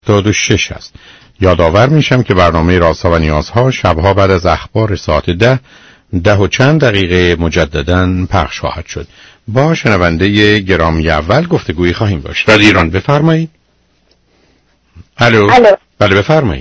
76 است. یادآور میشم که برنامه رازها و نیازها شبها بعد از اخبار ساعت 10 و چند دقیقه مجدداً پخش خواهد شد. با شنونده گرامی اول گفتگویی خواهیم داشت. در ایران بفرمایید. الو. بله بفرمایید.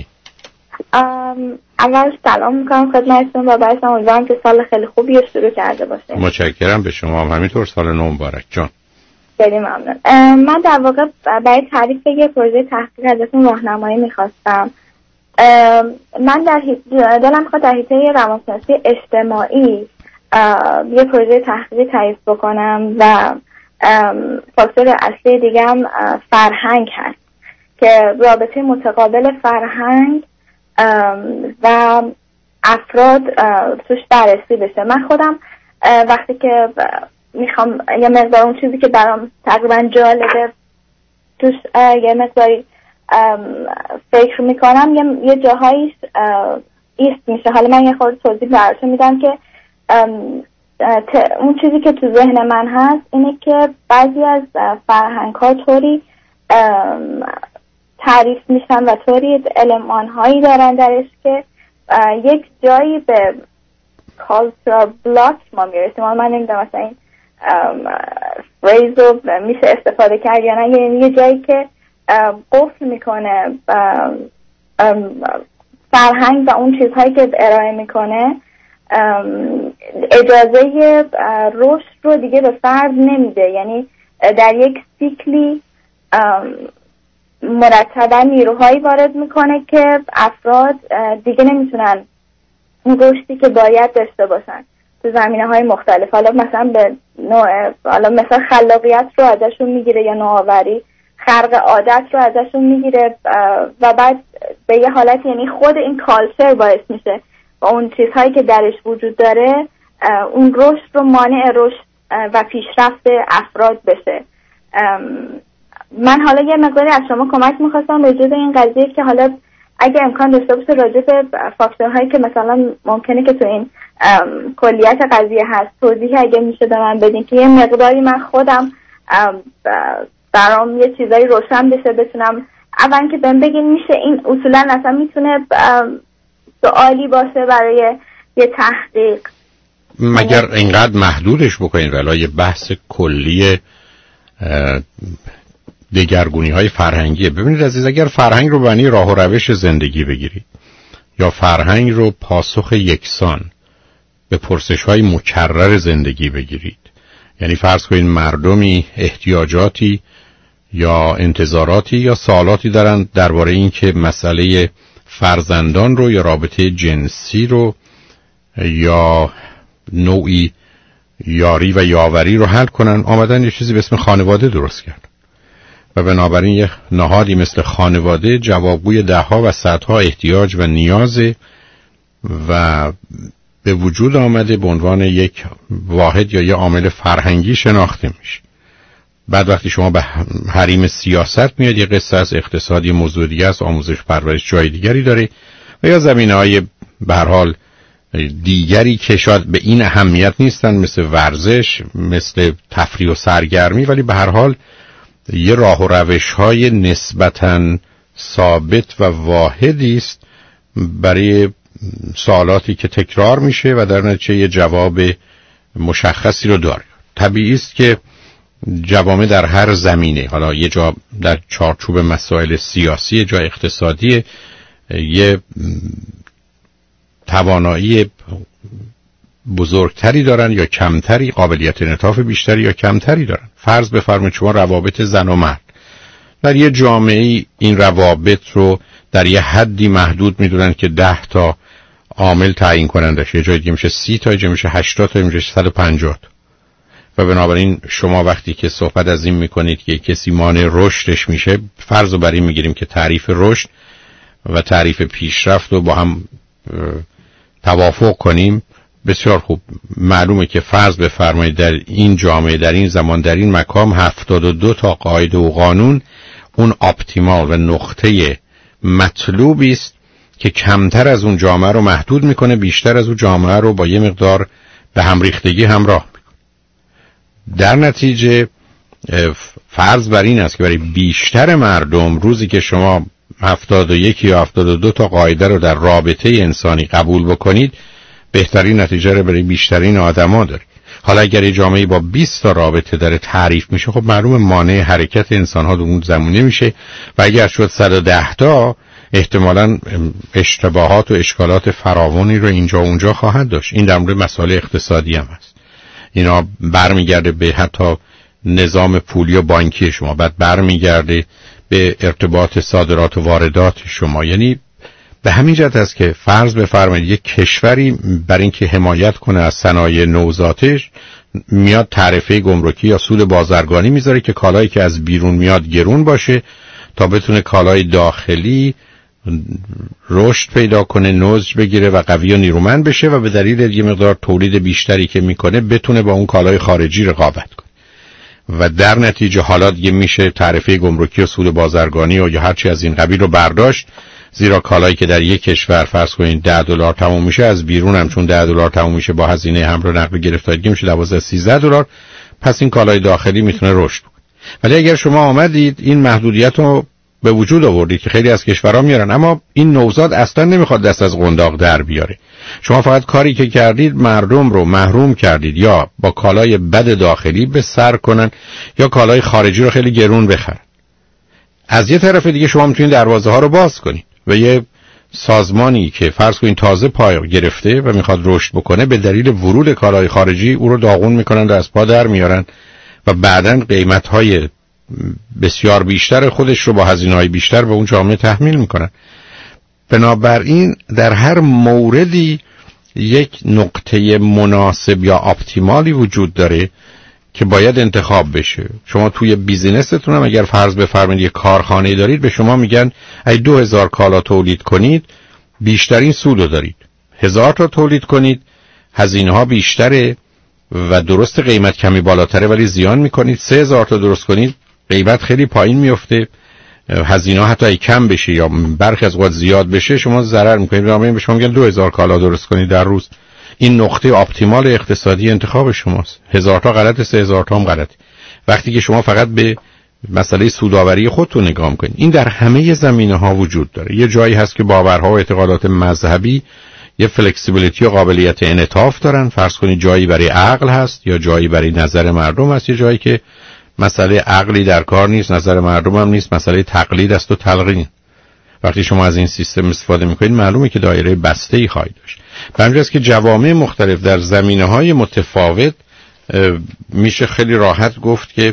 اول سلام میکنم خدمتتون و بعد امیدوارم که سال خیلی خوبی رو شروع کرده باشه. متشکرم، به شما هم همینطور. سال نو مبارک. جان خیلی ممنون. من در واقع برای تعریف یه پروژه تحقیق ازتون راهنمایی میخواستم. من در دلم میخواد در حیطه روانشناسی اجتماعی یه پروژه تحقیقی تعریف بکنم و فاکتور اصلی دیگه هم فرهنگ هست که رابطه متقابل فرهنگ و افراد توش بررسی بشه. من خودم وقتی که میخوام یه مقدار اون چیزی که برام تقریبا جالبه توش یه مقداری فکر میکنم یه جاهاییش ایست میشه. حالا من یه خورده توضیح براتون میدم که اون چیزی که تو ذهن من هست اینه که بعضی از فرهنگ ها طوری تعریف میشن و طوری علمان هایی دارن درش که یک جایی به cultural block ما میرسیم. من نمیدونم مثلا این فریز رو میشه استفاده کرد یا نه، یعنی یه جایی که قفل میکنه فرهنگ و اون چیزهایی که ارائه میکنه اجازه رشد رو دیگه به فرد نمیده. یعنی در یک سیکلی مرتبا نیروهایی وارد میکنه که افراد دیگه نمیتونن اون رشدی که باید داشته باشن تو زمینه‌های مختلف. حالا مثلا به نوع مثلا خلاقیت رو ازشون میگیره یا نوآوری، خرق عادت رو ازشون میگیره و بعد به یه حالت، یعنی خود این کالچر باعث میشه و اون چیزهایی که درش وجود داره اون رشد رو مانع رشد و پیشرفت افراد بشه. من حالا یه مقداری از شما کمک میخواستم راجع به این قضیه که حالا اگه امکان داشته باشه راجع به فاکتورهایی که مثلا ممکنه که تو این کلیت قضیه هست توضیح اگه میشه به من بدین که یه مقداری من خودم برام یه چیزایی روشن بشه، بتونم اول که بهم بگین میشه این اصولا اصلا میتونه سوالی باشه برای یه تحقیق مگر اینقدر محدودش بکنین ولی یه بحث کلی دگرگونی های فرهنگیه. ببینید عزیز، اگر فرهنگ رو معنی راه و روش زندگی بگیرید یا فرهنگ رو پاسخ یکسان به پرسش های مکرر زندگی بگیرید، یعنی فرض کنید مردمی احتیاجاتی یا انتظاراتی یا سوالاتی دارن درباره این که مسئله فرزندان رو یا رابطه جنسی رو یا نوعی یاری و یاوری رو حل کنن، آمدن یه چیزی به اسم خانواده درست کرد و بنابراین یه نهادی مثل خانواده جوابگوی دهها و صدها احتیاج و نیاز و به وجود آمده به عنوان یک واحد یا یه عامل فرهنگی شناخته میشه. بعد وقتی شما به حریم سیاست میاد، یه قصه از اقتصادی موضوع دیگه است، آموزش پرورش جای دیگری داره و یا زمینه‌های به هر حال دیگری که شاید به این اهمیت نیستن مثل ورزش، مثل تفریح و سرگرمی، ولی به هر حال یه راه و روش‌های نسبتاً ثابت و واحدی است برای سوالاتی که تکرار میشه و در نتیجه یه جواب مشخصی رو داره. طبیعی است که جوامع در هر زمینه، حالا یه جا در چارچوب مسائل سیاسی، یه جا اقتصادی، یه توانایی بزرگتری دارن یا کمتری، قابلیت انعطاف بیشتری یا کمتری دارن. فرض بفرمایید شما روابط زن و مرد در یه جامعه این روابط رو در یه حدی محدود میدونن که 10 تا عامل تعیین کنندش، یه جای دیگه میشه 30 تا، یه جای میشه 80 تا، میشه 150 تا. و بنابراین شما وقتی که صحبت از این میکنید که کسی مانع رشدش میشه، فرض رو بر این میگیریم که تعریف رشد و تعریف پیشرفت رو با هم توافق کنیم. بسیار خوب، معلومه که فرض بفرمایید در این جامعه، در این زمان، در این مکان 72 تا قاعده و قانون اون اپتیمال و نقطه مطلوبی است که کمتر از اون جامعه رو محدود میکنه، بیشتر از اون جامعه رو با یه مقدار به هم ریختگی همراه میکنه. در نتیجه فرض بر این است که برای بیشتر مردم روزی که شما 71 یا 72 تا قاعده رو در رابطه انسانی قبول بکنید، بهترین نتیجه رو برای بیشترین آدما داره. حالا اگر یه جامعه با 20 تا رابطه داره تعریف میشه، خب معلوم مانع حرکت انسان‌ها در اون زمینه میشه و اگر شد 110 تا احتمالاً اشتباهات و اشکالات فراوانی رو اینجا و اونجا خواهد داشت. این در مورد مسائل اقتصادی هم هست. اینا برمیگرده به حتی نظام پولی و بانکی شما، بعد برمیگرده به ارتباط صادرات و واردات شما. یعنی به همین جهت است که فرض بفرمایید یک کشوری برای اینکه حمایت کنه از صنایع نوزادش میاد تعرفه گمرکی یا سود بازرگانی میذاره که کالایی که از بیرون میاد گرون باشه تا بتونه کالای داخلی رشد پیدا کنه، نضج بگیره و قوی و نیرومند بشه و به دلیل یه مقدار تولید بیشتری که میکنه بتونه با اون کالای خارجی رقابت کنه و در نتیجه حالا دیگه میشه تعرفه گمرکی و سود بازرگانی و یا هرچی از این قبیل رو برداشت، زیرا کالایی که در یک کشور فرض کنید $10 تموم میشه، از بیرون هم چون $10 تموم میشه با هزینه حمل و نقل گرفتاری میشه $12-13، پس این کالای داخلی میتونه رشد کنه. ولی اگر شما آمدید این محدودیت رو به وجود آوردید که خیلی از کشورها میارن، اما این نوزاد اصلا نمیخواد دست از قنداق در بیاره. شما فقط کاری که کردید مردم رو محروم کردید یا با کالای بد داخلی به سر کنن یا کالای خارجی رو خیلی گرون بخرن. از یه طرف دیگه شما میتونید دروازه ها رو باز کنید و یه سازمانی که فرض کنید تازه پای گرفته و میخواد رشد بکنه به دلیل ورود کالای خارجی او رو داغون میکنن و از پا در میارن و بعداً قیمت‌های بسیار بیشتر خودش رو با هزینه‌های بیشتر به اون جامعه تحمیل میکنن. بنابراین در هر موردی یک نقطه مناسب یا اپتیمالی وجود داره که باید انتخاب بشه. شما توی بیزینستون هم اگر فرض بفرمایید یک کارخانه دارید، به شما میگن اگه 2000 کالا تولید کنید بیشترین سود رو دارید. 1000 تا تولید کنید هزینه ها بیشتره و درست قیمت کمی بالاتره ولی زیان میکنید. 3000 تا درست کنید قیمت خیلی پایین میفته، هزینه ها حتی کم بشه یا برخی از اوقات زیاد بشه شما ضرر میکنید. بنابراین به شما میگن 2000 کالا درست کنید در روز. این نقطه اپتیمال اقتصادی انتخاب شماست. 1000 تا غلطه، 3000 تا هم غلطه. وقتی که شما فقط به مسئله سودآوری خودتون نگاه کنید، این در همه زمینه‌ها وجود داره. یه جایی هست که باورها و اعتقادات مذهبی یه فلکسیبیلیتی و قابلیت انعطاف دارن. فرض کنید جایی برای عقل هست یا جایی برای نظر مردم هست، یه جایی که مسئله عقلی در کار نیست، نظر مردم هم نیست، مسئله تقلید است و تلقین. وقتی شما از این سیستم استفاده میکنید معلومه که دایره بسته‌ای خواهید داشت. همین است که جوامع مختلف در زمینه‌های متفاوت میشه خیلی راحت گفت که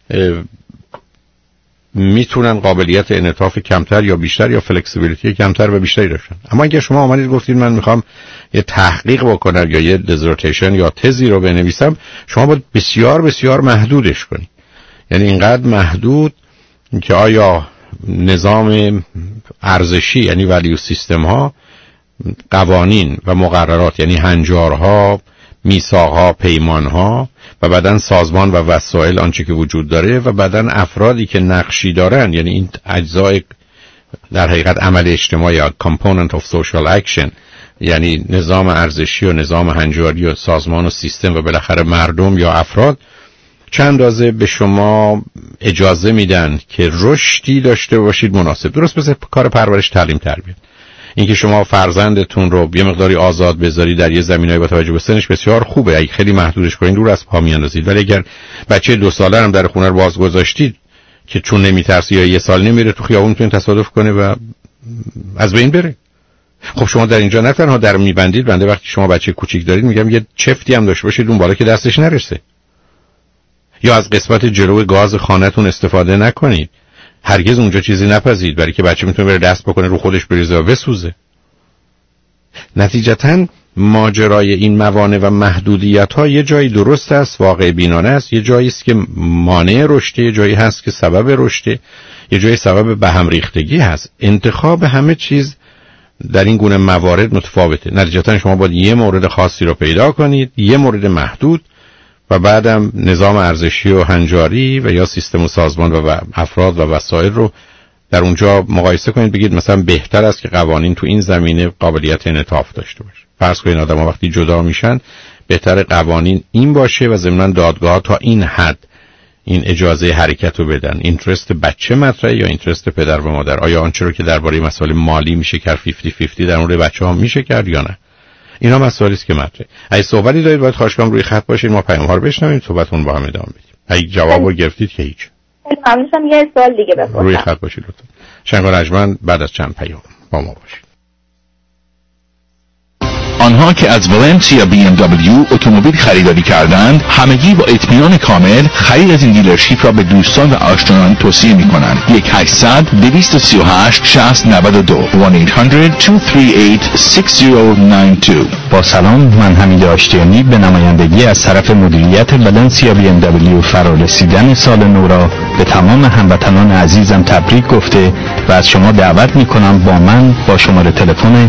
میتونن قابلیت انعطاف کمتر یا بیشتر یا فلکسیبیلیتی کمتر و بیشتری داشتن. اما اگر شما آمدید گفتید من میخوام یه تحقیق بکنم یا یه دیزرتیشن یا تزی رو بنویسم، شما باید بسیار بسیار محدودش کنید. یعنی اینقدر محدود که آیا نظام ارزشی یعنی ولیو سیستم ها، قوانین و مقررات یعنی هنجارها، میثاقها، پیمانها و بعدن سازمان و وسایل آنچه که وجود داره و بعدن افرادی که نقشی دارن، یعنی این اجزای در حقیقت عمل اجتماعی یا component of social action، یعنی نظام ارزشی و نظام هنجاری و سازمان و سیستم و بالاخره مردم یا افراد، چند اندازه به شما اجازه میدن که رشدی داشته باشید مناسب. درست مثل کار پرورش، تعلیم، تربیت. اینکه شما فرزندتون رو یه مقداری آزاد بذاری در یه زمینه‌ای با توجه به سنش بسیار خوبه. اگه خیلی محدودش کنید دور از پا میاندازید. ولی اگر بچه 2 ساله هم در خونه رو باز گذاشتید که چون نمیترسه یا 1 سال نمیره تو خیابون میتونه تصادف کنه و از بین بره. خب شما در اینجا نه تنها در میبندید، بنده وقتی شما بچه کوچیک دارید میگم یه چفتی هم داشته باشید اون بالا که دستش نرسه، یا از قسمت جلوی گاز خانه‌تون استفاده نکنید. هرگز اونجا چیزی نپزید برای که بچه میتونه بره دست بکنه رو خودش بریزه و بسوزه. نتیجتاً ماجرای این موانع و محدودیت ها یه جایی درست است، واقع بینانه است، یه جایی است که مانع رشده، یه جایی هست که سبب رشده، یه جایی سبب به هم ریختگی هست. انتخاب همه چیز در این گونه موارد متفاوته. نتیجتاً شما باید یه مورد خاصی رو پیدا کنید، یه مورد محدود، و بعدم نظام ارزشی و هنجاری و یا سیستم و سازمان و افراد و وسایل رو در اونجا مقایسه کنید، بگید مثلا بهتر است که قوانین تو این زمینه قابلیت انعطاف داشته باشه. فرض کنید آدم‌ها وقتی جدا میشن بهتر قوانین این باشه و ضمناً دادگاه تا این حد این اجازه حرکت رو بدن. اینترست بچه مطرحه یا اینترست پدر و مادر؟ آیا آنچه رو که درباره مسائل مالی میشه کرد 50-50 در مورد بچه‌ها میشه کرد یا نه؟ اینا مسائلی است که مطرحه. اگه صحبتی دارید باید خواهش کنم روی خط باشید، ما پیام‌ها رو بشنویم، صحبتون با هم ادامه بدیم. اگه جوابو گرفتید که هیچ. ممنونم. یه سوال دیگه بپرسم. روی خط باشید لطفا. شنگار رجمن بعد از چند پیام با ما باشید. آنها که از ولنسیا BMW اتومبیل خریداری کردند همگی با اطمینان کامل خرید از این دیلرشیپ را به دوستان و آشنایان توصیه می‌کنند. 1-800-238-6092 1-800-238-6092. با سلام، من حمید آشتیانی به نمایندگی از طرف مدیریت ولنسیا BMW فرارسیدن سال نو را به تمام هموطنان عزیزم تبریک گفته و از شما دعوت می‌کنم با من با شماره تلفن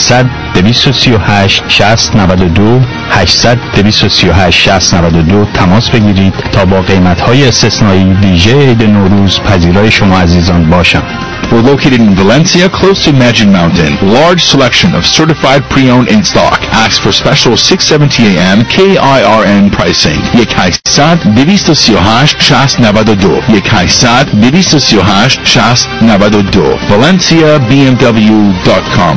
800-238-6092 800-238-6092 تماس بگیرید تا با قیمت‌های استثنایی ویژه عید نوروز پذیرای شما عزیزان باشم. We're located in Valencia, close to Magic Mountain. Large selection of certified pre-owned in stock. Ask for special 670 AM KIRN pricing. 1-800-238-6092 1-800-238-6092 ValenciaBMW.com.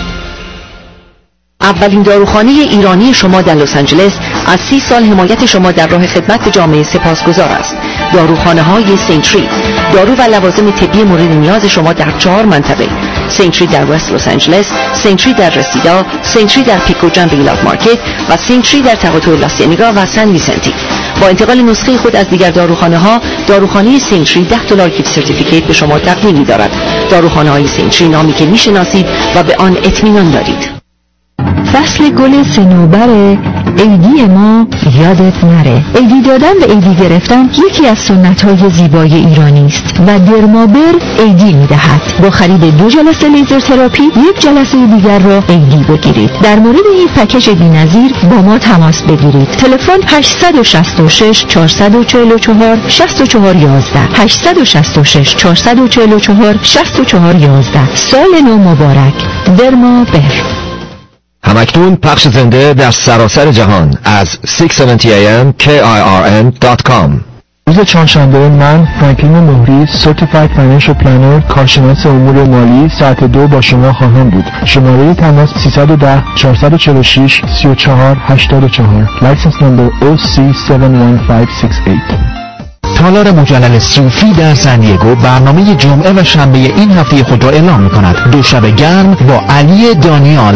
اولین داروخانه ایرانی شما در لس آنجلس از 30 سال حمایت شما در راه خدمت به جامعه سپاسگزار است. داروخانه های سینتری، دارو و لوازم طبی مورد نیاز شما در 4 منطقه: سینتری در وست لس آنجلس، سینتری در رسیدا، سینتری در پیکو جنب ایلات مارکت و سینتری در تقاطع لاسینیگا و سن ویسنتی. با انتقال نسخه خود از دیگر داروخانه ها، داروخانه سینتری $10 گیفت سرتیفیکیت به شما تقدیم می‌دارد. داروخانه های سینتری، نامی که می‌شناسید و به آن اطمینان دارید. فصل گل سنوبر عیدی ما یادت نره. عیدی دادن به عیدی گرفتن یکی از سنت‌های زیبای ایرانی است و درمابر عیدی می‌دهد. با خرید 2 جلسه لیزر تراپی 1 جلسه دیگر را عیدی بگیرید. در مورد این پکیج بی‌نظیر با ما تماس بگیرید. تلفن 866 444 6411 866 444 6411. سال نو مبارک. درمابر. همکنون پخش زنده در سراسر جهان از 670 AM KIRN.com. روز چهارشنبه من فرانکلین مهری Certified Financial Planner کارشناس امور مالی ساعت 2 با شما خواهم بود. شماره تماس 310 446 34 84 لایسنس نمبر OC71568. تالار مجلل صوفی در سندیگو برنامه جمعه و شنبه این هفته خود را اعلام می‌کند. 2 شب گرم با علی دانیال.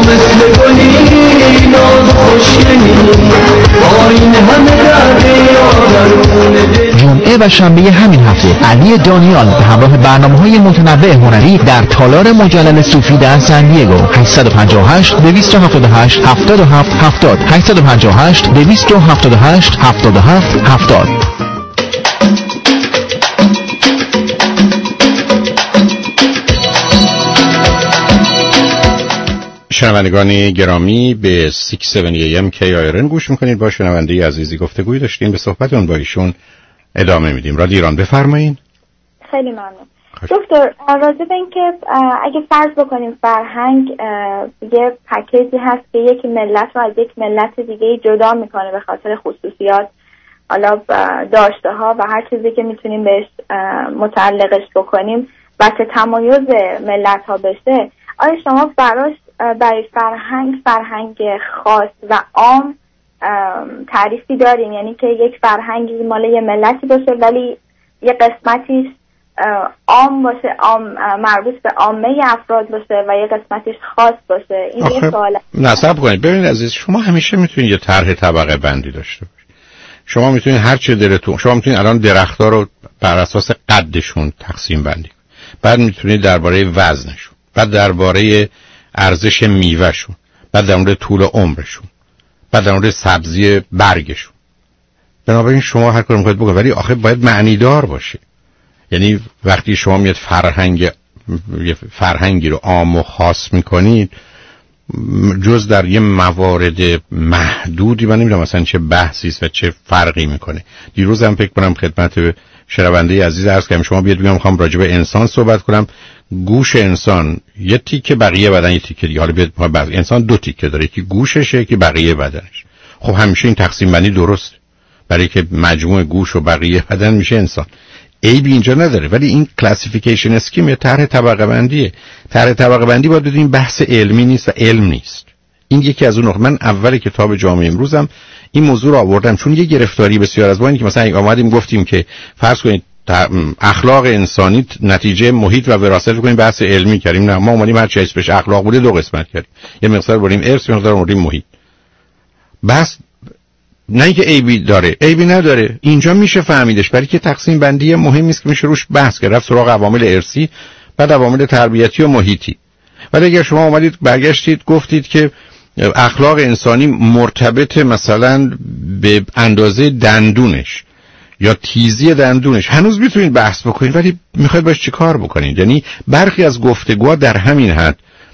جمعه و شنبه همین هفته علی دانیال به همراه برنامه‌های متنوع هنری در تالار مجلل صوفی در سندیگو. 858 278 77 70 858 278 77 70. شنوندگان گرامی به 670 AM KIRN گوش میکنید. با شنونده عزیزی گفتگوی داشتیم، به صحبتون با ایشون ادامه میدیم. رادیو ایران بفرمایین. خیلی ممنون دکتر. راجع به این که اگه فرض بکنیم فرهنگ یه پکیجی هست که یک ملت رو از یک ملت دیگه جدا میکنه به خاطر خصوصیات، حالا داشته ها و هر چیزی که میتونیم بهش متعلقش بکنیم و که تمایز ملت ها بشه، آیا شما برای فرهنگ خاص و عام تعریفی دارین؟ یعنی که یک فرهنگی مال یه ملتی باشه ولی یه قسمتیش عام باشه، مربوط به عامه افراد باشه و یه قسمتیش خاص باشه. این یه سواله. نصب کنید. ببینید عزیز، شما همیشه میتونید یه طرح طبقه بندی داشته باشید. شما میتونید هر چه دلتون، شما میتونید الان درخت‌ها رو بر اساس قدشون تقسیم بندی کنید. بعد میتونید درباره وزنشون، بعد درباره ارزش میوهشون، بعد در مورد طول عمرشون، بعد در مورد سبزی برگشون. بنابراین شما هر کاری میخواید بکنید، ولی آخه باید معنیدار باشه. یعنی وقتی شما میاد فرهنگی رو عام و خاص میکنید، جز در یه موارد محدودی من نمیدونم مثلا چه بحثی است و چه فرقی میکنه. دیروز هم فکر کنم خدمت شنونده عزیز عرض کردم شما بیاد بگم میخوام راجع به انسان صحبت کنم. گوش انسان یه تیکه، بقیه بدن یه تیکه دیگه. حالا بیاد انسان 2 تیکه داره، یکی گوششه یکی بقیه بدنش. خب همیشه این تقسیم بندی درست. برای که مجموع گوش و بقیه بدن میشه انسان. عیبی اینجا نداره، ولی این کلاسیفیکیشن اسکیم طرح طبقه بندیه. طرح طبقه بندی باید بدونیم بحث علمی نیست و علم نیست. این یکی از اون نقطه. من اول کتاب جامعه امروزم این موضوع رو آوردم چون یه گرفتاری بسیار از ما اینه که مثلا اومدیم گفتیم که فرض کنید اخلاق انسانی نتیجه محیط و وراثت رو کنیم بحث علمی کردیم. نه، ما اومدیم هر چیزی اسمش اخلاق بوده دو قسمت کردیم، یه مقدار بریم ارث، یه مقدار بریم محیط. بس نه اینکه عیبی داره، عیبی نداره، اینجا میشه فهمیدش، برای که تقسیم بندی مهمی است که میشه روش بحث کرد، رفت سراغ عوامل ارثی بعد عوامل تربیتی و محیطی. ولی اگر شما اومدید برگشتید گفتید که اخلاق انسانی مرتبط مثلا به اندازه دندونش یا تیزی دندونش، هنوز میتونید بحث بکنید، ولی میخواید باش چی کار بکنید؟ یعنی برخی از گفتگوها در همین حد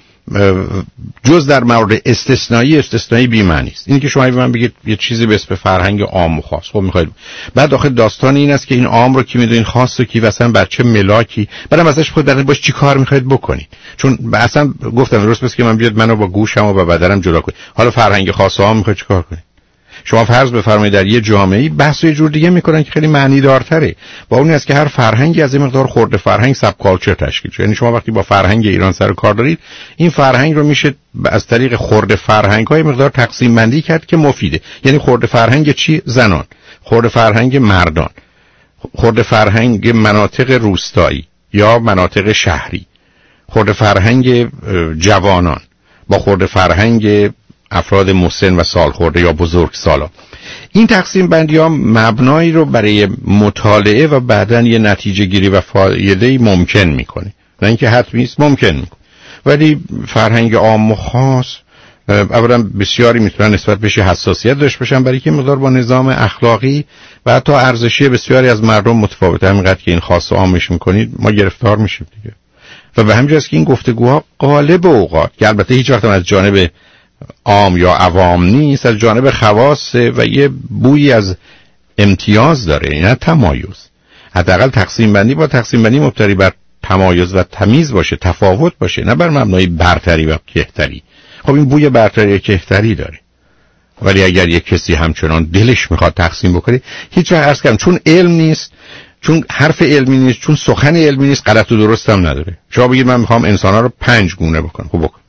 جز در مورد استثنایی بی معنی است. این که شما به من بگید یه چیزی به اسم فرهنگ عام و خاص، خب میخواید بعد آخه داستان این است که این عام رو کی میدونین، خاص رو کی، مثلا بچه ملاکی، بعدم ازش خود در باش چی کار میخواید بکنید؟ چون اصلا گفتم درست بس که من بیاد منو با گوشم و با بدنم جدا کنید. حالا فرهنگ خاص و عام میخواید چی کار کنید؟ شما فرض بفرمایید در یه جامعه‌ای بحث یه جور دیگه میکنن که خیلی معنی دارتره، با اون است که هر فرهنگی از این مقدار خورده فرهنگ ساب کالچر تشکیل شده. یعنی شما وقتی با فرهنگ ایران سر کار دارید، این فرهنگ رو میشه از طریق خورده فرهنگ‌های مقدار تقسیم بندی کرد که مفیده. یعنی خورده فرهنگ چی؟ زنان، خورده فرهنگ مردان، خورده فرهنگ مناطق روستایی یا مناطق شهری، خورده فرهنگ جوانان با خورده فرهنگ افراد مسن و سالخورده یا بزرگسالا. این تقسیم بندی ها مبنایی رو برای مطالعه و بعداً یه نتیجه گیری و فایده‌ای ممکن میکنه، نه اینکه حتمی است، ممکن میکنه. ولی فرهنگ عام و خاص اولا بسیاری میتونن نسبت بهش حساسیت داشته باشن، برای که مقدار با نظام اخلاقی و حتی ارزشی بسیاری از مردم متفاوته. همینقدر که این خاص و عامش میکنید ما گرفتار میشیم دیگه. و به همین جاست که این گفتگوها غالب اوقات که البته هیچ وقت از جانب عام یا عوام نیست، از جانب خواص و یه بویی از امتیاز داره، نه تمایز. حداقل تقسیم بندی با تقسیم بندی مبتنی بر تمایز و تمیز باشه، تفاوت باشه، نه بر مبنای برتری و کهتری. خب این بوی برتری و کهتری داره. ولی اگر یک کسی همچنان دلش میخواد تقسیم بکنه، هیچ وقت عرض کردم چون علم نیست، چون حرف علمی نیست، چون سخن علمی نیست، غلط و درست هم نداره. شما بگید من میخوام انسان‌ها رو 5 گونه بکنم، خب بکن.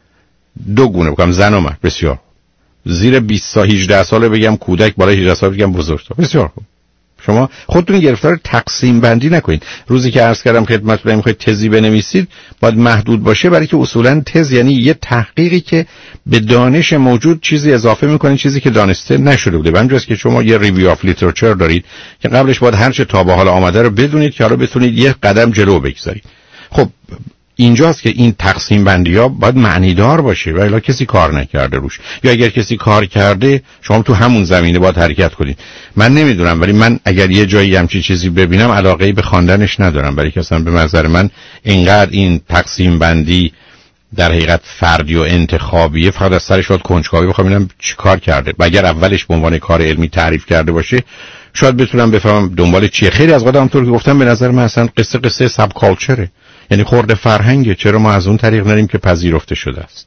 2 گونه بکنم، زن و مرد، بسیار. زیر 20 تا 18 ساله بگم کودک، بالای 18 سال بگم بزرگسال، بسیار خوب. شما خودتون گرفتار تقسیم بندی نکنید. روزی که عرض کردم خدمتتون میخواید تزی بنویسید باید محدود باشه، برای که اصولا تز یعنی یه تحقیقی که به دانش موجود چیزی اضافه میکنه، چیزی که دانسته نشده بوده. همینجاست که شما یه ریویو اف لیترچر دارید که قبلش باید هر چه تا به حال آمده رو بدونید که حالا بتونید یه قدم جلو بگذارید. خب اینجاست که این تقسیم بندی ها باید معنی دار باشه و الا کسی کار نکرده روش، یا اگر کسی کار کرده شما تو همون زمینه باید حرکت کنید. من نمیدونم، ولی من اگر یه جایی همچین چیزی ببینم علاقه‌ای به خواندنش ندارم، برای که اصلا به نظر من اینقدر این تقسیم بندی در حقیقت فردی و انتخابیه، فقط از سرش شاید کنجکاوی بخوام ببینم چی کار کرده. و اگر اولش به عنوان کار علمی تعریف کرده باشه شاید بتونم بفهمم دنبال چیه. خیلی از وقتا همونطور که گفتم به نظر من اصلا قصه ساب کالچره، یعنی خورده فرهنگه. چرا ما از اون طریق نریم که پذیرفته شده است؟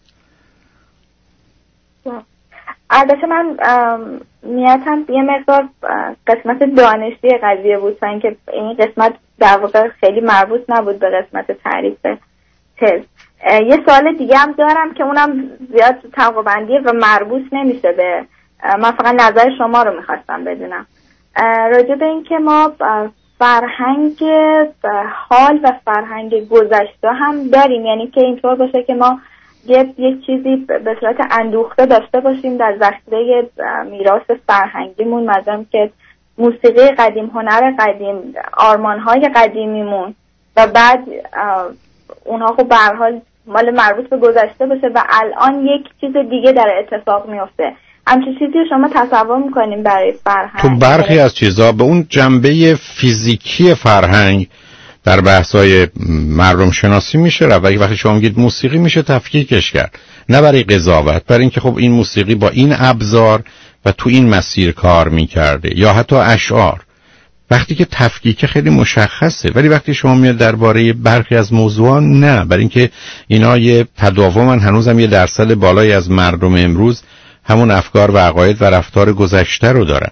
البته من نیتم یه مقدار قسمت دانشی قضیه بود، تا اینکه این قسمت در واقع خیلی مربوط نبود به قسمت تعریف تز. یه سوال دیگه هم دارم که اونم زیاد طبقه بندیه و مربوط نمیشه به من، فقط نظر شما رو میخواستم بدونم راجع به این که ما فرهنگ حال و فرهنگ گذشته هم داریم، یعنی که اینطور باشه که ما یک چیزی به صورت اندوخته داشته باشیم در ذخیره میراث فرهنگیمون، مثلا که موسیقی قدیم، هنر قدیم، آرمان‌های قدیمیمون، و بعد اونها خب به هر حال مال مربوط به گذشته باشه و الان یک چیز دیگه در اتفاق میفته. همچین چیزی شما تصور میکنیم برای فرهنگ؟ تو برخی از چیزا به اون جنبه فیزیکی فرهنگ در بحث‌های مردم شناسی میشه رفت. وقتی شما میگید موسیقی میشه تفکیکش کرد، نه برای قضاوت، برای اینکه خب این موسیقی با این ابزار و تو این مسیر کار میکرده، یا حتی اشعار. وقتی که تفکیک خیلی مشخصه، ولی وقتی شما میاد درباره برخی از موضوعات نه، برای اینکه اینا یه تداومن، هنوزم یه درصد بالایی از مردم امروز همون افکار و عقاید و رفتار گذشته رو دارن.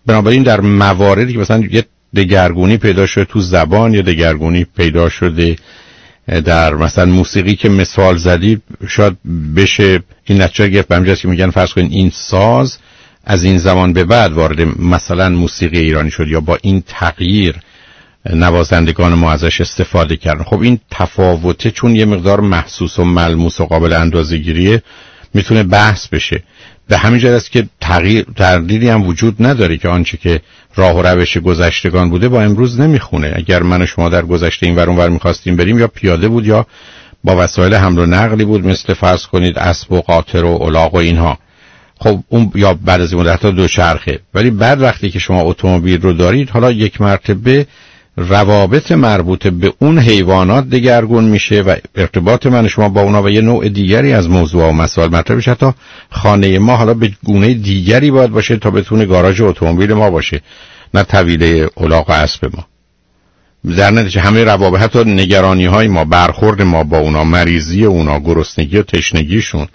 بنابراین در مواردی که مثلا یه دگرگونی پیدا شده تو زبان یا دگرگونی پیدا شده در مثلا موسیقی که مثال زدید، شاید بشه این نتیجه گرفت به همینجاست که میگن فرض کنید این ساز از این زمان به بعد وارد مثلا موسیقی ایرانی شد یا با این تغییر نوازندگان ما ازش استفاده کردن. خب این تفاوته چون یه مقدار محسوس و ملموس و قابل اندازه‌گیریه میتونه بحث بشه. به همین جهت است که تردیدی هم وجود نداره که آنچه که راه و روش گذشتگان بوده با امروز نمیخونه. اگر من و شما در گذشته این ور اون ور می‌خواستیم بریم، یا پیاده بود یا با وسایل حمل و نقلی بود، مثل فرض کنید اسب و قاطر و الاغ و اینها. خب اون یا بعد از این مدت تا دوچرخه. ولی بعد وقتی که شما اتومبیل رو دارید، حالا یک مرتبه روابط مربوط به اون حیوانات دگرگون میشه و ارتباط من شما با اونا و یه نوع دیگری از موضوع و مسائل مطرح بشه. حتی خانه ما حالا به گونه دیگری باید باشه تا بتونه گاراژ اتومبیل ما باشه، نه طویله الاغ و اسب ما. در نتیجه همه روابط، حتی نگرانی های ما، برخورد ما با اونا، مریضی اونا، گرسنگی و تشنگیشون،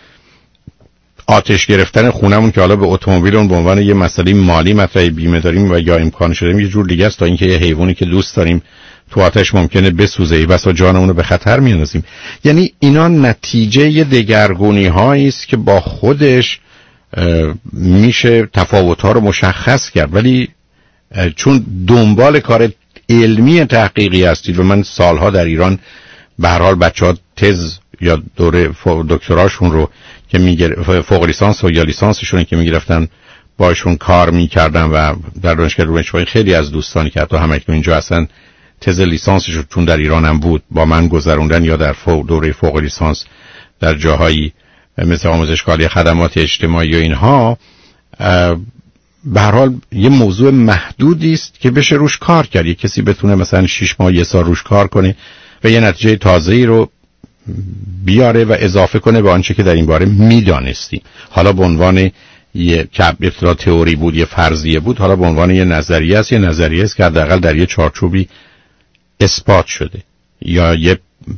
آتش گرفتن خونمون که حالا به اتومبیل اون به عنوان یه مسئله مالی مطرح بیمه داریم و یا امکان شده یه جور دیگه است، تا اینکه یه حیوانی که دوست داریم تو آتش ممکنه بسوزه، ای بسا جانمون رو به خطر میاندازیم. یعنی اینا نتیجه یه دگرگونی هایی است که با خودش میشه تفاوت‌ها رو مشخص کرد. ولی چون دنبال کار علمی تحقیقی هستید و من سالها در ایران به هر حال بچه‌ها تز یا دوره دکتراشون رو که فوق لیسانس و یا لیسانسشون که میگرفتن باشون کار میکردن و در دانشگاه رومنشوی خیلی از دوستانی که حتی همه که اینجا هستن تز لیسانسشون چون در ایران هم بود با من گذروندن، یا در دوره فوق لیسانس در جاهایی مثل آموزشگاه خدمات اجتماعی و اینها. به هر حال یه موضوع محدودی است که بشه روش کار کرد. یه کسی بتونه مثلا 6 ماه یه سال روش کار کنه و یه نتیجه تازه‌ای رو بیاره و اضافه کنه به آنچه که در این باره میدانستیم. حالا به عنوان یه که ابتدا تئوری بود، یه فرضیه بود، حالا به عنوان یه نظریه است. یه نظریه است که حداقل در یه چارچوبی اثبات شده، یا یه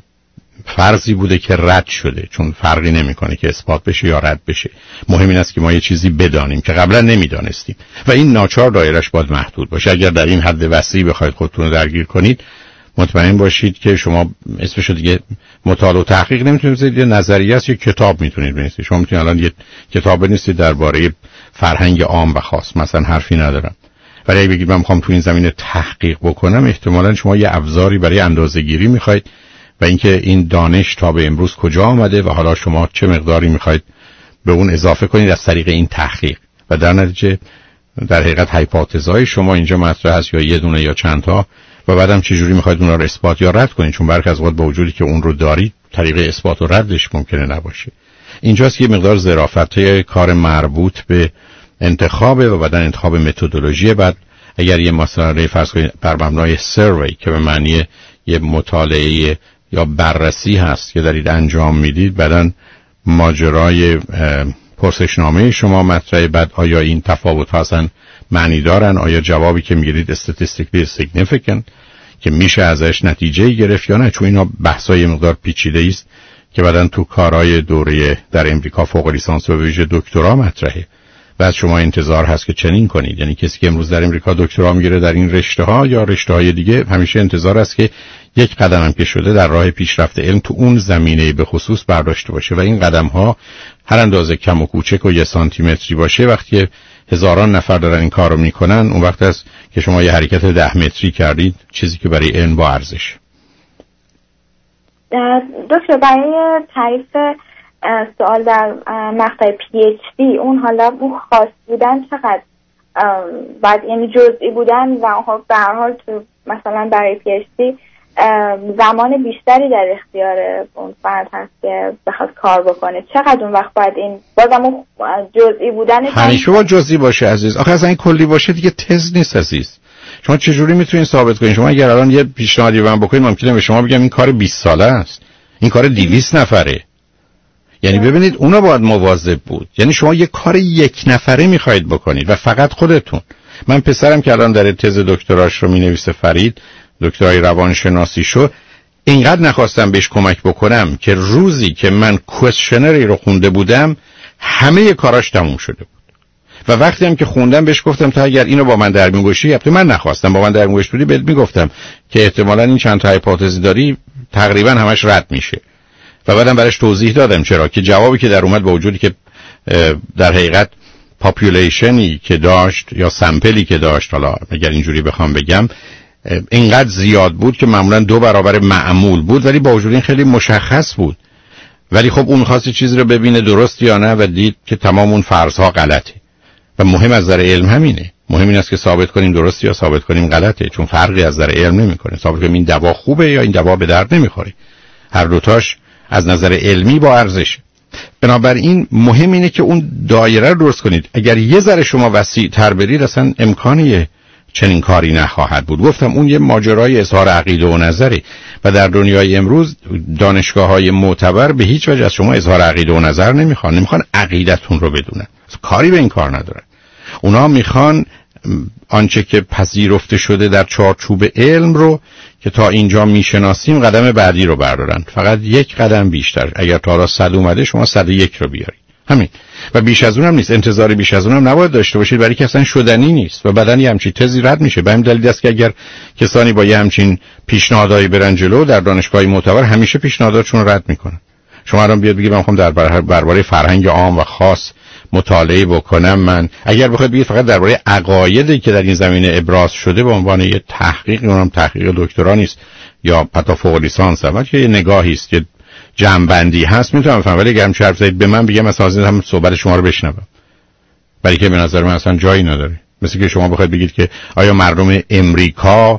فرضی بوده که رد شده، چون فرقی نمیکنه که اثبات بشه یا رد بشه. مهم این است که ما یه چیزی بدانیم که قبلا نمیدانستیم و این ناچار دایرش باید محدود باشه. اگر در این حد وسیع بخواید خودتون رو درگیر کنید، مطمئن باشید که شما اسمشو دیگه مطالعه و تحقیق نمیتونید بزنید، یه نظریه است، یه کتاب میتونید بنویسید. شما میتونید الان یه کتاب بنویسید درباره فرهنگ عام و خاص، مثلا حرفی ندارم. ولی اگه بگید من میخوام تو این زمینه تحقیق بکنم، احتمالاً شما یه ابزاری برای اندازه‌گیری میخواید و اینکه این دانش تا به امروز کجا آمده و حالا شما چه مقداری میخواید به اون اضافه کنید از طریق این تحقیق. و در نتیجه در حقیقت هایپوتزهای شما اینجا مطرح هست، یا یه دونه یا چند تا، و بعدم چجوری میخواید اونا رو اثبات یا رد کنید، چون برخی از اوقات با وجودی که اون رو دارید طریق اثبات و ردش ممکنه نباشه. اینجاست که یه مقدار ظرافت کار مربوط به انتخابه و بعدن انتخاب متدولوژی. بعد اگر یه مسئله فرض کنید بر مبنای سروی که به معنی یه مطالعه یا بررسی هست که دارید انجام میدید، بعدن ماجرای پرسشنامه شما مطرحه. بعد آیا این تفاوت هستن معنی دارن؟ آیا جوابی که میگیرید statistically significant که میشه ازش نتیجه گرفت یا نه؟ چون اینا بحثای مقدار پیچیده است که بعدن تو کارهای دوره در امریکا فوق لیسانس و ویژه دکترا مطرحه. بعد شما انتظار هست که چنین کنید. یعنی کسی که امروز در امریکا دکترا میگیره در این رشته‌ها یا رشته‌های دیگه، همیشه انتظار است که یک قدم هم که شده در راه پیشرفت علم تو اون زمینه به خصوص برداشته باشه و این قدم‌ها هر اندازه کم و کوچک و 1 سانتیمتری باشه، وقتی هزاران نفر دارن این کارو میکنن، اون وقت است که شما یه حرکت 10 متری کردید، چیزی که برای علم با ارزش. دکتر برای تعریف سوال در مقطع PhD، اون حالا اون خاص بودن چقدر بعد، یعنی جزئی بودن و به هر حال تو مثلا برای PhD زمان بیشتری در اختیار اون فرد هست که بخواد کار بکنه، چقدر اون وقت باید این بازم اون جزئی بودن همیشه با جزئی باشه عزیز. آخه اصلا این کلی باشه دیگه تز نیست عزیز. شما چجوری میتونید ثابت کنید؟ شما اگر الان یه پیشنهادی من بکنید، ممکنه به شما بگم این کار 20 ساله است، این کار 200 نفره. یعنی ببینید اونا باید مواظب بود. یعنی شما یه کار 1 نفره میخواید بکنید و فقط خودتون. من پسرم که الان در تز دکتراش رو مینویسه، فرید، دکترای روانشناسی شو، اینقدر نخواستم بهش کمک بکنم که روزی که من کوئسشنری رو خونده بودم همه کاراش تموم شده بود. و وقتی هم که خوندم بهش گفتم تا اگر اینو با من در میون گذاشتی، البته من نخواستم، با من در میون گذاشتی بهت میگفتم که احتمالاً این چند تا هایپوتزی داری تقریبا همش رد میشه. و بعدم براش توضیح دادم چرا، که جوابی که در اومد با وجودی که در حقیقت پاپولیشنی که داشت یا سمپلی که داشت، حالا اگر اینجوری بخوام بگم، اینقدر زیاد بود که معمولا 2 برابر معمول بود، ولی با وجود این خیلی مشخص بود. ولی خب اون خواست چیزی رو ببینه درست یا نه و دید که تمام اون فرض‌ها غلطه. و مهم از نظر علم همینه، مهم این است که ثابت کنیم درسته یا ثابت کنیم غلطه، چون فرقی از نظر علم نمی‌کنه. ثابت کنیم این دوا خوبه یا این دوا به درد نمی‌خوره، هر دوتاش از نظر علمی با ارزشه. بنابراین مهم اینه که اون دایره رو درست کنید. اگر یه ذره شما وسیع‌تر برید اصلا امکانی چنین کاری نخواهد بود. گفتم اون یه ماجرای اظهار عقیده و نظره و در دنیای امروز دانشگاه‌های معتبر به هیچ وجه از شما اظهار عقیده و نظر نمیخوان عقیدتون رو بدونن، کاری به این کار ندارن. اونا میخوان آنچه که پذیرفته شده در چارچوب علم رو که تا اینجا میشناسیم قدم بعدی رو بردارن، فقط یک قدم بیشتر. اگر تا را 100 اومده شما 101 رو بیارید، همین. و بیش از اونم نیست، انتظار بیش از اونم نباید داشته باشید، برای که اصلا شدنی نیست و بعدن یه همچین تزی رد میشه. به همین دلیل است که اگر کسانی با یه همچین پیشنهادایی برن جلو در دانشگاهی معتبر، همیشه پیشنهاداتشون رد میکنن. شما الان بیاد بگید من میخوام درباره فرهنگ عام و خاص مطالعه بکنم، من اگر بخواید بگید فقط درباره عقایدی که در این زمینه ابراز شده به عنوان یه تحقیق، اونم تحقیق دکترا نیست یا حتی فوق لیسانس، بلکه یه نگاهی است، یه جنبندی هست، میتونم بفهمم. ولی اگرم حرف زدید به من بگم مثلا هم صحبت شما رو بشنوم، برای که به نظر من اصلا جایی نداره. مثل که شما بخواید بگید که آیا مردم امریکا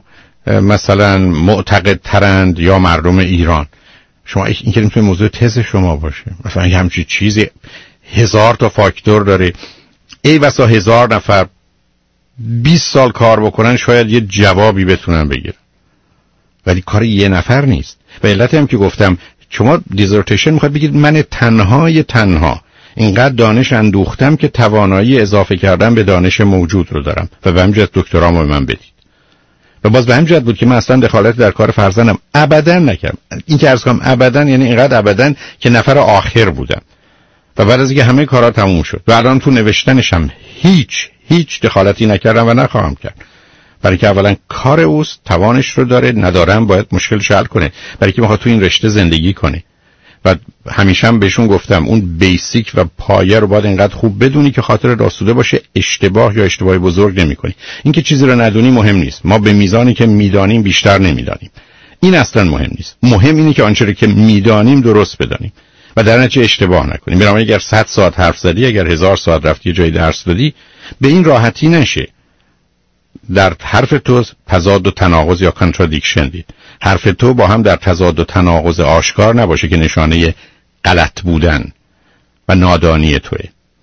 مثلا معتقد ترند یا مردم ایران، شما این که میتونه موضوع تز شما باشه. مثلا یه همچین چیزی 1000 تا فاکتور داره، ای بسا 1000 نفر 20 سال کار بکنن شاید یه جوابی بتونن بگیرن، ولی کار یه نفر نیست. به علت هم که گفتم شما دیزرتیشن میخواد بگید من تنها اینقدر دانش اندوختم که توانایی اضافه کردن به دانش موجود رو دارم و به همین جهت دکترامو به من بدید. و باز به همین جهت بود که من اصلا دخالت در کار فرزندم ابدا نکردم. این که عرض کنم ابدا یعنی اینقدر ابدا که نفر آخر بودم و بعد از اینکه همه کارا تموم شد و الان تو نوشتنشم هیچ دخالتی نکردم و نخواهم کرد، برای که اولا کار اوست، توانش رو داره، ندارم باید مشکلش حل کنه، برای که میخواد تو این رشته زندگی کنه. و همیشه هم بهشون گفتم اون بیسیک و پایه رو باید اینقدر خوب بدونی که خاطر آسوده باشه، اشتباه یا اشتباه بزرگ نمی‌کنی. این که چیزی رو ندونی مهم نیست، ما به میزانی که میدانیم بیشتر نمیدانیم، این اصلا مهم نیست. مهم اینه که آنچه که میدانیم درست بدانیم و در نتیجه اشتباه نکنیم. بنابراین اگر 100 ساعت حرف زدی، اگر 1000 ساعت رفتی جای درس دادی، به این راحتی نشه در حرف تو تضاد و تناقض یا کانترادیکشن دید، حرف تو با هم در تضاد و تناقض آشکار نباشه که نشانه غلط بودن و نادانی توئه.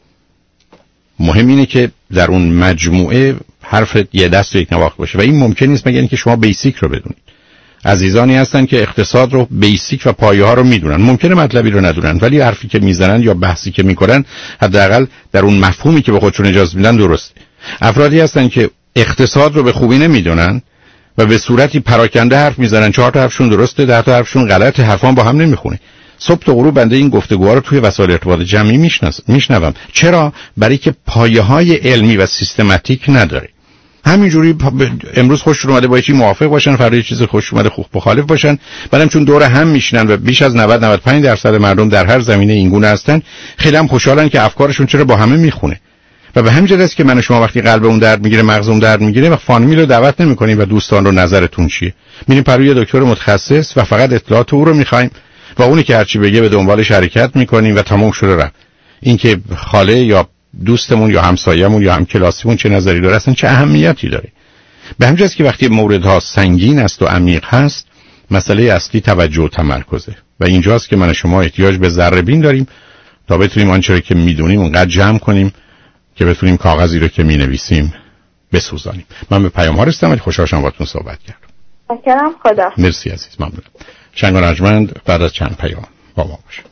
مهم اینه که در اون مجموعه حرفت یه دست و یک نواخت باشه و این ممکن نیست مگر اینکه شما بیسیک رو بدونید. عزیزانی هستن که اقتصاد رو بیسیک و پایه ها رو میدونن، ممکنه مطلبی رو ندونن، ولی حرفی که میزنن یا بحثی که میکنن حداقل در اون مفهومی که به خودشون اجازه میدن درسته. افرادی هستن که اقتصاد رو به خوبی نمیدونن و به صورتی پراکنده حرف میزنن، 4 تا حرفشون درسته، 10 تا حرفشون غلطه، حرفان با هم نمیخونه. صبح تا غروب بنده این گفتگوها رو توی وسایل ارتباط جمعی میشنوم. چرا؟ برای که پایه‌های علمی و سیستماتیک نداره. همینجوری امروز خوش اومده با چی موافق باشن، فردا یه چیز خوش اومده خوب مخالف باشن، بعدم چون دور هم میشنن و بیش از 90-95% مردم در هر زمینه این گونه هستن، خیلی هم خوشحالن که افکارشون چرا با همه میخونه. و به همین جهت است که من و شما وقتی قلبمون درد میگیره، مغزمون درد میگیره، و فامیل رو دعوت نمی‌کنیم و دوستان رو نظرتون چیه، میریم پروی دکتر متخصص و فقط اطلاعات او رو می‌خوایم و اونی که هرچی بگه به دنبالش حرکت می‌کنیم و تمام شده رفت. این که خاله یا دوستمون یا همسایه‌مون یا همکلاسیمون چه نظری داره اصلا چه اهمیتی داره. به همین جهت است که وقتی موردها سنگین است و عمیق هست، مسئله اصلی توجه و تمرکزه و اینجاست که من و شما احتیاج به ذره‌بین داریم تا بتونیم آنچه که می‌دونیم اونقدر جمع کنیم که بتونیم کاغذی رو که می‌نویسیم بسوزانیم. من به پیام‌ها رسیدم، ولی خوشحال شدم باهاتون صحبت کردم. متشکرم. خدا. مرسی عزیز، ممنون. شنگ و رجمند بعد از چند پیام با ما باشه.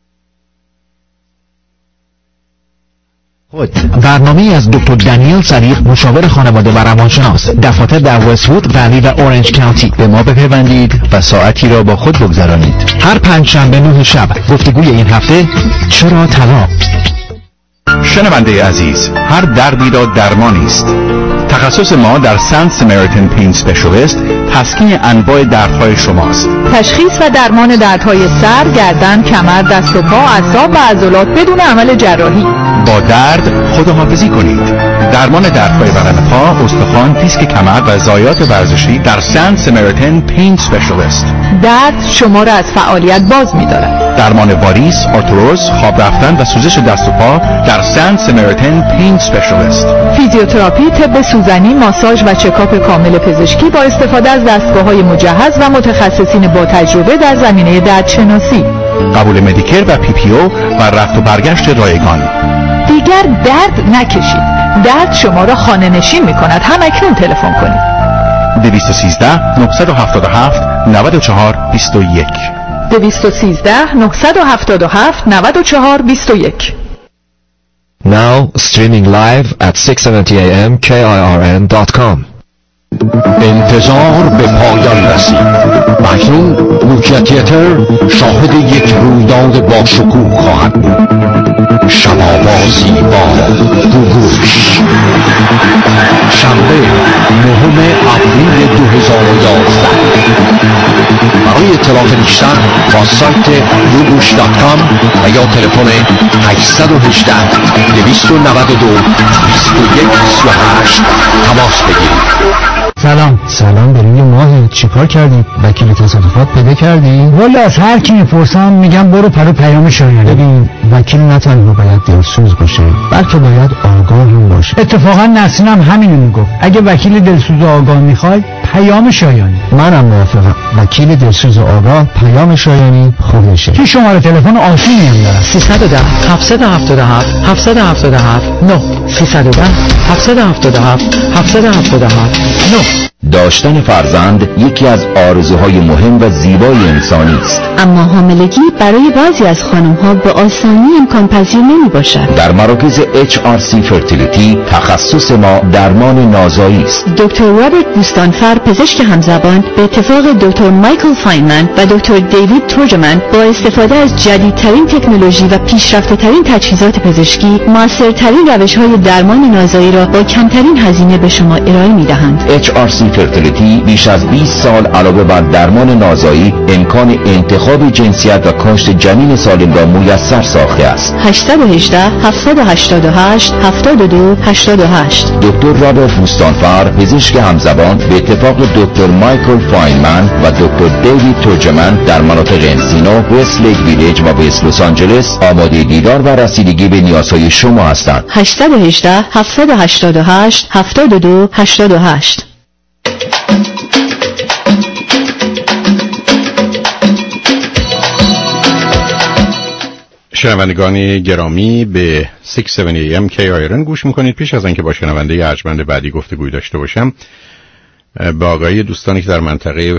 برنامه از دکتر دانیل صدیق، مشاور خانواده و روانشناس، دفاتر در وست‌وود، ولی و اورنج کانتی. به ما بپیوندید و ساعتی را با خود بگذرانید. هر 5 شنبه 9 شب گفتگوی این هفته: چرا طلاق؟ شنونده عزیز، هر دردی را درمانی است. تخصص ما در سنت سمریتن پین اسپشیالیست تسکین انواع دردهای شماست. تشخیص و درمان دردهای سر، گردن، کمر، دست و پا، اعصاب و عضلات بدون عمل جراحی. با درد خداحافظی کنید. درمان دردهای بدن پا، استخوان، دیسک کمر و ضایعات ورزشی در سنت سمریتن پین اسپشیالیست. درد شما را از فعالیت باز می‌دارد. درمان واریس، آرتروز، خواب رفتن و سوزش دست و پا در سنت سمریتن پین اسپشیالیست. فیزیوتراپی، طب سوزنی، ماساژ و چکاپ کامل پزشکی با استفاده از دستگاه‌های مجهز و متخصصین با تجربه در زمینه دردشناسی. قبول مدیکر و PPO و رفت و برگشت رایگان. دیگر درد نکشید. درد شما را خانه نشین می‌کند. همکنون تلفن کنید. 213 977 94 21 213 977 94 21. Now streaming live at 6:70 AM KIRN.com. انتظار به پایان رسید. اکنون نوکیا تئاتر شاهد یک رویداد با شکوه خواهد بود. شب‌آوازی با گوگوش. شنبه 9 آوریل 2011. برای اطلاعات بیشتر با سایت googoosh.com و یا تلفن 818 292 2128 تماس بگیرید. سلام به روی ماه. چیکار کردی؟ وکیل تصادفات پیدا کردی؟ والا از هر کی میپرسم میگم برو پیام شایانه. ببین وکیل نه تنها باید دلسوز باشه بلکه باید آگاه هم باشه. اتفاقا نسرینم همینو میگفت. اگه وکیل دلسوز و آگاه میخوای پیام شایانی. منم موافقم. وکیل دلسوز و آگاه پیام شایانی خودشه. کی شماره تلفن آشینی هم داره؟ 310 777 777 9 310 777 777 9. داشتن فرزند یکی از آرزوهای مهم و زیبای انسانی است. اما حاملگی برای بعضی از خانم‌ها به آسانی امکان پذیر نمی‌باشد. در مراکز HRC فرتیلیتی تخصص ما درمان نازایی است. دکتر رابرت بوستانفر پزشک همزبان به اتفاق دکتر مایکل فاینمن و دکتر دیوید تورجمن با استفاده از جدیدترین تکنولوژی و پیشرفته‌ترین تجهیزات پزشکی موثرترین روش‌های درمان نازایی را با کمترین هزینه به شما ارائه می‌دهند. HRC فرتیلیتی بیش از 20 سال علاوه بر درمان نازایی امکان انتخاب جنسیت و کاشت جنین سالم را میسر ساخته است. 818 788 72 88. دکتر رابرت بوستانفر پزشک همزبان به اتفاق دکتر مایکل فاینمن و دکتر دیوید تورجمن در مناطق انسینو، وست لیک ویلیج و وست لس آنجلس آماده دیدار و رسیدگی به نیازهای شما هستند. 818 788 72 88. شنوندگان گرامی به 670 AM KIRN گوش میکنید. پیش از اینکه با شنونده ارجمند بعدی گفتگوی داشته باشم، با آقای دوستانی که در منطقه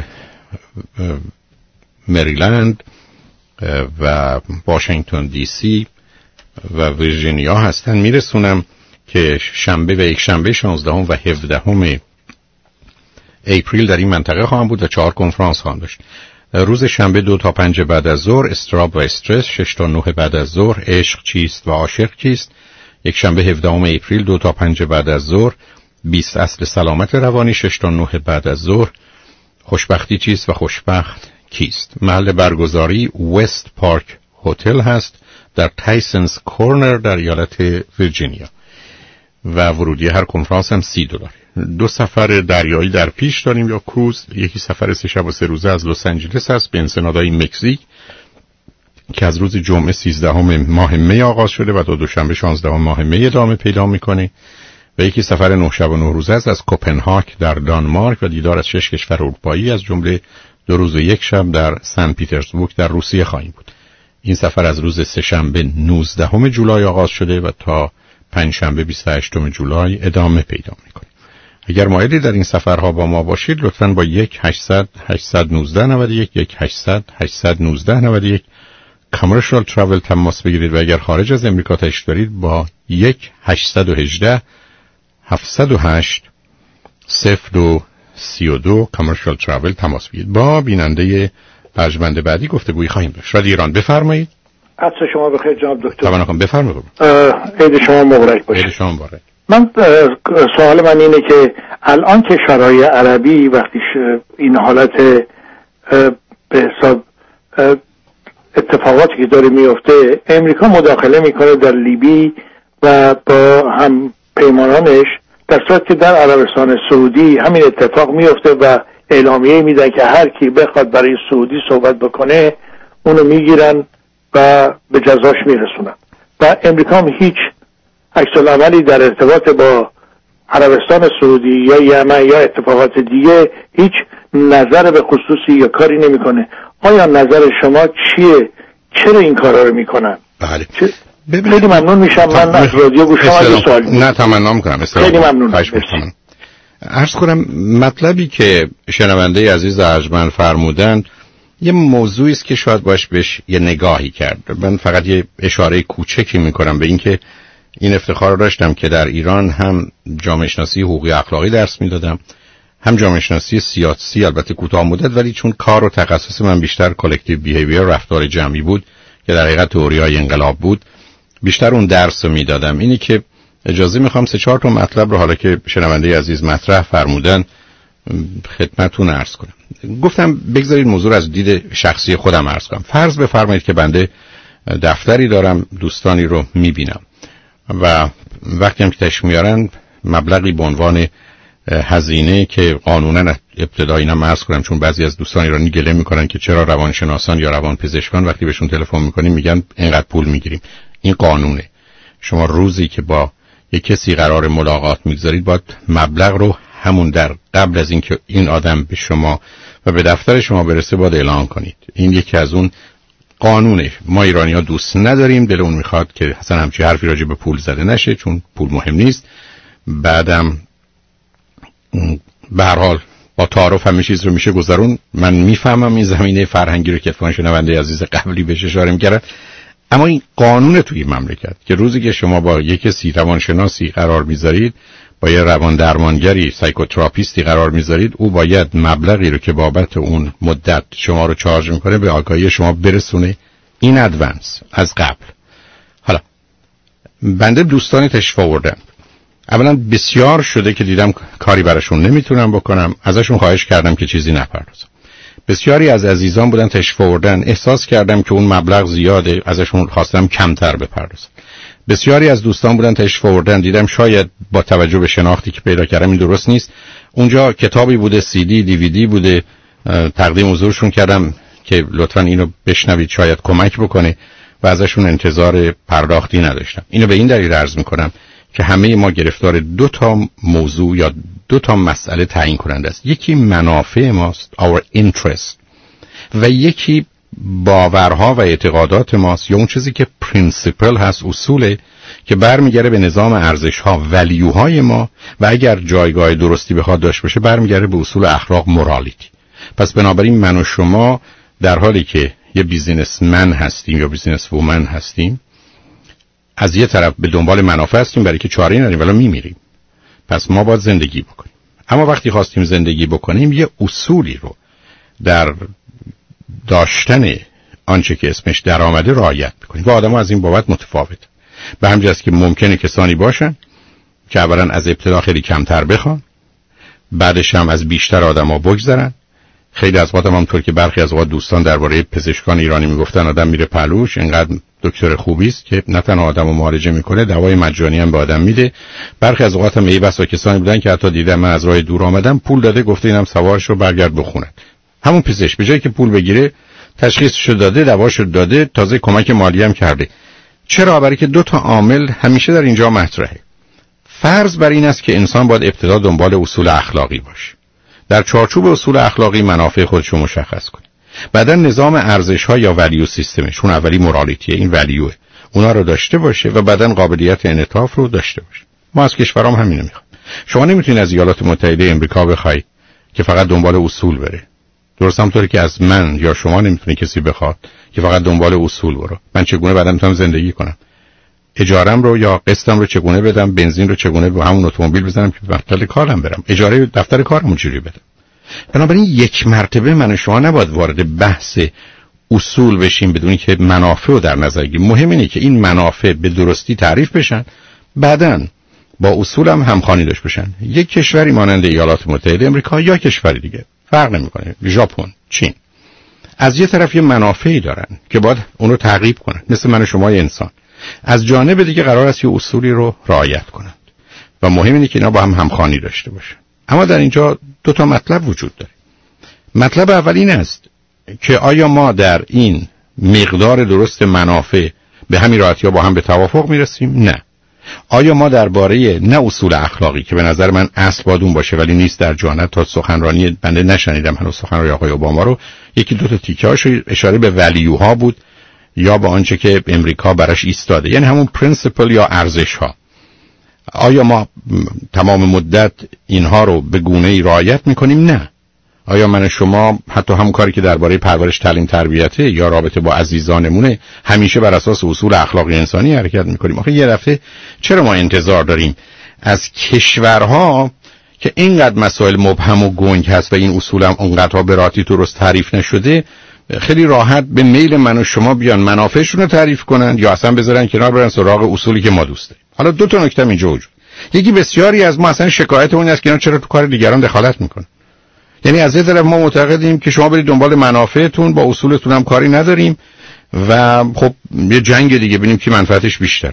مریلند و واشنگتن دی سی و ویرجینیا هستن میرسونم که شنبه و یک شنبه 16 و 17 اپریل در این منطقه خواهم بود و 4 کنفرانس خواهم داشت. روز شنبه 2 تا 5 بعد از ظهر استراب و استرس، 6 تا 9 بعد از ظهر عشق چیست و عاشق کیست. یک شنبه 17 اپریل 2 تا 5 بعد از ظهر 20 اصل سلامت روانی، 6 تا 9 بعد از ظهر خوشبختی چیست و خوشبخت کیست. محل برگزاری وست پارک هتل هست در تایسنز کورنر در ایالت ویرجینیا و ورودی هر کنفرانس هم $30. 2 سفر دریایی در پیش داریم یا کروز. یکی سفر 3 شب و 3 روزه از لس آنجلس است به انسنادای مکزیک که از روز جمعه 13 ماه می آغاز شده و تا دوشنبه 16 ماه می ادامه پیدا میکنه و یکی سفر 9 شب و 9 روزه است از کوپنهاگ در دانمارک و دیدار از 6 کشور اروپایی از جمله 2 روز و 1 شب در سن پیترزبورگ در روسیه خواهیم بود. این سفر از روز سه شنبه 19 جولای آغاز شده و تا پنجشنبه 28 جولای ادامه پیدا میکنه. اگر مایلی در این سفرها با ما باشید لطفاً با 1-800-819-91 1-800-819-91 کامرشال تراول تماس بگیرید و اگر خارج از امریکا تشریف دارید با 1-818-728-0232 کامرشال تراول تماس بگیرید. با بیننده ارجمند بعدی گفتگویی خواهیم داشت. رادیو ایران بفرمایید. عصر شما بخیر جناب دکتر. تمام بفرمایید. عید شما مبارک باشه. عید شما مبارک. من سوال من اینه که الان کشورهای عربی وقتی این حالت به حساب اتفاقاتی که داره میفته، امریکا مداخله میکنه در لیبی و با هم پیمانانش، در صورت که در عربستان سعودی همین اتفاق میفته و اعلامیه میدن که هر کی بخواد برای سعودی صحبت بکنه اونو میگیرن و به جزاش میرسونن و امریکا هم هیچ عکس العملی در ارتباط با عربستان سعودی یا یمن یا اتفاقات دیگه هیچ نظر به خصوصی یا کاری نمیکنه. آیا نظر شما چیه؟ چرا این کارا رو میکنن؟ بله. خیلی ممنون میشم. من از رادیو گوش کنم سوال نه تمنا میکنم. خیلی ممنون. عرض کنم مطلبی که شنونده عزیز ارجمند فرمودن یه موضوعی است که شاید باش بهش یه نگاهی کرد. من فقط یه اشاره کوچکی میکنم به این که این افتخار رو داشتم که در ایران هم جامعه شناسی حقوقی اخلاقی درس میدادم، هم جامعه شناسی سیاسی، البته کوتاه مدت، ولی چون کار و تخصص من بیشتر کلکتیو بیهیویر، رفتار جمعی بود که در حقیقت تئوریای انقلاب بود، بیشتر اون درس رو میدادم. اینی که اجازه میخوام 3-4 تا مطلب رو حالا که شنونده عزیز مطرح فرمودن خدمتتون عرض کنم. گفتم بگذارید موضوع از دید شخصی خودم عرض کنم. فرض بفرمایید که بنده دفتری دارم، دوستانی رو میبینم و وقتی هم که تشریف میارن مبلغی به عنوان هزینه که قانونا ابتدایی عرض کنم، چون بعضی از دوستان ایرانی گله میکنن که چرا روانشناسان یا روانپزشکان وقتی بهشون تلفن میکنیم میگن اینقدر پول میگیریم. این قانونه. شما روزی که با یک کسی قرار ملاقات میگذارید باید مبلغ رو همون در قبل از اینکه این آدم به شما و به دفتر شما برسه باید اعلان کنید. این یکی از اون قانونه. ما ایرانی‌ها دوست نداریم، دلمون میخواد که اصلا همچی حرفی راجع به پول زده نشه چون پول مهم نیست. بعدم به هر حال با تعارف همه چیز رو میشه گذرون. من میفهمم این زمینه فرهنگی رو که اتفاقاً شنونده عزیز قبلی بهش اشاره می‌کردن، اما این قانون توی مملکت که روزی که شما با یک کسی روانشناسی قرار میذارید، با یه روان درمانگری سایکوتراپیستی قرار میذارید، او باید مبلغی رو که بابت اون مدت شما رو چارج میکنه به آگاهی شما برسونه این ادوانس از قبل. حالا بنده دوستانی تشریف آوردن، اولا بسیار شده که دیدم کاری براشون نمیتونم بکنم، ازشون خواهش کردم که چیزی نپردازم. بسیاری از عزیزان بودن تشریف آوردن، احساس کردم که اون مبلغ زیاده، ازشون خواستم کمتر بپردازم. بسیاری از دوستان بودن تشریف آوردن، دیدم شاید با توجه به شناختی که پیدا کردم این درست نیست. اونجا کتابی بوده، CD DVD بوده، تقدیم حضورشون کردم که لطفاً اینو بشنوید شاید کمک بکنه و ازشون انتظار پرداختی نداشتم. اینو به این دلیل عرض میکنم که همه ما گرفتار 2 تا موضوع یا 2 تا مسئله تعیین کننده است. یکی منافع ماست، our interest، و یکی باورها و اعتقادات ماست یا اون چیزی که پرینسیپل هست، اصوله که برمیگره به نظام ارزش‌ها، ولیوهای ما، و اگر جایگاه درستی بخواد داشته باشه برمیگره به اصول اخلاق، مورالیتی. پس بنابراین من و شما در حالی که یه بیزینسمن هستیم یا بیزینس وومن هستیم، از یه طرف به دنبال منافع هستیم برای که چاره‌ای نداریم ولی میمیریم. پس ما باید زندگی بکنیم. اما وقتی خواستیم زندگی بکنیم یه اصولی رو در داشتن آنچه که اسمش در آمده رعایت بکنیم و آدم ها از این بابت متفاوت. به همین جهت که ممکنه کسانی باشن که اولا از ابتدا خیلی کمتر بخوان، بعدش هم از بیشتر آدم ها بگذرن. خیلی از وقت همونطور که برخی از وقت دوستان درباره پزشکان ایرانی میگفتن آدم میره پلوش، اینقدر دکتر خوبی است که نه تنها آدمو معالجه میکنه، دوای مجانی هم به آدم میده. برخی از اوقات هم بسا کسانی بودن که حتی دیدم من از راه دور آمدم پول داده، گفته اینم سوارش رو برگرد بخونه. همون پزشک به جایی که پول بگیره تشخیصشو داده، دواشو داده، تازه کمک مالی هم کرده. چرا؟ برای که 2 تا عامل همیشه در اینجا مطرحه. فرض بر این است که انسان باید ابتدا دنبال اصول اخلاقی باشه، در چارچوب اصول اخلاقی منافع خودش رو مشخص کنه، بعدا نظام ارزش‌ها یا ولیو سیستمش، اون اولی مورالیتیه، این ولیوه، اونا رو داشته باشه و بعدا قابلیت انعطاف رو داشته باشه. ما از کشورام همینو میخوایم. شما نمیتونید از ایالات متحده آمریکا بخوای که فقط دنبال اصول بره. درست همونطوری که از من یا شما نمیتونه کسی بخواد که فقط دنبال اصول بره. من چگونه بعدا میتونم زندگی کنم؟ اجارم رو یا قسطم رو چگونه بدم؟ بنزین رو چگونه به همون اتومبیل بزنم که به محل کارم برم؟ اجاره دفتر کارم چجوری بدم؟ بنابراین یک مرتبه من و شما نباید وارد بحث اصول بشیم بدون که منافع رو در نظر بگیریم. مهم اینه که این منافع به درستی تعریف بشن، بعداً با اصول هم همخوانی داشته باشن. یک کشوری مانند ایالات متحده آمریکا یا کشوری دیگه فرق نمیکنه، ژاپن، چین، از یه طرف یه منافعی دارن که باید اون رو تعقیب کنن، مثل من و شما انسان. از جانب دیگه قرار است یه اصولی رو رعایت کنند و مهم اینه که اینا با هم همخوانی داشته باشن. اما در اینجا دو تا مطلب وجود داره. مطلب اول این است که آیا ما در این مقدار درست منافع به همین راحتی ها با هم به توافق میرسیم؟ نه. آیا ما درباره نه اصول اخلاقی که به نظر من اصل بادون باشه ولی نیست در جانب، تا سخنرانی بنده نشنیدم هنوز سخنرانی آقای اوباما رو، یکی دو تا تیکه هاش اشاره به ولیوها بود یا به آنچه که امریکا براش ایستاده، یعنی همون پرینسیپل یا ارزش ها. آیا ما تمام مدت اینها رو به گونه‌ای رعایت میکنیم؟ نه. آیا من شما حتی هم کاری که درباره پرورش، تعلیم، تربیته یا رابطه با عزیزانمونه همیشه بر اساس اصول اخلاقی انسانی حرکت میکنیم؟ آخه یه دفعه چرا ما انتظار داریم از کشورها که اینقدر مسائل مبهم و گنگ هست و این اصول هم اونقدر به راحتی درست تعریف نشده خیلی راحت به میل من و شما بیان منافعشون رو تعریف کنن یا اصلا بذارن کنار برن سراغ اصولی که ما دوست داریم؟ حالا دو تا نکته اینجا وجود. یکی بسیاری از ما اصلا شکایتمون است که اینا چرا تو کار دیگران دخالت میکنن. یعنی از یه طرف ما معتقدیم که شما برید دنبال منافعتون، با اصولتون هم کاری نداریم و خب یه جنگ دیگه ببینیم کی منفعتش بیشتره.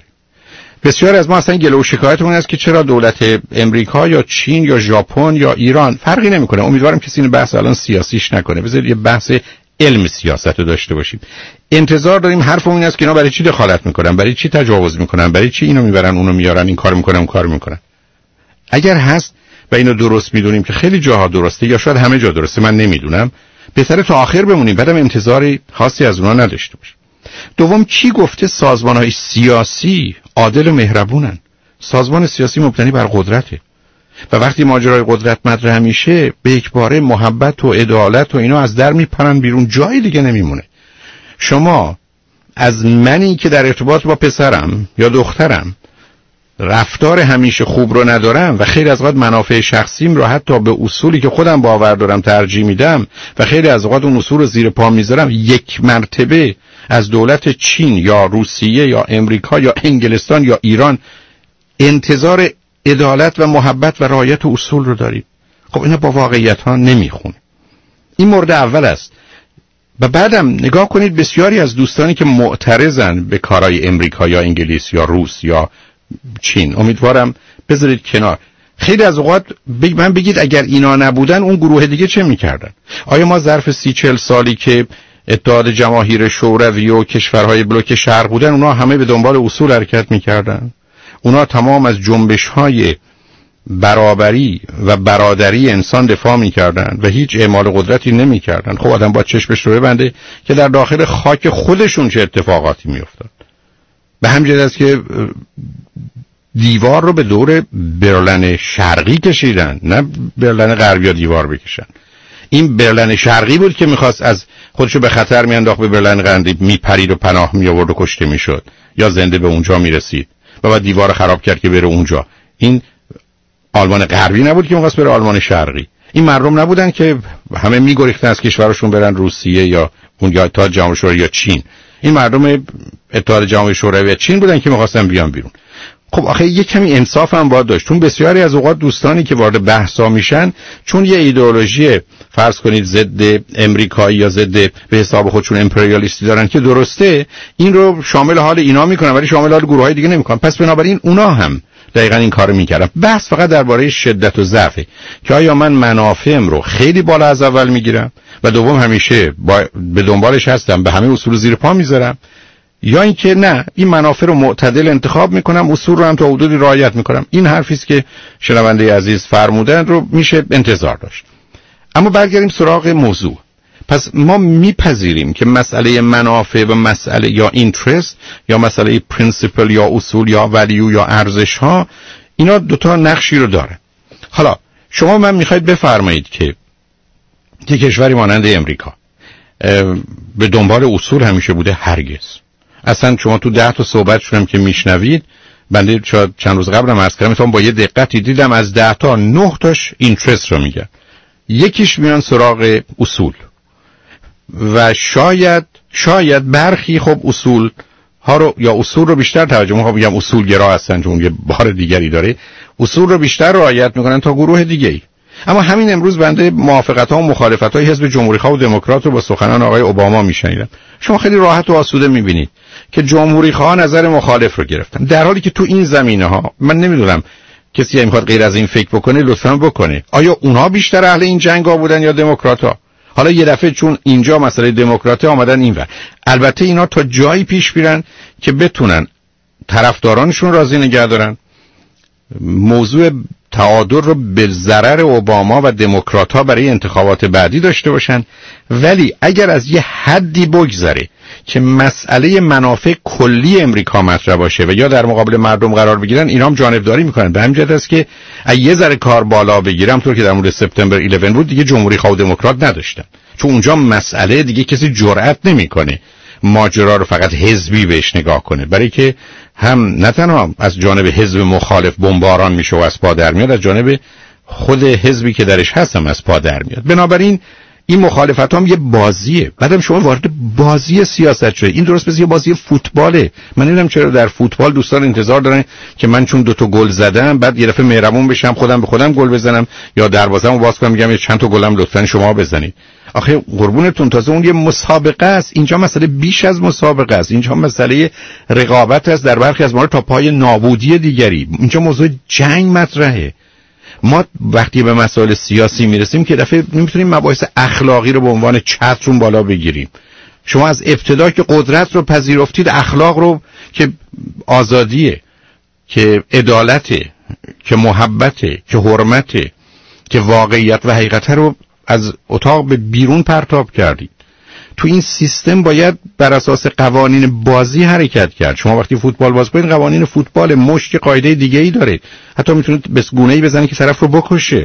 بسیار از ما اصلا گله و شکایتمون است که چرا دولت امریکا یا چین یا ژاپن یا ایران فرقی نمیکنه. امیدوارم کسی این بحث الان سیاسیش نکنه. بذارید یه بحث علم سیاست رو داشته باشیم. انتظار داریم حرفمون این است که اینا برای چی دخالت میکنن، برای چی تجاوز میکنن، برای چی اینو میبرن اونو میارن، این کارو میکنن اون کارو میکنن. اگر هست و اینو درست میدونیم که خیلی جاها درسته یا شاید همه جا درسته، من نمیدونم، بهتره تا آخر بمونیم، بعدم انتظاری خاصی از اونها نداشته باشیم. دوم، کی گفته سازمان‌های سیاسی عادل و مهربونن؟ سازمان سیاسی مبتنی بر قدرته و وقتی ماجرای قدرت مطرح میشه به یکباره محبت و عدالت و اینا از در میپرن بیرون، جای دیگه نمیمونه. شما از منی که در ارتباط با پسرم یا دخترم رفتار همیشه خوب رو ندارم و خیلی از اوقات منافع شخصیم رو حتی به اصولی که خودم باور دارم ترجیح میدم و خیلی از اوقات اون اصول رو زیر پا میذارم، یک مرتبه از دولت چین یا روسیه یا امریکا یا انگلستان یا ایران انتظار عدالت و محبت و رعایت اصول رو داریم. خب اینا با واقعیت ها نمیخونه. این مورد اول است. و بعدم نگاه کنید بسیاری از دوستانی که معترضن به کارهای امریکا یا انگلیس یا روس یا چین، امیدوارم بذارید کنار. خیلی از اوقات من بگید اگر اینا نبودن اون گروه دیگه چه میکردن؟ آیا ما ظرف 30-40 سالی که اتحاد جماهیر شوروی و کشورهای بلوک شرق بودن اونا همه به دنبال اصول حرکت میکردن؟ اونا تمام از جنبش‌های برابری و برادری انسان دفاع میکردن و هیچ اعمال قدرتی نمیکردن. خب آدم باید چشمش رو ببنده که در داخل خاک خودشون چه اتفاقاتی میافتاد. به همین جهت است که دیوار رو به دور برلن شرقی کشیدن، نه برلن غربی یا دیوار بکشن. این برلن شرقی بود که میخواست از خودشو به خطر میانداخت، به برلن غربی میپرید و پناه میآورد و کشته میشد یا زنده به اونجا میرسید و بعد دیوار خراب کرد که بره اونجا. این آلمان غربی نبود که میخواست بره آلمان شرقی. این مردم نبودن که همه میگریختن از کشورشون برن روسیه یا اون یا اتحاد جماهیر شوروی یا چین. این مردم اتحاد جماهیر شوروی و چین بودن که میخواستن بیان بیرون. خب آخه یه کمی انصاف هم باید داشت، چون بسیاری از اوقات دوستانی که وارد بحثا میشن چون یه ایدئولوژی فرض کنید ضد امریکایی یا ضد به حساب خودشون امپریالیستی دارن که درسته، این رو شامل حال اینا میکنن ولی شامل حال گروه‌های دیگه نمیکنن. پس بنابراین اونا هم دقیقاً این کارو میکردن. بحث فقط درباره شدت و ضعفه که آیا من منافعم رو خیلی بالا از اول میگیرم و دوم همیشه به دنبالش هستم، به همه اصول زیر پا میذارم، یا اینکه نه، این منافع رو معتدل انتخاب میکنم، اصول رو هم تا حدودی رعایت میکنم. این حرفی است که شنونده عزیز فرمودن رو میشه انتظار داشت. اما برگردیم سراغ موضوع. پس ما میپذیریم که مسئله منافع و مسئله یا اینترست یا مسئله پرینسیپل یا اصول یا ولیو یا ارزش ها، اینا دوتا نقشی رو داره. حالا شما من میخواید بفرمایید که یک کشوری مانند امریکا به دنبال اصول همیشه بوده؟ هرگز. اصلا شما تو 10 تا صحبتشون که میشنوید، بنده چند روز قبلم عرض کردم مثلا با یه دقتی دیدم از 10 تا 9 تاش اینترست رو میگن. یکیش میان سراغ اصول و شاید شاید برخی خب اصول ها رو یا اصول رو بیشتر توجه می‌کنن، میگم اصولگرا هستن چون یه بار دیگری داره، اصول رو بیشتر رعایت میکنن تا گروه دیگه‌ای. اما همین امروز بنده موافقت‌ها و مخالفت‌های حزب جمهوری‌خواه و دموکرات رو با سخنان آقای اوباما میشنیدم. شما خیلی راحت و آسوده می‌بینید که جمهوری‌خواه نظر مخالف رو گرفتن، در حالی که تو این زمینه‌ها من نمی‌دونم کسی که می‌خواد غیر از این فکر بکنه لطفاً بکنه. آیا اونها بیشتر اهل این جنگ‌ها بودن یا دموکرات‌ها؟ حالا یه دفعه چون اینجا مسئله دموکراته آمدن اینور. البته اینا تا جایی پیش میرن که بتونن طرفدارانشون راضی نگه دارن، موضوع تعادل رو به ضرر اوباما و دموکرات‌ها برای انتخابات بعدی داشته باشن، ولی اگر از یه حدی بگذره که مسئله منافع کلی امریکا مطرح باشه و یا در مقابل مردم قرار بگیرن، اینا هم جانبداری میکنن. به همین جهت است که یه ذره کار بالا بگیرم طور که در مورد سپتامبر 11 بود، دیگه جمهوری خواه و دموکرات نداشتن، چون اونجا مسئله دیگه کسی جرئت نمیکنه ماجرا رو فقط حزبی بهش نگاه کنه، برای که هم نه تنها از جانب حزب مخالف بمباران میشه و از پا در میاد، از جانب خود حزبی که درش هستم از پا در میاد. بنابراین این مخالفت هم یه بازیه. بعدم شما وارد بازی سیاست شده. این درست مثل یه بازی فوتباله. من نمیدونم چرا در فوتبال دوستان انتظار دارن که من چون 2 تا گل زدم بعد یه دفعه مهربون بشم خودم به خودم گل بزنم یا دروازه‌مو باز کنم میگم چند تا گلم لطفاً شما بزنید. آخه قربونتون تازه اون یه مسابقه است. اینجا مسئله بیش از مسابقه است. اینجا مسئله رقابت است در برخی از مورد تا پای نابودی دیگری. اینجا موضوع جنگ مطرحه. ما وقتی به مسائل سیاسی میرسیم که دفعه نمیتونیم مباحث اخلاقی رو به عنوان چترون بالا بگیریم. شما از ابتدا که قدرت رو پذیرفتید، اخلاق رو که آزادیه، که عدالته، که محبته، که حرمته، که واقعیت و حقیقت رو از اتاق به بیرون پرتاب کردید. تو این سیستم باید بر اساس قوانین بازی حرکت کرد. شما وقتی فوتبال بازی کنید قوانین فوتبال مشت قاعده دیگه‌ای داره، حتی میتونید به گونه‌ای بزنید که طرف رو بکشه.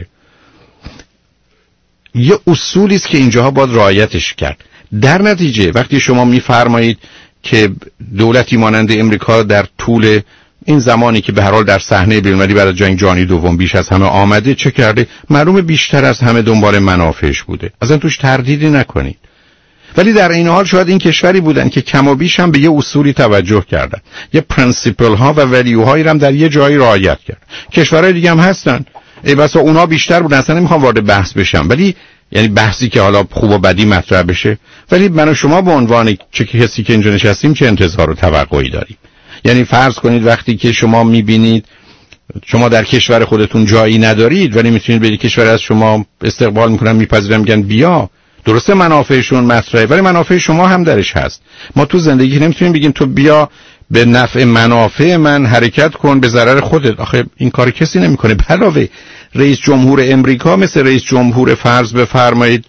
یه اصولی است که اینجاها باید رعایتش کرد. در نتیجه وقتی شما میفرمایید که دولتی مانند امریکا در طول این زمانی که به هر حال در صحنه بین‌المللی بعد از جنگ جهانی دوم بیش از همه آمده چه کرده، معلومه بیشتر از همه دنبال منافعش بوده، اصلا توش تردیدی نکنید. ولی در این حال شاید این کشوری بودن که کم و بیش هم به یه اصولی توجه کردن، یه پرنسیپل ها و ولیو هایی هم در یه جایی رعایت کرد. کشورهای دیگه هم هستن، ای بسا اونا بیشتر بودن. اصلا نمیخوام وارد بحث بشم، ولی یعنی بحثی که حالا خوب و بدی مطرح بشه، ولی من و شما به عنوان چه کسی که اینجا نشستیم چه انتظار و توقعی داریم؟ یعنی فرض کنید وقتی که شما میبینید شما در کشور خودتون جایی ندارید ولی میتونید برید کشور از شما استقبال میکنن، میپذیرن، میگن بیا. درسته منافعشون مطرحه ولی منافع شما هم درش هست. ما تو زندگی نمیتونیم بگیم تو بیا به نفع منافع من حرکت کن به ضرر خودت. آخه این کار کسی نمیکنه. علاوه رئیس جمهور امریکا مثل رئیس جمهور فرض بفرمایید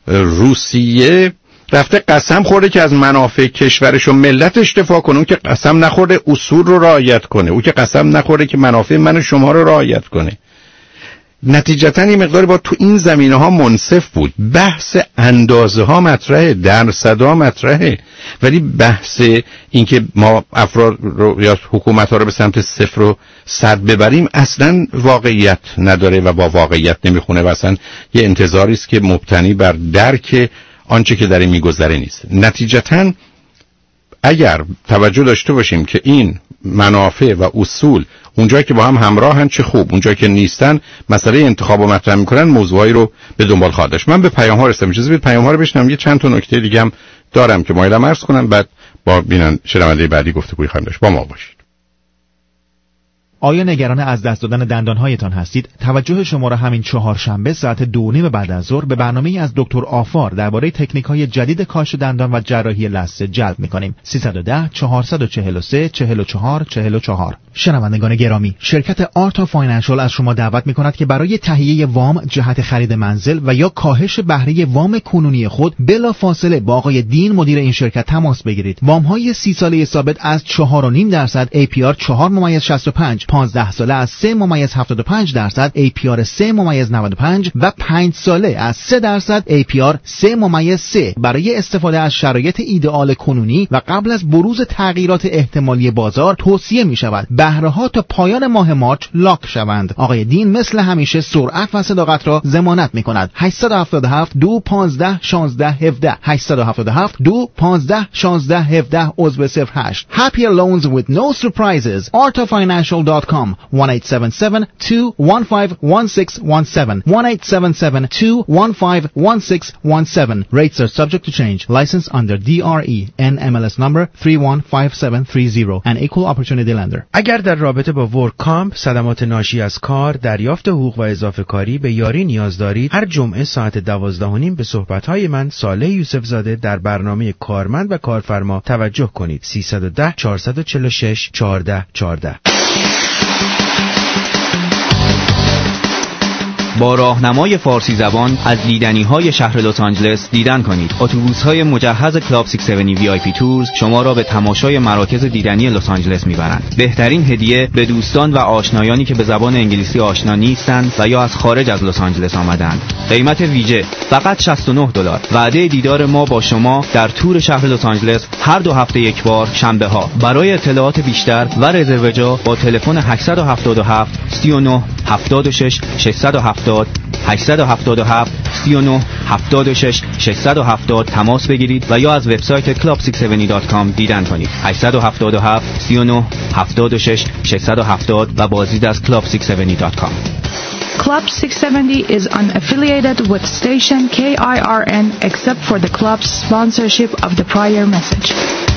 روسیه رفته قسم خورده که از منافع کشورش و ملتش دفاع کنه. اون که قسم نخورده اصول رو رعایت کنه، اون که قسم نخورده که منافع من و شما رو رعایت کنه. نتیجتاً این مقداری با تو این زمینه ها منصف بود. بحث اندازه ها مطرحه، درصدها مطرحه، ولی بحث اینکه ما افراد رو یا حکومت ها رو به سمت 0 و 100 ببریم اصلا واقعیت نداره و با واقعیت نمیخونه و اصلا یه انتظاری است که مبتنی بر درک آنچه که در این میگذره نیست. نتیجتاً اگر توجه داشته باشیم که این منافع و اصول اونجایی که با هم همراهن چه خوب، اونجایی که نیستن مسئله انتخاب و مطرح میکنن موضوعی رو به دنبال خواهد داشت. من به پیام ها رسیدم، اجازه بدید پیام ها رو بشنوم. یه چند تا نکته دیگه هم دارم که مایلم عرض کنم، بعد با شنونده بعدی گفتگوی خواهیم داشت. با ما باشید. آیا نگران از دست دادن دندانهایتان هستید؟ توجه شما را همین چهارشنبه ساعت 2:30 بعد از ظهر به برنامه‌ای از دکتر آفار درباره تکنیک‌های جدید کاهش دندان و جراحی لثه جلب می‌کنیم. 310 443 44 44. شنوندگان گرامی، شرکت آرتا فاینانشال از شما دعوت می‌کند که برای تهیه وام جهت خرید منزل و یا کاهش بهره وام کنونی خود بلافاصله با آقای دین مدیر این شرکت تماس بگیرید. وام‌های 30 ساله ثابت از 4.5% APR 4.65 15 ساله از 3.75% APR 3.95% و 5 ساله از 3% APR 3.3%. برای استفاده از شرایط ایدئال کنونی و قبل از بروز تغییرات احتمالی بازار توصیه می شود بهره‌ها تا پایان ماه مارچ لاک شوند. آقای دین مثل همیشه سرعت و صداقت را ضمانت می کند. 877 215 16 17 877 215 16 17 عضو 08. Happier loans with no surprises. artofinancial.com 1-877-215-1617 1-877-215-1617. Rates are subject to change. License under DRE NMLS number 315730 an equal opportunity lender. اگر در رابطه با ورکامپ، صدمات ناشی از کار، دریافت حقوق و اضافه کاری به یاری نیاز دارید، هر جمعه ساعت 12:30 به صحبت‌های من صالح یوسف زاده در برنامه کارمند و کارفرما توجه کنید. 310 446 1414. با راهنمای فارسی زبان از دیدنی‌های شهر لس آنجلس دیدن کنید. اتوبوس‌های مجهز کلاب 670 VIP تورز شما را به تماشای مراکز دیدنی لس آنجلس می‌برند. بهترین هدیه به دوستان و آشنایانی که به زبان انگلیسی آشنا نیستند و یا از خارج از لس آنجلس آمدند. قیمت ویژه فقط $69. وعده دیدار ما با شما در تور شهر لس آنجلس هر 2 هفته یک بار شنبه‌ها. برای اطلاعات بیشتر و رزرو جا با تلفن 877 39 76 670 877 39 76 670 تماس بگیرید و یا از وبسایت club670.com دیدن کنید. 877 39 76 670 و بازدید از club670.com. Club 670 is unaffiliated with station KIRN except for the club's sponsorship of the prior message.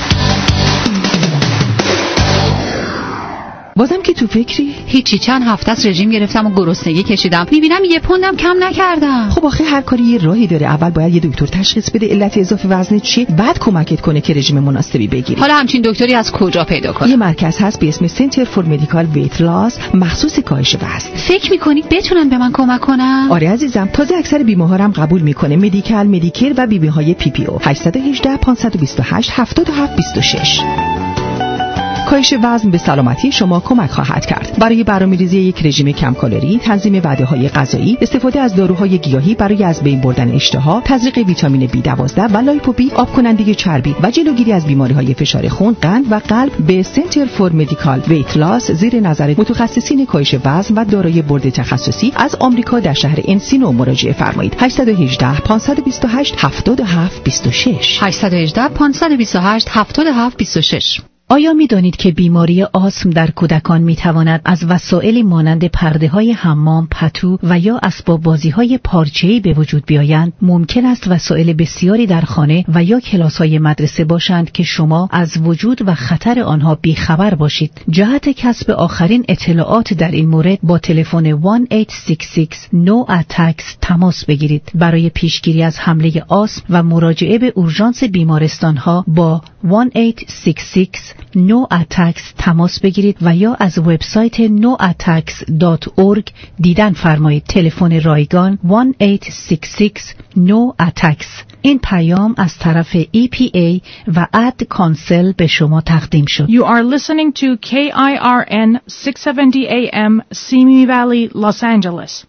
بازم که تو فکری؟ هیچی، چند هفته است رژیم گرفتم و گرسنگی کشیدم. میبینم 1 پوندم کم نکردم. خب آخه هر کاری یه راهی داره. اول باید یه دکتر تشخیص بده علت اضافه وزن چیه، بعد کمکت کنه که رژیم مناسبی بگیری. حالا همچین دکتری از کجا پیدا کنم؟ یه مرکز هست به اسم سنتر فور مدیکال ویت لاس مخصوص کاهش وزن. فکر می‌کنی بتونن به من کمک کنن؟ آره عزیزم، تازه اکثر بیماها هم قبول میکنه. مدیکال، مدیکر و بی‌بی‌های PPO. 818 528 77 26. کاهش وزن به سلامتی شما کمک خواهد کرد. برای برنامه‌ریزی یک رژیم کم کالری، تنظیم وعده‌های غذایی، استفاده از داروهای گیاهی برای از بین بردن اشتها، تزریق ویتامین B12 و لایپوبی، آب کننده چربی و جلوگیری از بیماری‌های فشار خون، قند و قلب به سنتر فور مدیکال ویت لاس زیر نظر متخصصین کاهش وزن و دارای بورد تخصصی از آمریکا در شهر انسینو مراجعه فرمایید. 818 528 77 26 818 528 77 26. آیا می دانید که بیماری آسم در کودکان می تواند از وسایلی مانند پرده‌های حمام، پتو و یا اسباب بازی‌های پارچه‌ای به وجود بیایند؟ ممکن است وسایل بسیاری در خانه و یا کلاس‌های مدرسه باشند که شما از وجود و خطر آنها بیخبر باشید. جهت کسب آخرین اطلاعات در این مورد با تلفن 1866 NO ATTACKS تماس بگیرید. برای پیشگیری از حمله آسم و مراجعه به اورژانس بیمارستان‌ها با 1866 NO ATTACKS تماس بگیرید و یا از وبسایت noattacks.org دیدن فرمایید. تلفن رایگان 1866 NO ATTACKS. این پیام از طرف EPA و Ad Council به شما تقدیم شد. You are listening to KIRN 670 AM Simi Valley, Los Angeles.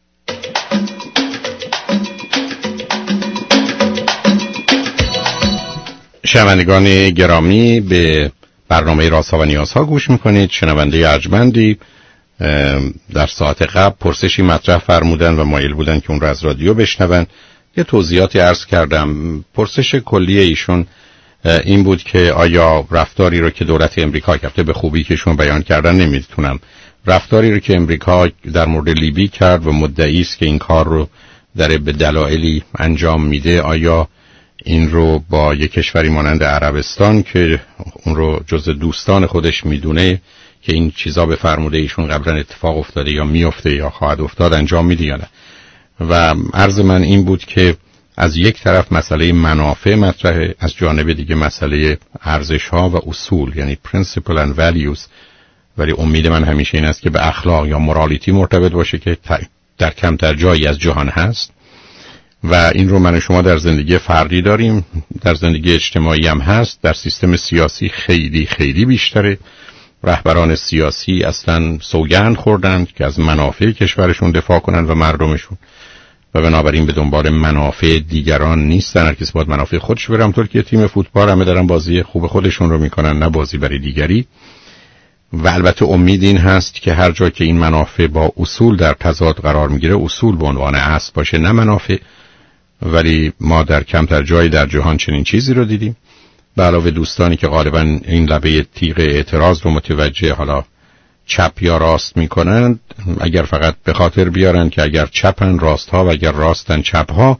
شنوندگان گرامی، به برنامه رازها و نیازها گوش میکنید. شنونده ارجمندی در ساعت قبل پرسشی مطرح فرمودن و مایل بودن که اون رو از رادیو بشنون. یه توضیحاتی عرض کردم. پرسش کلی ایشون این بود که آیا رفتاری رو که دولت امریکا کرده به خوبی که شما بیان کردن نمیتونم، رفتاری رو که امریکا در مورد لیبی کرد و مدعی است که این کار رو داره به دلایلی انجام میده، آیا این رو با یک کشوری مانند عربستان که اون رو جز دوستان خودش میدونه که این چیزا به فرموده ایشون قبلا اتفاق افتاده یا میفته یا خواهد افتاد انجام میده یا نه؟ و عرض من این بود که از یک طرف مسئله منافع مطرحه، از جانب دیگه مسئله ارزش ها و اصول، یعنی principle and values، ولی امید من همیشه این است که به اخلاق یا مورالیتی مرتبط باشه که در کمتر جایی از جهان هست و این رو من و شما در زندگی فردی داریم، در زندگی اجتماعی هم هست، در سیستم سیاسی خیلی خیلی بیشتره رهبران سیاسی اصلا سوگند خوردند که از منافع کشورشون دفاع کنند و مردمشون و بنابراین به دنبال منافع دیگران نیستن. هر کسی باید منافع خودش بره. همونطور که تیم فوتبال همه دارن بازی خوب خودشون رو میکنن، نه بازی برای دیگری. و البته امید این هست که هر جا که این منافع با اصول در تضاد قرار میگیره، اصول به عنوان اصل باشه نه منافع. ولی ما در کمتر جایی در جهان چنین چیزی رو دیدیم. به علاوه دوستانی که غالبا این لبه تیغ اعتراض رو متوجه حالا چپ یا راست میکنند، اگر فقط به خاطر بیارن که اگر چپن راست ها و اگر راستن چپ ها،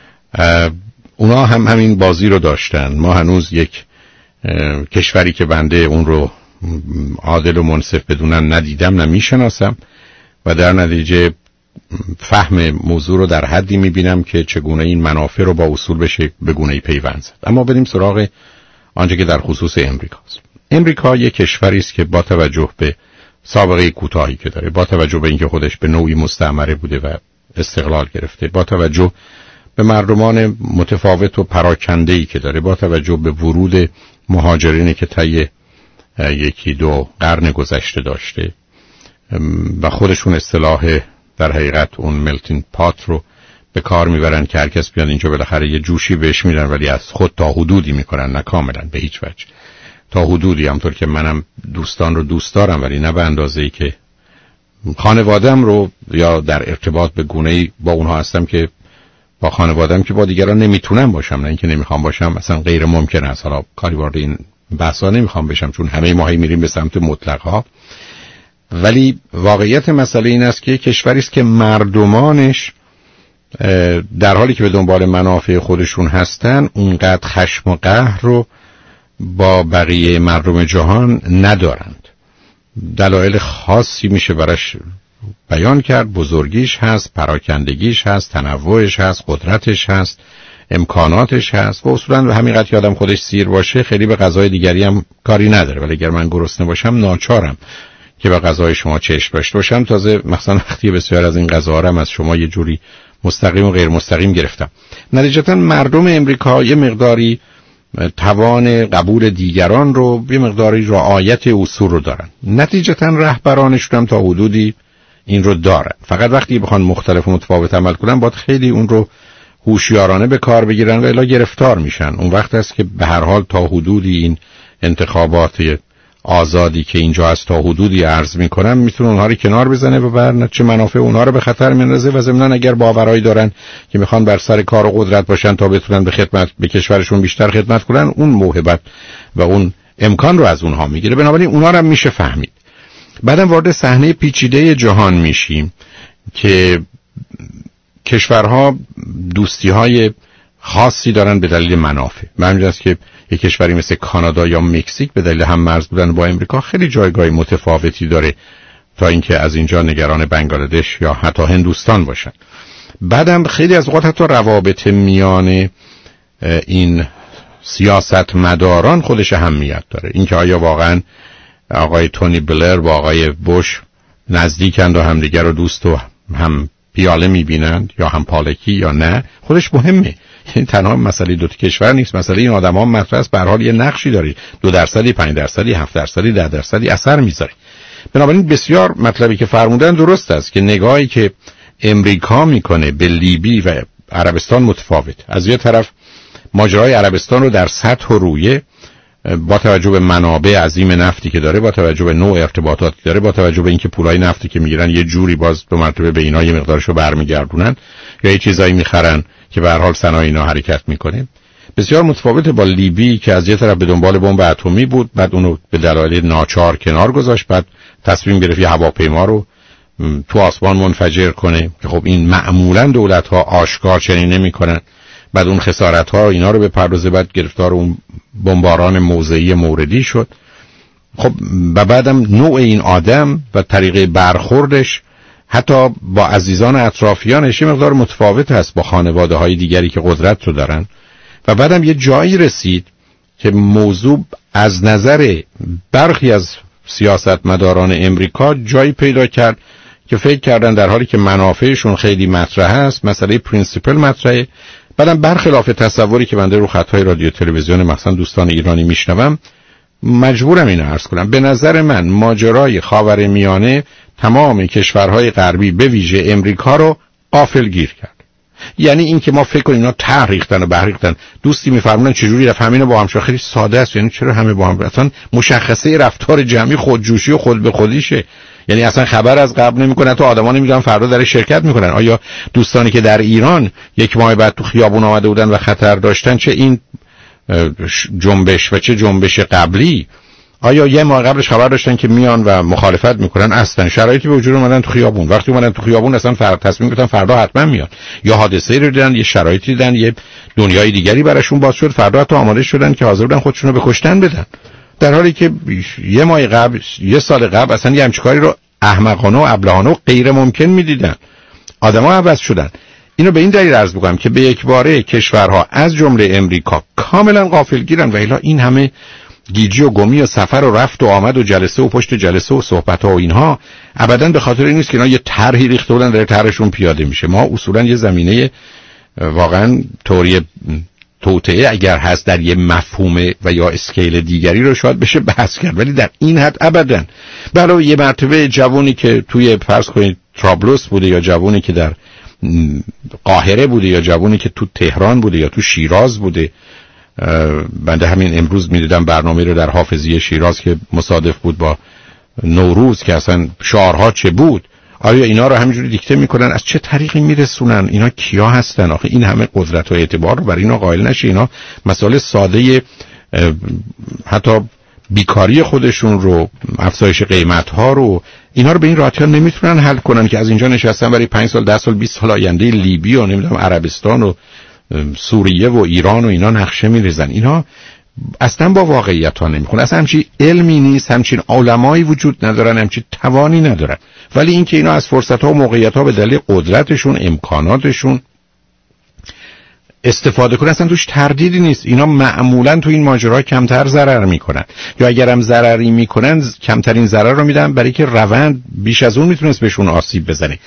اونا هم همین بازی رو داشتن. ما هنوز یک کشوری که بنده اون رو عادل و منصف بدونن ندیدم، نمیشناسم و در نتیجه فهم موضوع رو در حدی میبینم که چگونه این منافع رو با اصول بشه به گونه‌ای پیوند زد. اما بریم سراغ آنچه که در خصوص امریکاست. امریکا یک کشوری است که با توجه به سابقه کوتاهی که داره، با توجه به اینکه خودش به نوعی مستعمره بوده و استقلال گرفته، با توجه به مردمان متفاوت و پراکنده‌ای که داره، با توجه به ورود مهاجرینی که طی یکی دو قرن گذشته داشته و خودشون اصطلاح در حقیقت اون ملتینگ پات رو به کار میبرن که هر کس بیاد اینجا بالاخره یه جوشی بهش میدن، ولی از خود تا حدودی میکنن، نه کاملا به هیچ وجه، تا حدودی. همطور که منم دوستان رو دوست دارم ولی نه به اندازه‌ای که خانوادم رو یا در ارتباط به گونه‌ای با اونها هستم که با خانوادم که با دیگران نمیتونم باشم، نه اینکه نمیخوام باشم، اصلا غیر ممکن است. حالا کاری وارد این بحثا نمیخوام بشم چون همه ماهی میریم به سمت مطلق‌ها. ولی واقعیت مسئله این است که کشوری است که مردمانش در حالی که به دنبال منافع خودشون هستن اونقدر خشم و قهر رو با بقیه مردم جهان ندارند. دلایل خاصی میشه براش بیان کرد. بزرگیش هست، پراکندگیش هست، تنوعش هست، قدرتش هست، امکاناتش هست و اصولا به همین قدر که آدم خودش سیر باشه خیلی به غذای دیگری هم کاری نداره. ولی اگر من گرسنه باشم ناچارم که به غذای شما چشم داشته باشم. تازه مثلا وقتی بسیار از این غذاها رو از شما یه جوری مستقیم و غیر مستقیم گرفتم. نتیجتا مردم امریکا یه مقداری توان قبول دیگران رو، یه مقداری رعایت اصول رو دارن. نتیجتا رهبرانشون هم تا حدودی این رو دارن. فقط وقتی بخوان مختلف و متفاوت عمل کنن باید خیلی اون رو هوشیارانه به کار بگیرن و الا گرفتار میشن. اون وقت است که به هر حال تا حدودی این انتخابات آزادی که اینجا از تا حدودی عرض میکنم میتونه اونها رو کنار بزنه و بر چه منافع اونها رو به خطر میندازه و ضمن اگر باورایی دارن که میخوان بر سر کار و قدرت باشن تا بتونن به خدمت به کشورشون بیشتر خدمت کنن، اون موهبت و اون امکان رو از اونها میگیره. بنابراین اونها رو هم میشه فهمید. بعدم وارد صحنه پیچیده جهان میشیم که کشورها دوستی‌های خاصی دارن به دلیل منافع. همین است که یک کشوری مثل کانادا یا مکزیک به دلیل هم مرز بودن با امریکا خیلی جایگاه متفاوتی داره تا اینکه از اینجا نگران بنگلادش یا حتی هندوستان باشن. بعدم خیلی از اوقات حتی روابط میان این سیاستمداران خودش اهمیت داره. اینکه آیا واقعا آقای تونی بلر با آقای بوش نزدیکند و همدیگر رو دوست و هم پیاله میبینند یا هم پالکی یا نه، خودش مهمه. این تنها مسئله دو کشور نیست، مسئله این آدم‌ها مطرح است. به هر حال یه نقشی داری، 2%، 5%، 7%، 10% اثر میذاره. بنابراین بسیار مطلبی که فرمودن درست است که نگاهی که امریکا میکنه به لیبی و عربستان متفاوت. از یه طرف ماجرای عربستان رو در سطح و رویه با توجه به منابع عظیم نفتی که داره، با توجه به نوع ارتباطاتی که داره، با توجه به اینکه پولای نفتی که میگیرن یه جوری باز دو مرتبه به اینا یه مقدارشو برمیگردونن یا یه چیزایی میخرن که به هر حال صنایع اینا حرکت میکنه، بسیار متفاوته با لیبی که از یه طرف به دنبال بمب اتمی بود، بعد اونو به دلایل ناچار کنار گذاشت، بعد تصمیم گرفت یه هواپیما رو تو آسمان منفجر کنه که خب این معمولا دولت‌ها آشکار چنین نمی‌کنن. بعد اون خسارت‌ها اینا رو بپردازه، بعد گرفتار اون بمباران موضعی موردی شد. خب و بعدم نوع این آدم و طریقه برخوردش حتی با عزیزان اطرافیانش یه مقدار متفاوت هست با خانواده‌های دیگری که قدرت رو دارن. و بعدم یه جایی رسید که موضوع از نظر برخی از سیاستمداران امریکا جایی پیدا کرد که فکر کردن در حالی که منافعشون خیلی مطرح است، مسئله پرینسیپل مطرحه. بعدم برخلاف تصوری که بنده رو خطهای رادیو تلویزیون مثلا دوستان ایرانی میشنوم، مجبورم اینو عرض کنم. به نظر من ماجرای خاورمیانه تمام کشورهای غربی به ویژه امریکا رو غافلگیر کرد. یعنی این که ما فکر کنیم اینا تحریختن و بحریختن. دوستی میفرمونن چجوری رفت همینو با هم خیلی ساده است. یعنی چرا همه با هم؟ اصلا مشخصه رفتار جمعی خودجوشی و خود به خودیشه. یعنی اصلا خبر از قبل نمیکنن، تو آدما نمیدونن فردا در شرکت میکنن. آیا دوستانی که در ایران یک ماه بعد تو خیابون آمده بودن و خطر داشتن، چه این جنبش و چه جنبش قبلی، آیا یه ماه قبلش خبر داشتن که میان و مخالفت میکنن؟ اصلا شرایطی به وجود اومدن تو خیابون. وقتی اومدن تو خیابون اصلا تصمیم گرفتن فردا حتما میان. یا حادثه‌ای رو دیدن، یه شرایطی دیدن، یه دنیای دیگری براشون باز شد، فردا حتی آماده شدن که حاضر بودن خودشونو به کشتن بدن. در حالی که یه ماه قبل، یه سال قبل اصلا یه همچین کاری رو احمقانه و ابلهانه و غیر ممکن میدیدن. آدم‌ها عوض شدن. اینو به این دلیل عرض می‌کنم که به یک باره کشورها از جمله امریکا کاملا غافلگیرن و الا این همه گیجی و گمی و سفر و رفت و آمد و جلسه و پشت جلسه و صحبت‌ها و اینها ابداً به خاطر این نیست که اینا یه طرحی ریخته بودن در طرحشون پیاده میشه. ما اصولاً یه زمینه واقعاً توری توطئه اگر هست در یه مفهوم و یا اسکیل دیگری رو شاید بشه بحث کرد، ولی در این حد ابداً. برای یه مرتبه جوونی که توی فرض کنید طرابلس بوده یا جوونی که در قاهره بوده یا جوونی که تو تهران بوده یا تو شیراز بوده، بنده همین امروز میدیدم برنامه رو در حافظیه شیراز که مصادف بود با نوروز که اصلا شعارها چه بود. آیا اینا رو همینجوری دیکته میکنن؟ از چه طریقی میرسونن؟ اینا کیا هستن؟ آخه این همه قدرت و اعتبار رو برای اینا قائل نشه. اینا مسائل ساده حتی بیکاری خودشون رو، افزایش قیمت ها رو، اینا رو به این راحتی نمیتونن حل کنن که از اینجا نشستن برای 5 سال 10 سال 20 سال آینده لیبی و نمیدونم عربستان و سوریه و ایران و اینا نقشه میریزن. اینا اصلا با واقعیت ها نمیخونه. اصلا همچین علمی نیست، همچین علمایی وجود ندارن، همچین توانی ندارن. ولی اینکه اینا از فرصت ها و موقعیت ها به دلیل قدرتشون، امکاناتشون استفاده کنن، اصلا توش تردیدی نیست. اینا معمولا تو این ماجرا کمتر ضرر میکنن، یا اگر هم ضرری میکنن کمترین ضرر رو میدن، برای که روند بیش از اون میتونست بهشون آسیب بزنه.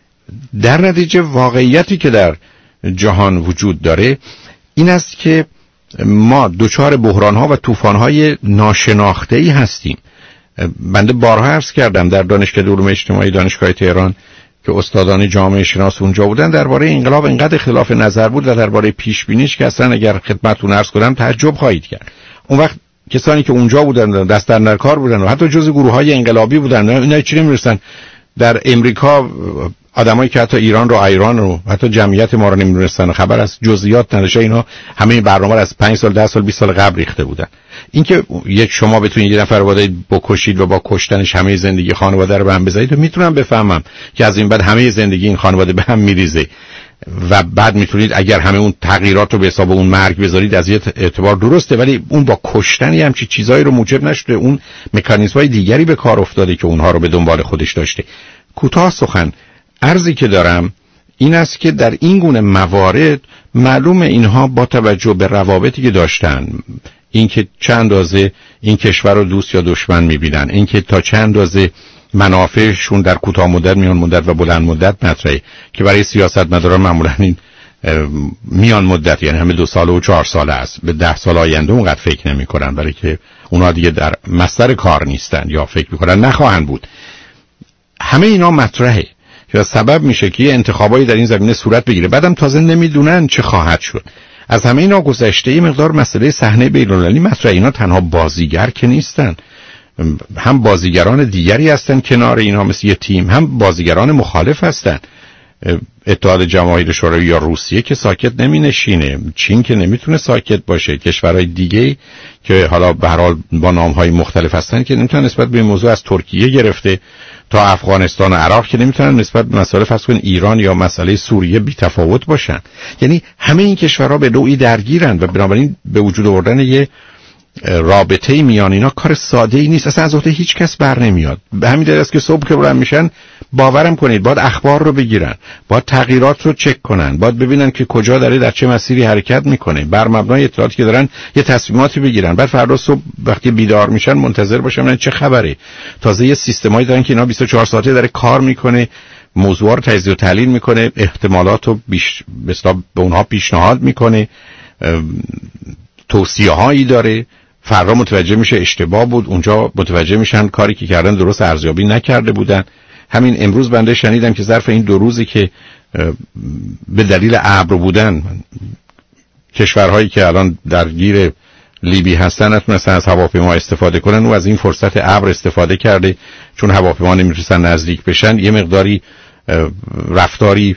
در نتیجه واقعیتی که در جهان وجود داره این است که ما دوچار بحران‌ها و طوفان‌های ناشناخته‌ای هستیم. بنده بارها عرض کردم در دانشکده علوم اجتماعی دانشگاه تهران که استادان جامعه شناس اونجا بودن، درباره انقلاب اینقدر اختلاف نظر بود و درباره پیش بینیش که اصلا اگر خدمتتون عرض کنم تعجب خواهید کرد. اون وقت کسانی که اونجا بودن، دست در کار بودن و حتی جزء گروه‌های انقلابی بودن، اینا چی نمی‌رسن در امریکا آدمایی که حتی ایران رو حتی جمعیت ما رو نمی‌دونستن و خبر از جزئیات نداشتن، اینا همه بارنامه از 5 سال 10 سال 20 سال قبل ریخته بودن. اینکه یک شما بتونید یه نفر رو بکشید و با کشتنش همه زندگی خانواده رو به هم بزنید، میتونم بفهمم که از این بعد همه زندگی این خانواده به هم میریزه و بعد میتونید اگر همه اون تغییرات رو به حساب اون مرگ بذارید از یه اعتبار درسته، ولی اون با کشتن هم چیزایی رو موجب نشده، اون مکانیزم‌های دیگری به کار افتاده که اونها رو به دنبال خودش داشته. کوتاه سخن عرضی که دارم این است که در این گونه موارد معلوم اینها با توجه به روابطی که داشتن، اینکه چند اندازه این کشور رو دوست یا دشمن می‌بینن، اینکه تا چند اندازه منافعشون در کوتاه مدت، میان مدت و بلند مدت مطرحه که برای سیاستمداران معمولاً این میان مدت یعنی همه 2 سال و 4 ساله است، به 10 سال آینده اونقدر فکر نمی‌کنن، برای که اونا دیگه در مصدر کار نیستن یا فکر می‌کنن نخواهند بود. همه اینا مطرحه که سبب میشه که انتخابایی در این زمینه صورت بگیره، بعدم تازه نمیدونن چه خواهد شد. از همه اینا گذشته یه مقدار مسئله صحنه بین‌المللی مطرحه. اینا تنها بازیگر که نیستن، هم بازیگران دیگری هستن کنار اینا مثل یه تیم، هم بازیگران مخالف هستن. اتحاد جماهیر شوروی یا روسیه که ساکت نمینشینه، چین که نمیتونه ساکت باشه، کشورهای دیگه که حالا به هر حال با نام‌های مختلف هستن که نمیتونن نسبت به این موضوع از ترکیه گرفته تا افغانستان و عراق که نمیتونن نسبت به مسائل فرض کن ایران یا مسئله سوریه بی تفاوت باشن. یعنی همه این کشورها به نوعی درگیرن و بنابراین به وجود آوردن یه رابطه میان اینا کار ساده ای نیست، اصلا از عهده هیچ کس بر نمیاد. به همین دلیل است که صبح که بلند میشن باورم کنید باید اخبار رو بگیرن، باید تغییرات رو چک کنن، باید ببینن که کجا داره در چه مسیری حرکت میکنه، بر مبنای اطلاعاتی که دارن یه تصمیماتی بگیرن، بعد فردا صبح وقتی بیدار میشن منتظر باشن چه خبره. تازه یه سیستمایی دارن که اینا 24 ساعته داره کار میکنه، موضوعا رو تجزیه و تحلیل میکنه، احتمالات رو به اونها پیشنهاد میکنه، توصیه‌هایی داره فردا متوجه میشه اشتباه بود، اونجا متوجه میشن کاری که کردن درست ارزیابی نکرده بودن. همین امروز بنده شنیدم که ظرف این 2 روزی که به دلیل ابر بودن کشورهایی که الان درگیر لیبی هستن نتونستن از هواپیما استفاده کنن و از این فرصت ابر استفاده کرده، چون هواپیما نمیتونن نزدیک بشن، یه مقداری رفتاری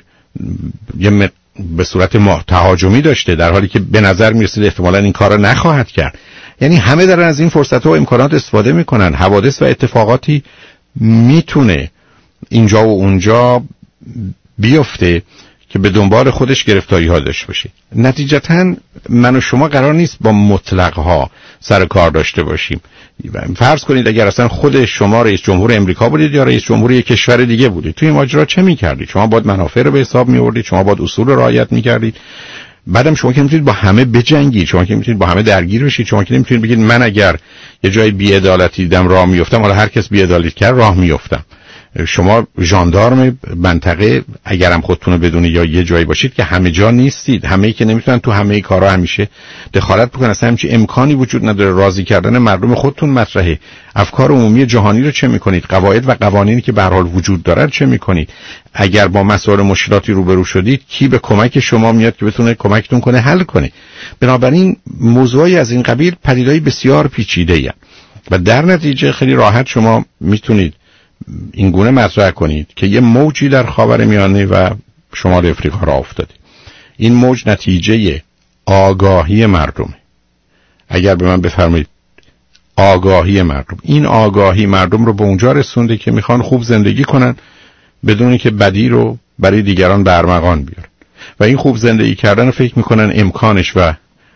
به صورت تهاجمی داشته، در حالی که به نظر میرسید احتمالاً این کارو نخواهد کرد. یعنی همه دارن از این فرصت‌ها و امکانات استفاده میکنن. حوادث و اتفاقاتی میتونه اینجا و اونجا بیفته که به دنبال خودش گرفتاری ها داشته باشه. نتیجتاً من و شما قرار نیست با مطلق ها سر کار داشته باشیم. فرض کنید اگر اصلا خود شما رئیس جمهور امریکا بودید یا رئیس جمهور یک کشور دیگه بودید، توی ماجرا چه می‌کردید؟ شما باید منافع رو به حساب می‌آوردید، شما باید اصول رو رعایت می‌کردید. بعدم شما که نمی‌تونید با همه بجنگید، شما که نمی‌تونید با همه درگیر بشید، شما که نمی‌تونید بگید من اگر یه جای بی‌عدالتی دیدم راه میافتم، حالا هر کس بی‌عدالتی کرد راه میافتم. شما ژاندارم منطقه اگرم خودتون رو بدونید یا یه جایی باشید که همه جا نیستید، همه‌ای که نمیتونن تو همه کارا همیشه دخالت بکنن. اصلا همچین امکانی وجود نداره. راضی کردن مردم خودتون مطرحه. افکار عمومی جهانی رو چه میکنید؟ قواعد و قوانینی که به هر حال وجود داره چه میکنید؟ اگر با مسائل مشکلاتی روبرو شدید کی به کمک شما میاد که بتونه کمکتون کنه حل کنه؟ بنابراین موضوعی از این قبیل پدیده‌ای بسیار پیچیده‌ای و در نتیجه خیلی راحت شما میتونید این گونه مطرح کنید که یه موجی در خاورمیانه و شمال افریقا را افتاده. این موج نتیجه آگاهی مردمه. اگر به من بفرمایید آگاهی مردم، این آگاهی مردم رو به اونجا رسونده که میخوان خوب زندگی کنن بدون که بدی رو برای دیگران به ارمغان بیارن و این خوب زندگی کردن رو فکر میکنن امکانش و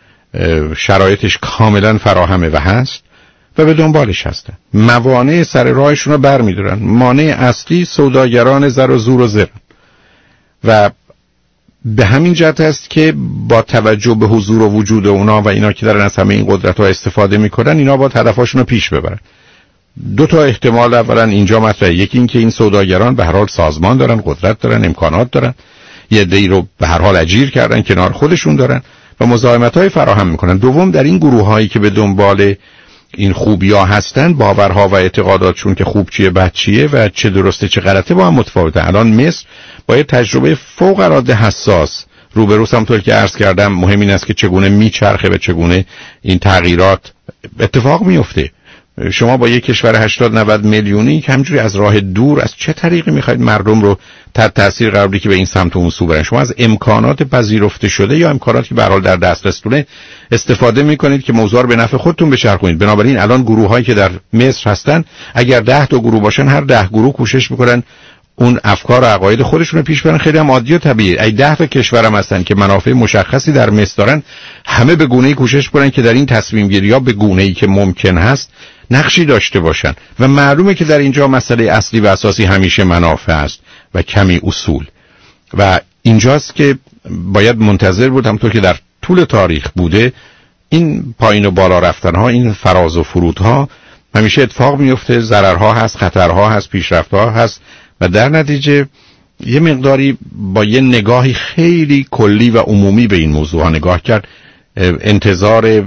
شرایطش کاملا فراهمه و هست و به دنبالش هستن. موانع سر راهشون رو بر میدارن. مانع اصلی سوداگران زر و زور و زر و به همین جهت است که با توجه به حضور و وجود اونا و اینا که دارن از همه این قدرت ها استفاده میکنن، اینا با هدفاشون رو پیش ببرن. 2 تا احتمال اولا اینجا مطرحه. یکی این که این سوداگران به هر حال سازمان دارن، قدرت دارن، امکانات دارن، یه عده‌ای رو به هر حال اجیر کردن، کنار خودشون دارن و مزاحمت‌های فراهم میکنن. دوم، در این گروه‌هایی که به دنبال این خوبی‌ها هستن، باورها و اعتقاداتشون که خوب چیه بد چیه و چه درسته چه غلطه با هم متفاوته. الان مصر با یه تجربه فوق‌العاده حساس روبروست، همونطور که عرض کردم. مهم این است که چگونه میچرخه و چگونه این تغییرات اتفاق میفته. شما با یک کشور 80-90 میلیونی که همجوری از راه دور از چه طریقی میخواید مردم رو تحت تاثیر قرار بدید که به این سمت و اون سو برن؟ شما از امکانات پذیرفته شده یا امکاناتی که به هر حال در دسترستونه استفاده میکنید که موضوع رو به نفع خودتون بچرخونید. بنابراین الان گروه‌هایی که در مصر هستن، اگر 10 تا گروه باشن، هر 10 گروه کوشش میکنن اون افکار و عقاید خودشون رو پیش برن. خیلی هم عادی و طبیعیه. ای 10 تا کشورم هستن که منافع مشخصی در مصر دارن، همه به گونه‌ای کوشش کنن که در این تصمیم گیری‌ها به گونه‌ای که ممکن هست نقشی داشته باشن و معلومه که در اینجا مسئله اصلی و اساسی همیشه منافع است و کمی اصول و اینجاست که باید منتظر بود، همونطور که در طول تاریخ بوده، این پایین و بالا رفتن‌ها، این فراز و فرودها همیشه اتفاق میفته. ضررها هست، خطرها هست، پیشرفت‌ها هست و در نتیجه یه مقداری با یه نگاهی خیلی کلی و عمومی به این موضوع ها نگاه کرد. انتظار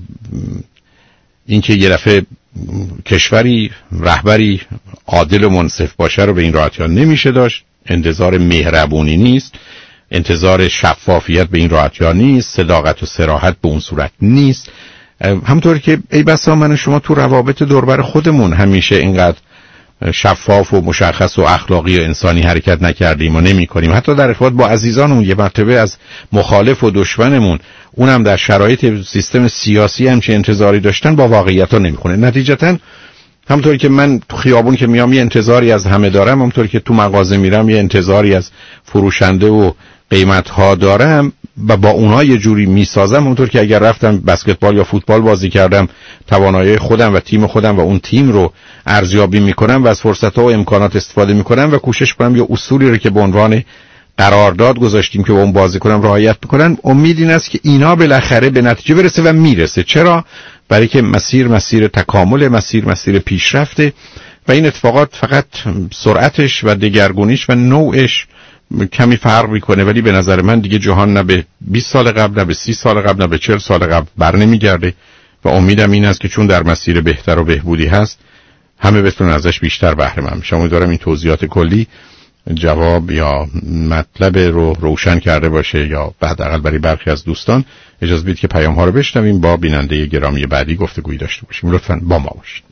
اینکه یه دفعه کشوری رهبری عادل و منصف باشه رو به این راحتی ها نمیشه داشت. انتظار مهربونی نیست، انتظار شفافیت به این راحتی ها نیست، صداقت و صراحت به اون صورت نیست. همونطور که ای بسا من و شما تو روابط دوربر خودمون همیشه اینقدر شفاف و مشخص و اخلاقی و انسانی حرکت نکردیم و نمی کنیم. حتی در ارتباط با عزیزانمون یه مرتبه از مخالف و دشمنمون، اونم در شرایط سیستم سیاسی همچین انتظاری داشتن، با واقعیت ها نمیخونه. نتیجتاً همونطوری که من تو خیابون که میام یه انتظاری از همه دارم، همونطوری که تو مغازه میرم یه انتظاری از فروشنده و قیمت‌ها دارم و با اونها یه جوری میسازم. همونطور که اگر رفتم بسکتبال یا فوتبال بازی کردم، توانایی خودم و تیم خودم و اون تیم رو ارزیابی میکنم و از فرصت‌ها و امکانات استفاده میکنم و کوشش کنم یه اصولی رو که به عنوان قرارداد گذاشتیم که با اون بازی کنم رعایت بکنن. امید این است که اینا بالاخره به نتیجه برسه و میرسه. چرا؟ برای که مسیر تکامل، مسیر پیشرفته و این اتفاقات فقط سرعتش و دگرگونیش و نوعش کمی فرق میکنه، ولی به نظر من دیگه جهان نه به 20 سال قبل، نه به 30 سال قبل، نه به 40 سال قبل بر نمیگرده و امیدم این است که چون در مسیر بهتر و بهبودی هست همه بتونن ازش بیشتر بهره مند بشن. امیدوارم این توضیحات کلی جواب یا مطلب رو روشن کرده باشه یا حداقل برای برخی از دوستان. اجازه بدید که پیام ها رو بشنویم، با بیننده گرامی بعدی گفتگویی داشته باشیم. لطفاً با ما باشید.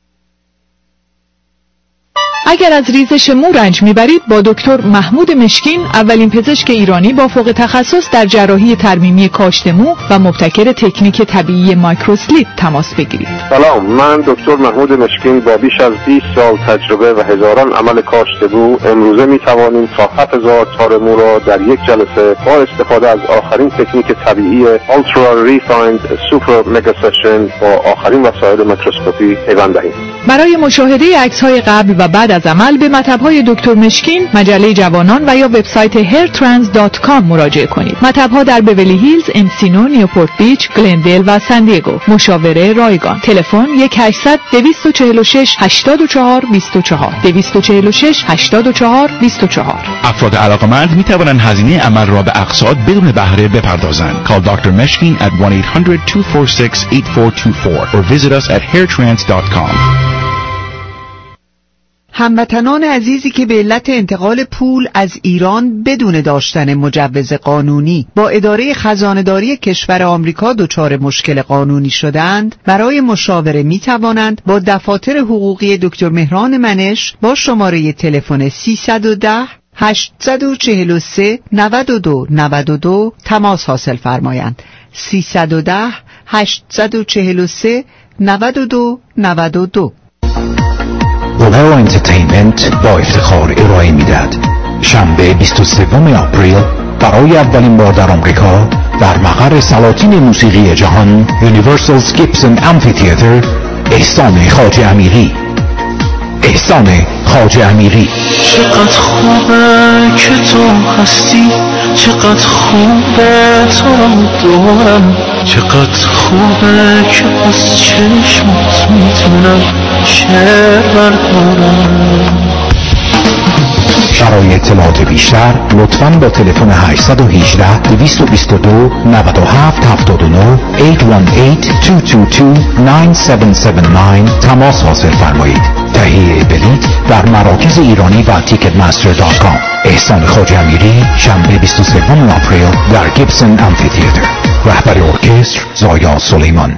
اگر از ریزش مو رنج میبرید با دکتر محمود مشکین، اولین پزشک ایرانی با فوق تخصص در جراحی ترمیمی کاشت مو و مبتکر تکنیک طبیعی مایکروسلیپ تماس بگیرید. سلام، من دکتر محمود مشکین با بیش از 20 سال تجربه و هزاران عمل کاشت مو امروزه میتوانیم تا 7000 تار مو را در یک جلسه با استفاده از آخرین تکنیک طبیعی Ultra Refined Super Mega Session با آخرین وسایل میکروسکوپی پیوند دهیم. برای مشاهده عکس‌های قبل و بعد از عمل به مطب‌های دکتر مشکین، مجله جوانان و یا وبسایت hairtrans.com مراجعه کنید. مطب‌ها در بیولی هیلز، انسینو، نیوپورت بیچ، گلندل و سن دیگو. مشاوره رایگان. تلفن 1-800-246-84-24 246-84-24. افراد علاقمند می توانند هزینه عمل را به اقساط بدون بهره بپردازند. Call Dr. Meshkin at 1-800-246-8424 or visit us at hairtrans.com. هموطنان عزیزی که به علت انتقال پول از ایران بدون داشتن مجوز قانونی با اداره خزانه‌داری کشور آمریکا دچار مشکل قانونی شدند، برای مشاوره می توانند با دفاتر حقوقی دکتر مهران منش با شماره تلفن 310-843-9292 تماس حاصل فرمایند. 310-843-9292. اوبرا انترتینمنت با افتخار ارائه میدهد شنبه 23 آپریل برای اولین بار در آمریکا در مقر سلاطین موسیقی جهان یونیورسال گیبسون امفی‌تئاتر احسان خواجه امیری. احسان خواجه امیری. چقدر خوبه که تو هستی، چقدر خوبه تو دارم، چقدر خوبه که از چشمت میتونم شعر بردارم. برای اطلاعات بیشتر لطفاً با تلفن 818-222-9779 818-222-9779 تماس حاصل فرمایید. تهیه بلیط در مراکز ایرانی و ticketmaster.com. احسان خواجه امیری، شنبه 23 آپریل در گیبسون امفی‌تئاتر. رهبر ارکستر زایا سلیمان.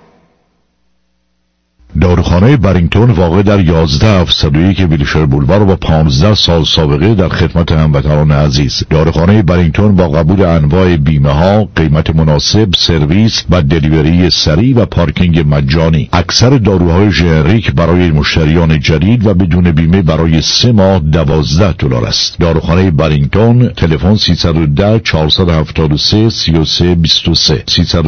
داروخانه برینگتون واقع در 11701 ویلشر بولوار و 15 سال سابقه در خدمت هموطنان عزیز. داروخانه برینگتون با قبول انواع بیمه ها، قیمت مناسب، سرویس و دلیوری سریع و پارکینگ مجانی. اکثر داروهای ژنریک برای مشتریان جدید و بدون بیمه برای 3 ماه $12 است. داروخانه برینگتون، تلفن 310-473-3323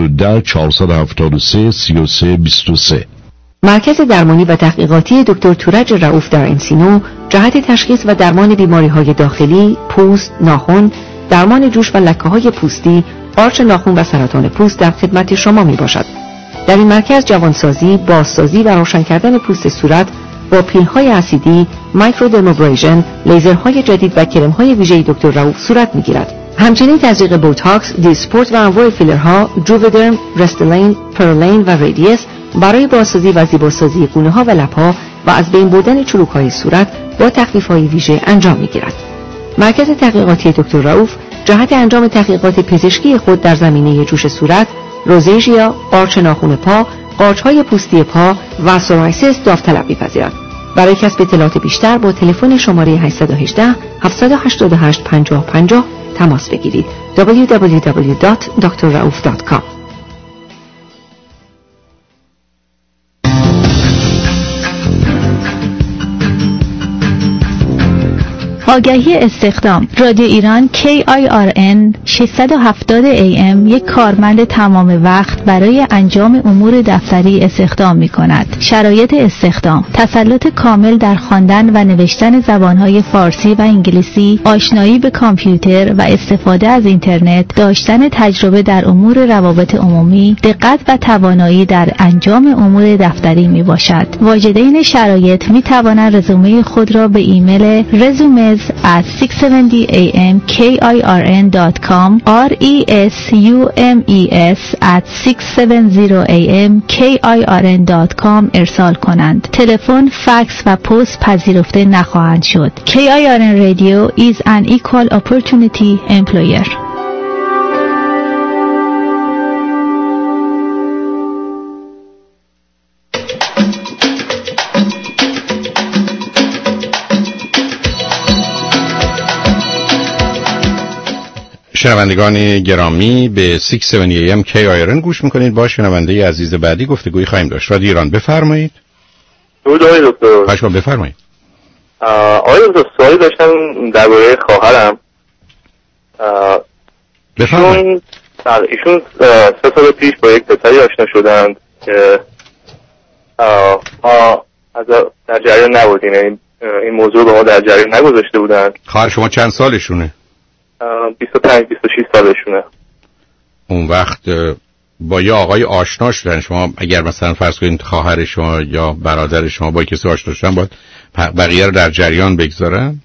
310-473-3323. مرکز درمانی و تحقیقاتی دکتر تورج رؤوف در انسینو جهت تشخیص و درمان بیماری‌های داخلی، پوست، ناخن، درمان جوش و لکه‌های پوستی، قارچ ناخن و سرطان پوست در خدمت شما میباشد. در این مرکز جوانسازی، بازسازی و روشن کردن پوست صورت با پیل‌های اسیدی، مایکرودرمابریژن، لیزرهای جدید و کرم‌های ویژه دکتر رؤوف صورت میگیرد. همچنین تزریق بوتاکس، دیسپورت و انواع فیلرها، جوودرم، رستلین، پرلین و ریدیس برای بازسازی و زیباسازی گونه‌ها و لب‌ها و از بین بردن چروک‌های صورت با تخفیف‌های ویژه انجام می‌گیرد. مرکز تحقیقاتی دکتر رؤوف جهت انجام تحقیقات پزشکی خود در زمینه جوش صورت، روزیژیا، قارچ ناخن پا، قارچ‌های پوستی پا و سورایسیس داوطلب می‌پذیرد. برای کسب اطلاعات بیشتر با تلفن شماره 818-788-5050 تماس بگیرید. www.drraouf.com. آگهی استخدام. رادیو ایران KIRN 670 AM یک کارمند تمام وقت برای انجام امور دفتری استخدام می کند. شرایط استخدام: تسلط کامل در خواندن و نوشتن زبانهای فارسی و انگلیسی، آشنایی به کامپیوتر و استفاده از اینترنت، داشتن تجربه در امور روابط عمومی، دقت و توانایی در انجام امور دفتری می باشد. واجدین شرایط می توانند رزومه خود را به ایمیل resumes at 670 AM KIRN.com RESUMES at 670 AM KIRN.com ارسال کنند. تلفن، فکس و پست پذیرفته نخواهند شد. KIRN Radio is an equal opportunity employer. شنوندگان گرامی به 670 AM KIRN گوش میکنید. با شنونده عزیز بعدی گفتگوی خواهیم داشت. رادیو ایران، بفرمایید. آقای دکتر. خواهش می‌کنم بفرمایید. آقای دکتر سوالی داشتم درباره خواهرم. بفرمایید. ایشون 3 سال پیش با یک پسری آشنا شدند که ما در جریان نبودیم، این موضوع به ما در جریان نگذاشته بودند. خواهر شما چند سالشونه؟ 25-26 سالشونه. اون وقت با یه آقای آشنا شدن. شما اگر مثلا فرض کنید خواهر شما یا برادر شما با کسی آشنا شدن، باید بقیه رو در جریان بگذارن؟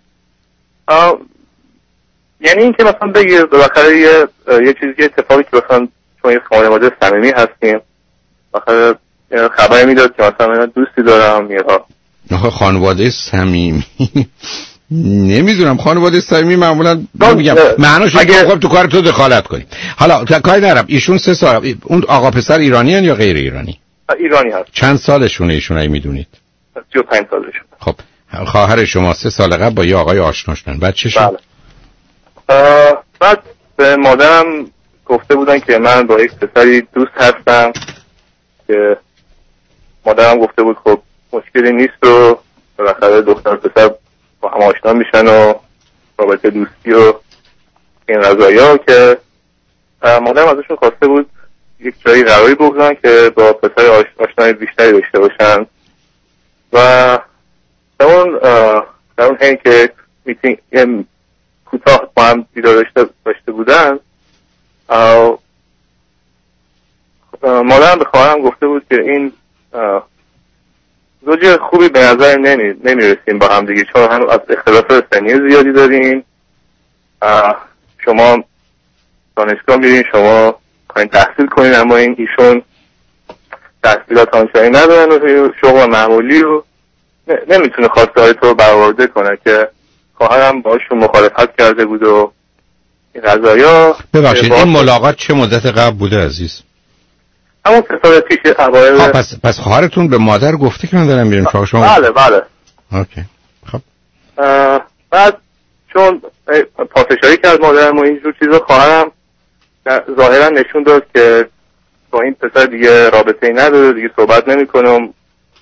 یعنی این که مثلا بگیر بالاخره یه چیزی که اتفاقی که مثلا چون یه خانواده صمیمی هستیم، بالاخره خبری میداد که مثلا من دوستی دارم یا خانواده صمیمی. نمیدونم خانواده صمیمی معمولا میگم معناش اگه خب تو کار تو دخالت کنیم. حالا کاری ندارم. ایشون 3 سال، اون آقا پسر ایرانی هن یا غیر ایرانی؟ ایرانی هست. چند سالشونه ایشون اگه میدونید؟ 35 سالشونه. خب خواهر شما 3 سال قبل با یه آقای آشنا شدن، بعد چه شد؟ بعد به مادرم گفته بودن که من با یک پسری دوست هستم که مادرم گفته بود خب مشکلی نیست و بالاخره دختر پسر با هم آشنا میشن و رابطه دوستی و این قضایا که مادرم ازشون خواسته بود یک جایی قراری بگذارن که با پسر آشنای بیشتری داشته باشن و در اون حین که میتینگ کوتاه با هم دیدار داشته بودن مادرم به خواهرم گفته بود که این زوج خوبی به نظر نمیرسیم با هم دیگه، چون هم از اختلاف سنی زیادی دارین، شما دانشگاه میرین، شما خواهین تحصیل کنین، اما ایشون تحصیلات آنچنانی ندارن و شغل معمولی و نمیتونه خواسته های تو برآورده کنه که خواهرم باشون مخالفت کرده بود و این قضایا. ببخشید این ملاقات چه مدت قبل بوده عزیز؟ همون 3 سال پیش اوایل. پس خواهرتون به مادر گفته که من دارم میرم شما؟ بله. اوکی. خب بعد چون پافشاری کرد مادرم و اینجور چیزا، خواهرم ظاهرا نشون داد که با این پسر دیگه رابطه‌ای نداره، دیگه صحبت نمی‌کنم،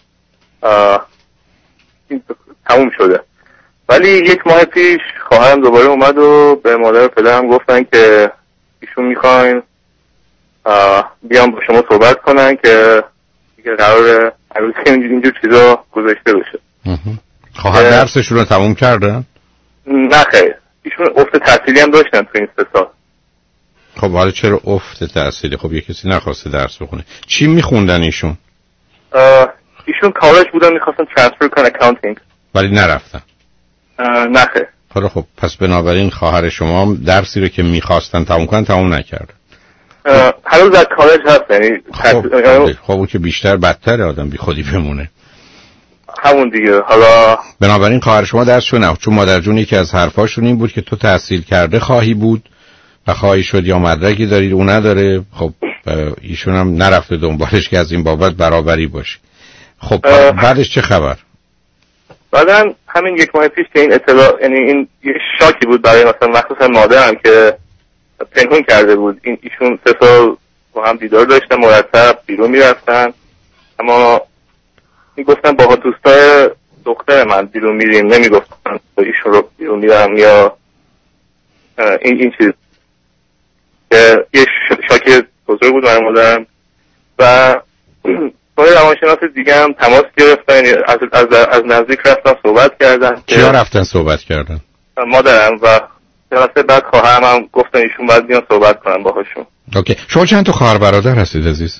این تموم شده. ولی 1 ماه پیش خواهرم دوباره اومد و به مادر و پدرم گفتن که ایشون میخواین بیان با شما صحبت کنن که دیگه قرار عروسی اینجور چیزا گذاشته بشه. خواهر درسشون رو تموم کردن؟ نه خیر، ایشون افت تحصیلی هم داشتن تو این 3 سال. خب حالا چرا افت تحصیلی؟ خب یه کسی نخواسته درس بخونه. چی میخوندن ایشون؟ ایشون کالج بودن، میخواستن ترانسفر کنن اکاونتینگ ولی نرفتن. نه خیر. حالا خب پس بنابراین خواهر شما درسی رو که میخواستن تموم کنن تموم نکردن. هنوز در کالج هست، یعنی خب اون که بیشتر بدتر آدم بی خودی بمونه. همون دیگه. حالا بنابراین خواهر شما درسشو نه، چون مادر جون یکی از حرفاشون این بود که تو تحصیل کرده خواهی بود و خواهی شد یا مدرکی دارید اون نداره. خب ایشون هم نرفته دنبالش که از این بابت برابری باشه. خب بعدش چه خبر؟ بعدن همین 1 ماه پیش که این اطلاع، یعنی این یه شاکی بود برای مثلا مخصوصا مادرم که پنهون کرده بود. ایشون 3 سال با هم دیدار داشتن، مرتب بیرون میرفتن، اما میگفتن با دوستای دختر من بیرون میریم، نمیگفتن با ایشون رو بیرون میرم یا این چیز. یه شاکی بزرگ بود برای مادرم و با روانشناس دیگه هم تماس گرفتن، از نزدیک رفتن صحبت کردن. کیا رفتن صحبت کردن؟ مادرم و جلسه بعد خواهرم هم گفتن ایشون باید بیان صحبت کنن باهاشون. اوکی. شما چند تا خواهر برادر هستید عزیز؟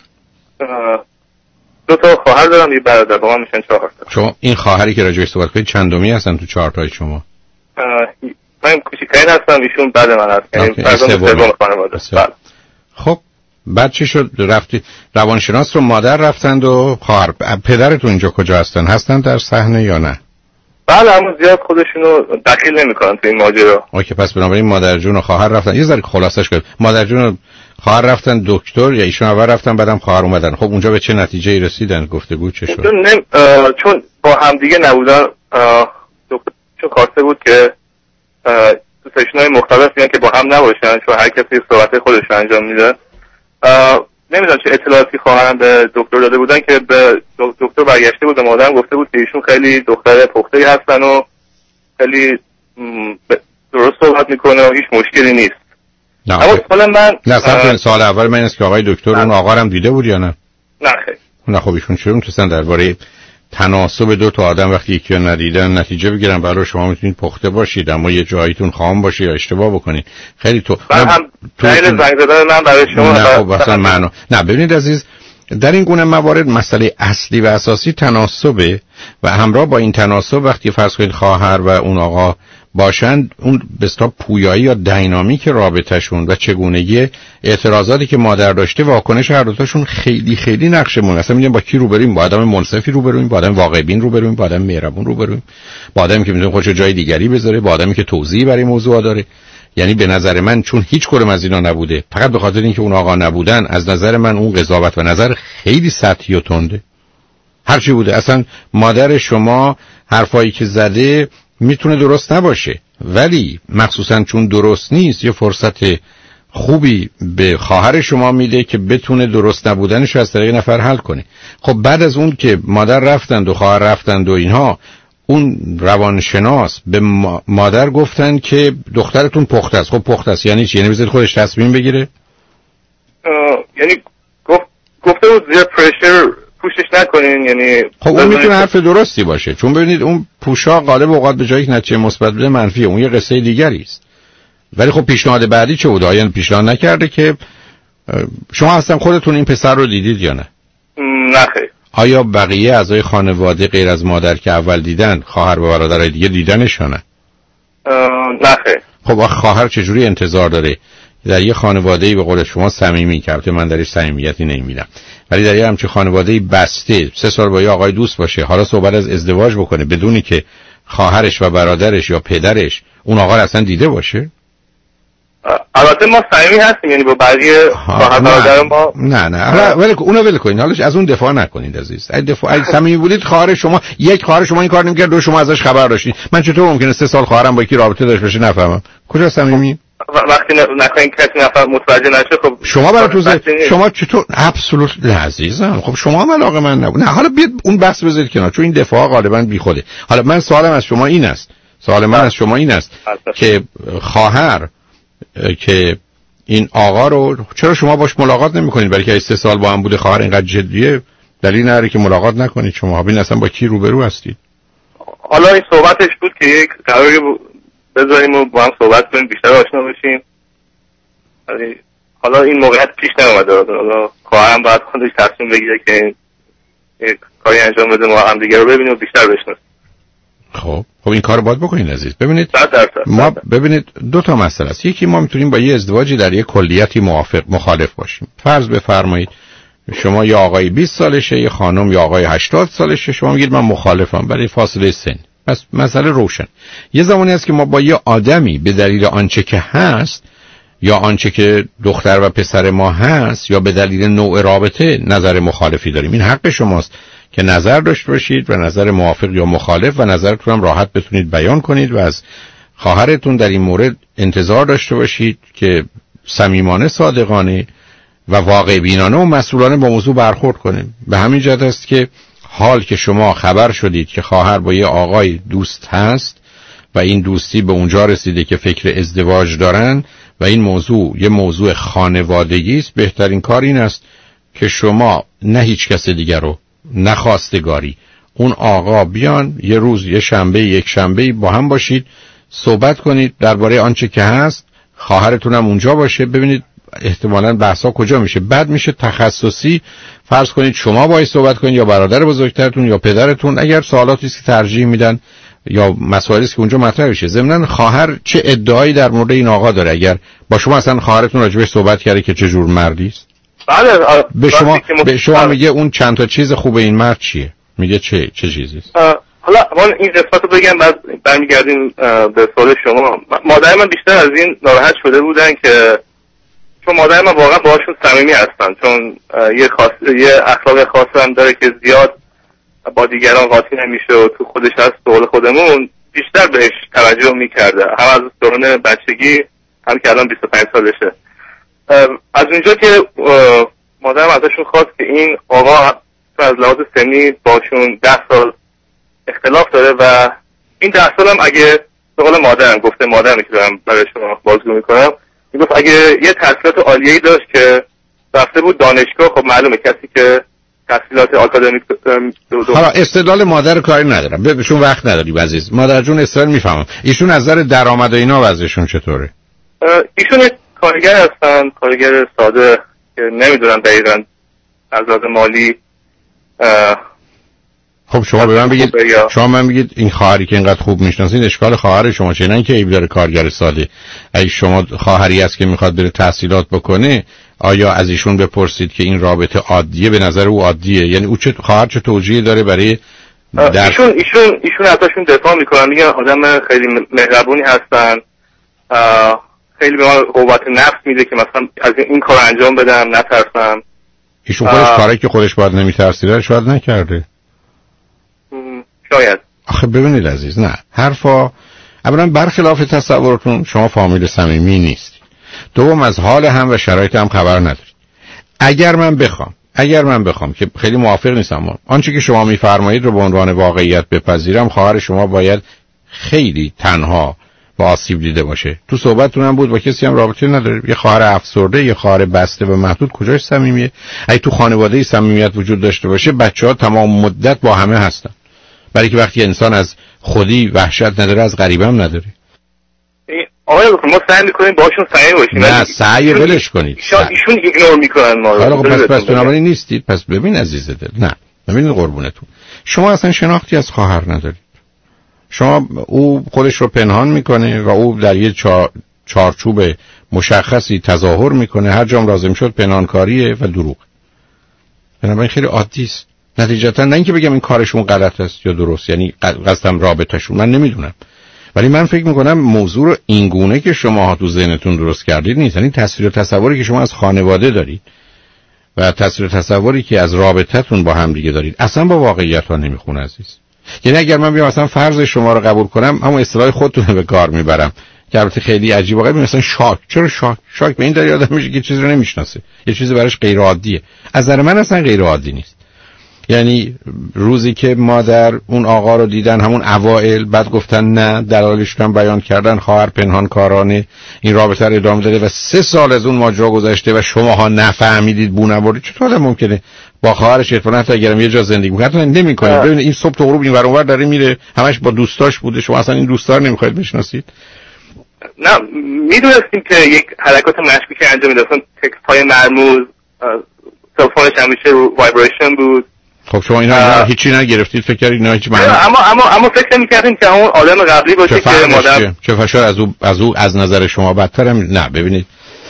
2 تا خواهر دارم، یه برادر، با من میشن 4 تا. شما این خواهری که راجعش صحبت کنید چندمی هستن تو 4 تای شما؟ من کوچیکترین هستم، ایشون بعد من هست، یعنی فرزند سوم خانواده. خب بعد چی شد؟ رفتی روانشناس رو مادر رفتند و خواهر. پدرتون اینجا کجا هستن در صحنه یا نه؟ بله، اما زیاد خودشونو دخیل نمی‌کنن تو این ماجرا. اوکی، پس بنابراین مادر جون و خواهر رفتن. یه ذره خلاصش کنید. مادر جون و خواهر رفتن دکتر یا ایشون اول رفتن بعدم خواهر اومدن؟ خب اونجا به چه نتیجه‌ای رسیدن؟ گفتگو چه شد؟ چون با هم دیگه نبودن، دکتر چون خواسته بود که تو سشن‌های مختلف میان که با هم نباشن، چون هر کسی صحبت خودش رو انجام میده. نمیدونم چه اطلاعاتی خواهرم به دکتر داده بودن که به دکتر برگشته بود، به مادرم گفته بود که ایشون خیلی دختر پخته‌ای هستن و خیلی درست صحبت میکنه و هیچ مشکلی نیست. اما سوال من سال اول من است که آقای دکتر اون آقا رو دیده بود یا نه؟ نه خیر. نه خب ایشون چرا میتونن درباره تناسب دو تا آدم وقتی یکی رو ندیدن نتیجه بگیرن؟ برای شما میتونید پخته باشید اما یه جاییتون خام باشه یا اشتباه بکنید. خیلی تو زنگ زدن من برای شما نه خب اصلا معنا نه. ببینید عزیز، در این گونه موارد مسئله اصلی و اساسی تناسبه و همراه با این تناسب وقتی فرض کنید خواهر و اون آقا باشند، اون به اصطلاح پویایی یا دینامیک رابطه‌شون و چگونگی اعتراضاتی که مادر داشته واکنش هر دو تاشون خیلی خیلی نقش مهمه. اصلا میگم با کی روبرویم؟ با آدم منصفی روبرویم، با آدم واقع بین روبرویم، با آدم مهربون روبرویم، با آدمی که میتونه خودشو جای دیگری بذاره، با آدمی که توضیحی برای موضوع داره. یعنی به نظر من چون هیچ کدوم از اینا نبوده، فقط به خاطر اینکه اون آقا نبودن، از نظر من اون قضاوت و نظر خیلی سطحی و تنده. هر چی بوده، اصلا مادر شما حرفایی که زده میتونه درست نباشه، ولی مخصوصا چون درست نیست یه فرصت خوبی به خواهر شما میده که بتونه درست نبودنش رو از طریق نفر حل کنه. خب بعد از اون که مادر رفتند و خواهر رفتند و اینها، اون روانشناس به مادر گفتن که دخترتون پخته است. خب پخته است یعنی چی؟ یعنی بذارید خودش تصمیم بگیره؟ یعنی گفته بود زیر پرشر پوشش نکنین. یعنی خب اون میتونه حرف درستی باشه، چون ببینید اون پوشا غالب اوقات به جای یک نتیجه مثبت بده منفیه، اون یه قصه دیگری است. ولی خب پیشنهاد بعدی چه بود؟ آیا پیشنهاد نکرده که شما اصلا خودتون این پسر رو دیدید یا نه؟ نه خیر. آیا بقیه اعضای خانواده غیر از مادر که اول دیدن، خواهر و برادرای دیگه دیدنش یا نه؟ نه خیر. خب خواهر چجوری انتظار داره در یه خانواده‌ای به قول شما صمیمی، که من درش صمیمیتی نمی‌بینم، ولی در یه همچین خانواده‌ای بسته 3 سال با یه آقای دوست باشه، حالا صحبت از ازدواج بکنه بدونی که خواهرش و برادرش یا پدرش اون آقا رو اصلا دیده باشه؟ البته ما صمیمی هستیم، یعنی با بقیه خواهر برادر ما نه ولی اونو ول کنین، حالا از اون دفاع نکنید عزیز. اگه صمیمی بودید خواهر شما این کار نمی‌کرد، دو شما ازش خبر داشتین. من چطور ممکنه 3 سال خواهرم با یکی رابطه داشته باشه نفهمم؟ کجا صمیمی؟ وقتی نکنین کسی نفر متوجه نشه. خب شما برای شما چطور ابسولوت عزیزم؟ خب شما هم علاقه من نبود. نه حالا بیاد اون بحث بذارید کنار، چون این دفاع غالبا بیخوده. حالا من سوالم از شما این است، که خواهر که این آقا رو چرا شما باش ملاقات نمی‌کنید؟ برای که 3 سال با هم بوده، خواهر اینقدر جدیه، دلیل نداره که ملاقات نکنید. شما ببین اصلا با کی روبرو هستید؟ حالا این صحبتش بود که یک قراری بذاریم و با هم صحبت کنیم، بیشتر آشنا بشیم. حالا این موقعیت پیش نیومده. حالا خواهرم باید خودش تصمیم بگیره که یک کاری انجام بده، ما هم دیگه رو ببینیم و بیشتر بشناسیم. خب این کارو باید بکنید عزیز. ببینید ما ببینید 2 تا مسئله است. یکی ما میتونیم با یه ازدواجی در یه کلیتی مخالف باشیم. فرض بفرمایید شما یا آقای 20 سالشه، یا خانم یا آقای 80 سالشه، شما میگید من مخالفم برای فاصله سن. پس مسئله روشن. یه زمانی هست که ما با یه آدمی به دلیل آنچه که هست یا آنچه که دختر و پسر ما هست یا به دلیل نوع رابطه نظر مخالفی داریم. این حق شماست که نظر داشته باشید و نظر موافق یا مخالف و نظرتون هم راحت بتونید بیان کنید و از خواهرتون در این مورد انتظار داشته باشید که صمیمانه، صادقانه و واقع بینانه و مسئولانه با موضوع برخورد کنه. به همین جهت است که حال که شما خبر شدید که خواهر با یه آقای دوست هست و این دوستی به اونجا رسیده که فکر ازدواج دارن و این موضوع یه موضوع خانوادگی است، بهترین کار این است که شما نه هیچ کس دیگر رو نخواستگاری اون آقا بیان یه روز، یک شنبه با هم باشید، صحبت کنید درباره آنچه که هست، خواهرتون هم اونجا باشه، ببینید احتمالاً بحثا کجا میشه. بعد میشه تخصصی، فرض کنید شما باهاش صحبت کنید یا برادر بزرگترتون یا پدرتون، اگر سوالاتی است که ترجیح میدن یا مسائلی است که اونجا مطرح بشه. ضمن خواهر چه ادعایی در مورد این آقا داره؟ اگر با شما اصلا خواهرتون راجبش صحبت کرده که چه جور مردی است؟ بله. به شما میگه اون چند تا چیز خوبه این مرد چیه؟ میگه چه چیزی است؟ حالا من این قسمت رو بگم بعد برمیگردیم به سوال شما. مادر من بیشتر از این ناراحت شده بودن که چون مادر من واقعا باهاشون صمیمی هستن، چون یه اخلاق خاص هم داره که زیاد با دیگران قاطی نمیشه و تو خودش هست. به قول خودمون بیشتر بهش توجه میکرده، هم از دوران بچگی هم که الان 25 سالشه. از اونجا که مادرم ازشون خواست که این آقا از لحاظ سنی باشون 10 سال اختلاف داره و این 10 سال هم اگه به قول مادرم گفته، مادرمی که دارم برای شما بازگو میکنم، میگفت اگه یه تحصیلات عالیه‌ای داشت که رفته بود دانشگاه، خب معلومه کسی که تحصیلات آکادمیک حالا استدلال مادر کاری ندارم، بهشون وقت نداری عزیز. مادر جون استدلال میفهمم. ایشون از نظر درآمد و اینا وضعشون چطوره؟ ایشون کارگر هستن، کارگر ساده که نمیدونم دقیقاً از لحاظ مالی. خب شما به من بگید، شما من بگید این خواهری که اینقدر خوب میشناسید اشکال خواهر شما چه؟ نه که عیب داره کارگر ساده. اگه شما خواهری است که میخواد بره تحصیلات بکنه، آیا از ایشون بپرسید که این رابطه عادیه؟ به نظر او عادیه؟ یعنی او چه خواهر چه توجیهی داره برای ایشون ازشون دفاع میکنن، میگن آدم خیلی مهربونی هستن، خیلی به من قوت نفس میده که مثلا از این کار انجام بدم نترسم. ایشون خودش کاری که خودش باید نمیترسیده شاید نکرده. شاید. آخه ببینید عزیز، نه حرفا اولا برخلاف تصورتون شما فامیل صمیمی نیست. دوم از حال هم و شرایط هم خبر ندارید. اگر من بخوام که خیلی موافق نیستم آنچه که شما میفرمایید رو به عنوان واقعیت بپذیرم، خواهر شما باید خیلی تنها با آسیب دیده باشه. تو صحبتتون هم بود با کسی هم رابطه نداره. یه خواهر افسرده، یه خواهر بسته و محدود کجاش صمیمیه؟ اگه تو خانواده صمیمیت وجود داشته باشه، بچه‌ها تمام مدت با همه هستن. برای که وقتی انسان از خودی وحشت نداره، از غریبه هم نداره. آقای دکتر ما سعی می‌کنیم باشون صمیمی باشیم. نه سعی ولش کنید. ایشون ایگنور می‌کنن ما رو. پس بنابراین نیستید. پس ببین عزیز دل، نه ببینید قربونتون، شما اصلا شناختی از خواهر ندارید. شما او خودش رو پنهان میکنه و او در یه چارچوب مشخصی تظاهر میکنه، هر جام لازم شد پنهانکاریه و دروغ. بنابراین خیلی عادی است. نتیجتا نه اینکه بگم این کارشون غلط است یا درست، یعنی قصدم رابطه‌شون، من نمیدونم، ولی من فکر میکنم موضوع رو اینگونه که شما تو ذهنتون درست کردید نیست. یعنی تصویر و تصوری که شما از خانواده دارید و تصویر و تصوری که از رابطتون با هم دیگه دارید اصلا با واقعیت ها نمیخونه عزیز. یعنی اگر من بیام مثلا فرض شما رو قبول کنم، همون اصطلاح خودتون به کار میبرم که البته خیلی عجیب واقعا، مثلا شاک. چرا شاک به این دلیل آدم میشه که چیزی رو نمیشناسه، یه چیزی براش غیر عادیه. از نظر من اصلا غیر عادی نیست. یعنی روزی که مادر اون آقا رو دیدن همون اوائل، بعد گفتن نه، دلایلش رو بیان کردن، خواهر پنهان کارانه این رابطه رو ادامه داده و 3 سال از اون ماجرا گذشته و شماها نفهمیدید، بو نبردید، چطور ممکنه با خواهرش اتفاقا حتی اگرم یه جا زندگی می‌کنه نمی‌کنه؟ ببینید این صبح تا غروب این ور اون ور داره میره، همش با دوستاش بوده، شما اصلا این دوستا رو نمی‌خواید بشناسید. نه میدونستیم که یک حرکات مشکوکی انجام میده، اصلا تکست‌های مرموز، تلفنش همیشه رو وایبریشن بود. خب شما اینا هیچی نگرفتید؟ فکر کردید اینا هیچ معنی؟ اما فکر نمی‌کردیم که اون آدم قبلی باشه که مادر چه از او از نظر شما بدتر هم. نه ببینید،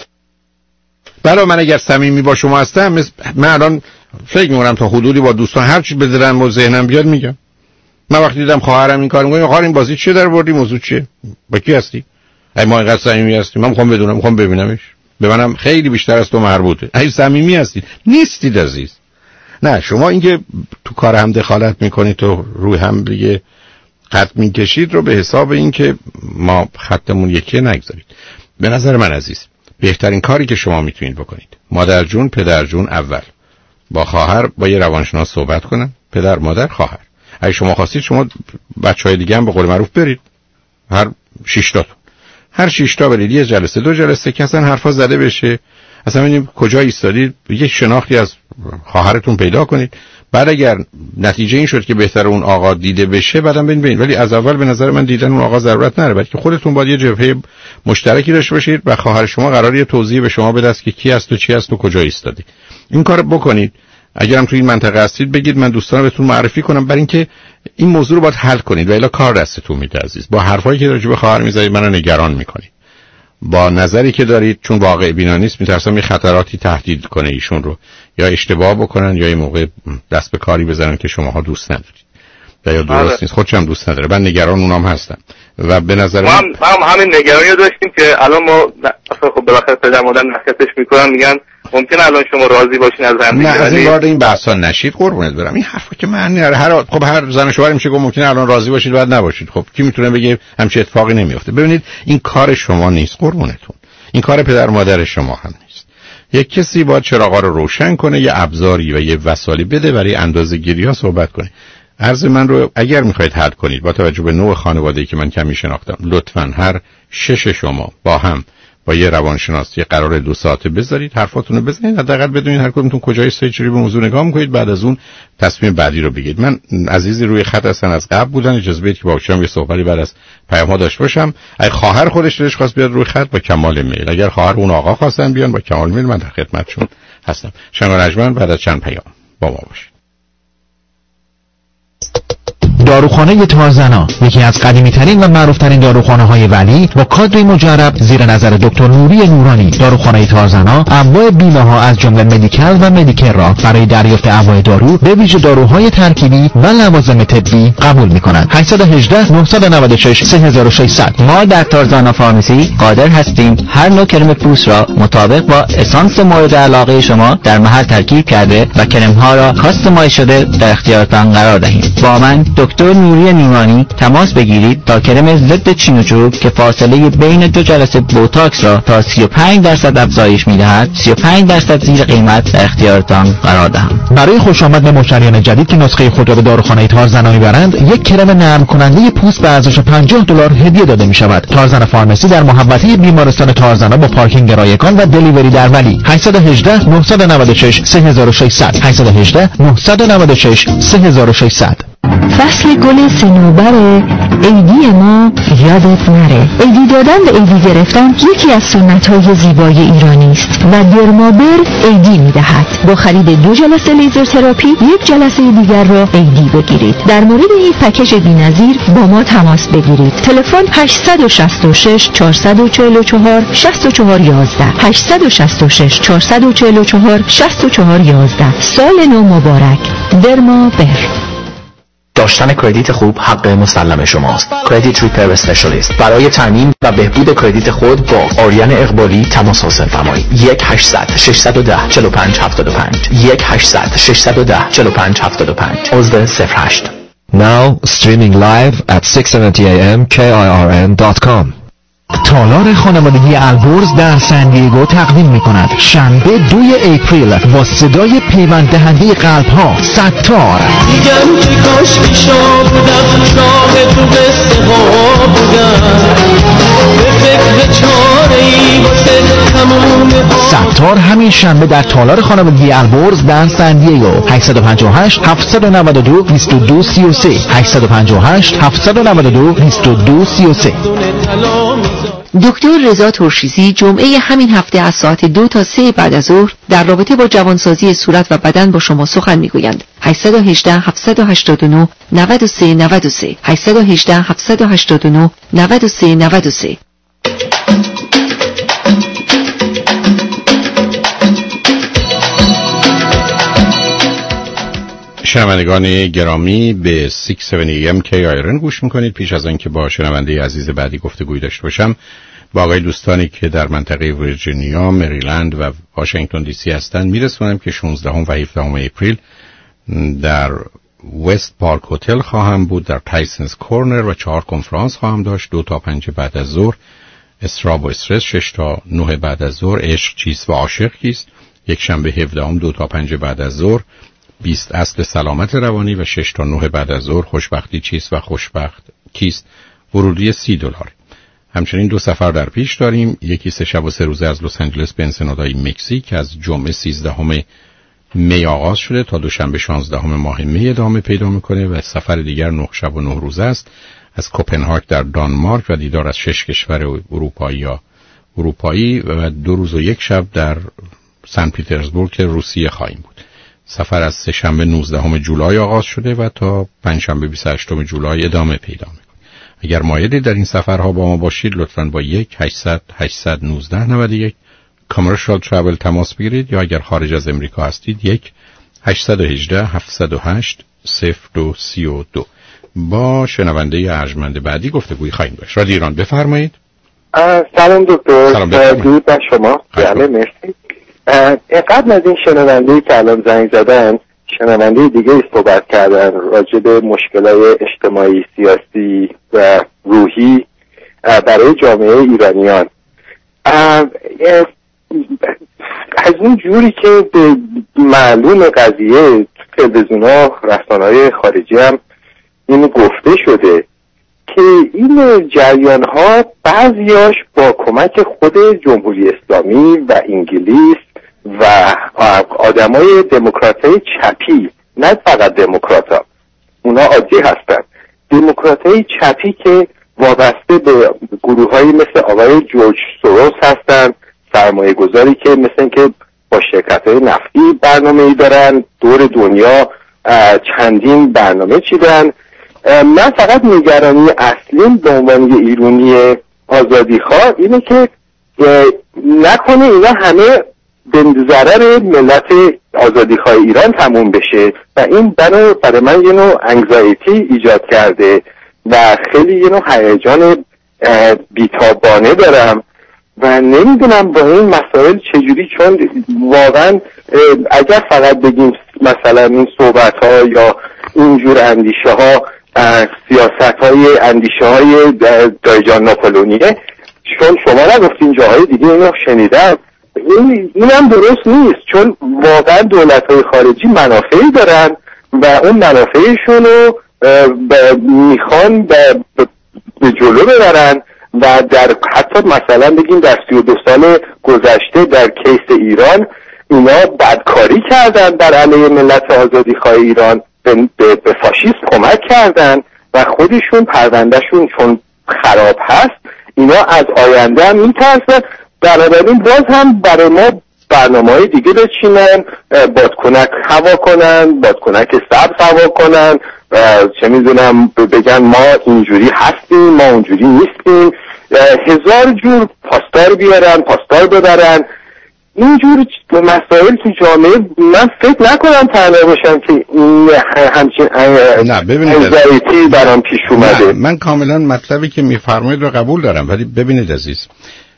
برای من اگر صمیمی با شما هستم، من الان فکر می‌کنم تا حدودی با دوستان هر چی به دلم و ذهنم بیاد میگم. من وقتی دیدم خواهرم این کارو می‌کنه، آقا این بازی چیه در بردی؟ موضوع چیه؟ با کی هستی؟ ای ما اینقدر صمیمی هستیم، من می‌خوام بدونم، می‌خوام ببینمش، به منم خیلی بیشتر از تو مربوطه. ای صمیمی هستید نیستید عزیز. نه شما اینکه تو کار هم دخالت میکنید، تو روی هم دیگه خط میکشید رو به حساب اینکه ما خطمون یکیه نگذارید. به نظر من عزیز بهترین کاری که شما میتونید بکنید، مادر جون پدر جون اول با خواهر با یه روانشناس صحبت کنن، پدر مادر خواهر. اگه شما خواستید شما بچهای دیگه هم به قول معروف برید، هر 6 تاتون هر 6 تا برید، یه جلسه 2 جلسه که اصلا حرفا زده بشه، اصلا ببینیم کجا ایستادید، یه شناختی از خواهرتون پیدا کنید. بعد اگر نتیجه این شد که بهتر اون آقا دیده بشه، بعدم ببینید. ولی از اول به نظر من دیدن اون آقا ضرورت نداره، بلکه خودتون باید یه جبهه مشترکی داشته باشید و خواهر شما قراره یه توضیح به شما بده که کی هست و چی هست و کجا ایستادی. این کارو بکنید. اگرم توی این منطقه هستید بگید، من دوستان بهتون معرفی کنم، برای اینکه این موضوع رو باید حل کنید و الا کار دستتون میاد عزیز. با حرفایی که راجع به خواهر میزنید منو نگران میکنید، با نظری که دارید چون واقع بینا نیست میترسم یه خطراتی تهدید کنه ایشون رو، یا اشتباه بکنن یا یه موقع دست به کاری بزنن که شماها دوست ندارید یا درست نیست. خودشم دوست نداره، من نگران اونام هستم و به نظر ما هم همین نگرانی داشتیم که الان ما اصلا خب بالاخره پدر مادر نصیحتش میکنن، میگن ممکنه الان شما راضی باشین از هم دیگه، نه از این وارد این بحثا نشید قربونت برم. این حرفا که معنی نداره. هر زن و شوهری میشه گفت ممکنه الان راضی باشید بعد نباشید. خب کی میتونه بگه همچین اتفاقی نمیفته؟ ببینید این کار شما نیست قربونتون، این کار پدر مادر شما هم نیست. یک کسی باید چراغا رو روشن کنه، یه ابزاری و یه وسایلی بده برای اندازه‌گیری‌ها صحبت کنه. عرض من رو اگر میخواید حل کنید با توجه به نوع خانواده‌ای که من کمی شناختم، لطفاً هر 6 شما با هم با یه روانشناس یه قرار 2 ساعته بذارید، حرفاتونو بزنید، حداقل بدونید هر کدومتون کجای استیجری به موضوع نگاه میکنید، بعد از اون تصمیم بعدی رو بگید. من عزیزی روی خط هستن از قبل بودن، اجازه بدید که باهاشون یه صحبتی بعد از پیام‌ها داشته باشم. اگه خواهر خودش دلش خواست بیاد روی خط با کمال میل، اگر خواهر اون آقا خواستن بیان با کمال میل، من در خدمتشون هستم. شنگ رجمن بعد از چند پیام با ما باشید. داروخانه تارزنا، یکی از قدیمی‌ترین و معروف‌ترین داروخانه‌های ولی، با کادری مجرب زیر نظر دکتر نوری نورانی. داروخانه تارزنا انواع بیمه‌ها از جمله مدیکال و مدیکر را برای دریافت انواع دارو به ویژه داروهای ترکیبی و لوازم طبی قبول می‌کند. 818 996 3600. ما در تارزنا فارمسی قادر هستیم هر نوع کرم پوست را مطابق با اسانس مورد علاقه شما در محل ترکیب کرده و کرم‌ها را کاستماایز شده در اختیارتان قرار دهیم. با من دکتر نوری نیمانی تماس بگیرید تا کرم ضد چین و چوب که فاصله بین 2 جلسه بوتاکس را تا 35% افزایش می‌دهد 35% زیر قیمت در اختیارتان قرار دهم. برای خوش آمد به مشتریان جدید که نسخه خود را به داروخانه تارزنا میبرند، یک کرم نرم کننده پوست به ارزش $50 هدیه داده می‌شود. تارزنا فارمسی در محوطه بیمارستان تارزنا با پارکینگ رایگان و دلیوری در ولی. 818 996 3600 818 996 3600. فصل گل سنوبر عیدی ما یادت نره. عیدی دادن به عیدی گرفتن یکی از سنت‌های زیبای ایرانی است و درمابر عیدی می‌دهد. با خرید 2 جلسه لیزر تراپی 1 جلسه دیگر را عیدی بگیرید. در مورد این پکیج بی‌نظیر با ما تماس بگیرید. تلفن 866 444 6411 866 444 6411. سال نو مبارک. درمابر. داشتن کردیت خوب حق مسلم شماست. کردیت ریپر اسپشیالیست. برای تامین و بهبود کردیت خود با آریان اقبالی تماس حاصل فرمایید. 1-800 610 4575 1-800 610 4575 عضو 08. Now streaming live at 6:70 a.m. KIRN.com. تالار خانوادگی البرز در سن دیگو تقدیم می‌کند شنبه 2 اپریل با صدای پیوند دهنده قلب‌ها ستار. میگم که کاش پیشا بودم شاه تو قصه ها بودم به فکر چاره‌ای واسه تموم ستار همین شنبه در تالار خانوادگی البرز در سن دیگو. 858 792 2233 858 792 2233. دکتر رضا ترشیزی جمعه همین هفته از ساعت 2 تا 3 بعد از ظهر در رابطه با جوانسازی صورت و بدن با شما سخن میگویند. 818 789 93 93 818 789 93 93. شنوندگان گرامی به 670 AM KIRN گوش میکنید. پیش از آنکه با شنونده عزیز بعدی گفتگوی داشته باشم با آقای دوستانی که در منطقه ویرجینیا، مریلند و واشنگتن دی سی هستند میرسونم که 16 و 17 اپریل در وست پارک هتل خواهم بود، در تایسنز کورنر و 4 کنفرانس خواهم داشت. 2 تا 5 بعد از ظهر استراب و استرس، 6 تا 9 بعد از ظهر عشق چیست و عاشق کیست، یک شنبه 17 2 تا 5 بعد از ظهر 20 اصل سلامت روانی و 6 تا 9 بعد از ظهر خوشبختی چیست و خوشبخت کیست، ورودی $30. همچنین 2 سفر در پیش داریم، یکی 3 شب و 3 روزه از لس آنجلس به انسنادای مکزیک از جمعه 13 می آغاز شده تا دوشنبه 16 ماه می ادامه پیدا میکنه و سفر دیگر 9 شب و 9 روزه است از کوپنهاگ در دانمارک و دیدار از 6 کشور اروپایی و 2 روز و 1 شب در سن پیترزبورگ روسیه خواهیم بود. سفر از سه‌شنبه 19 جولای آغاز شده و تا پنجشنبه 28 جولای ادامه پیدا میکنه. اگر مایلی در این سفرها با ما باشید لطفاً با 1-800-819-91 کامرشال ترافل تماس بگیرید، یا اگر خارج از امریکا هستید 1-818-708-0232. با شنونده ارجمند بعدی گفتگوی خواهیم داشت. رادیو ایران بفرمایید. سلام دکتر، درود بر شما. بله مرسی. قبل از این شنونده که الان زنگ زدن، شنونده دیگه صحبت کردن راجع به مشکلات اجتماعی، سیاسی و روحی برای جامعه ایرانیان. از اون جوری که به معلوم قضیه تلویزیون‌ها، رسانه‌های خارجی هم اینو گفته شده که این جریان‌ها بعضیاش با کمک خود جمهوری اسلامی و انگلیس و آدمای دموکراتای چپی، نه فقط دموکراتا، اونا عادی هستن، دموکراتای چپی که وابسته به گروه‌هایی مثل آقای جورج سوروس هستن، سرمایه گذاری که مثل این که با شرکت‌های نفتی برنامه‌ای دارن، دور دنیا چندین برنامه چیدن. من فقط نگرانی اصلیم به عنوان یه ایرانی آزادیخواه اینه که نکنه اینا همه به ضرر ملت آزادیخواه ایران تموم بشه و این برای من یه نوع انگزایتی ایجاد کرده و خیلی یه نوع هیجان بیتابانه دارم و نمیدونم با این مسائل چجوری، چون واقعا اگر فقط بگیم مثلا این صحبت ها یا اینجور اندیشه ها سیاست های اندیشه های دایجان ناپلونیه، چون شما نگفتین جاهای دیگه اینو شنیدم، این هم درست نیست، چون واقعا دولت های خارجی منافعی دارن و اون منافعشون رو میخوان به جلو ببرن و در حتی مثلا بگیم در 32 سال گذشته در کیس ایران اینا بدکاری کردن در علیه ملت آزادیخواه ایران، به فاشیست کمک کردن و خودشون پروندهشون چون خراب هست اینا از آینده هم میترسن. بنابراین باز هم برای ما برنامه‌های دیگه بچینن، بادکنک هوا کنن، بادکنک سبز هوا کنن، چه میدونم بگن ما اینجوری هستیم، ما اونجوری نیستیم، هزار جور پاسدار بیارن، پاسدار ببرن. اینجور مسائل تو جامعه من فکر نکنم تنها باشم که این همچین انگزایتی برام پیش اومده. من کاملا مطلبی که میفرمایید رو قبول دارم، ولی ببینید عزیز،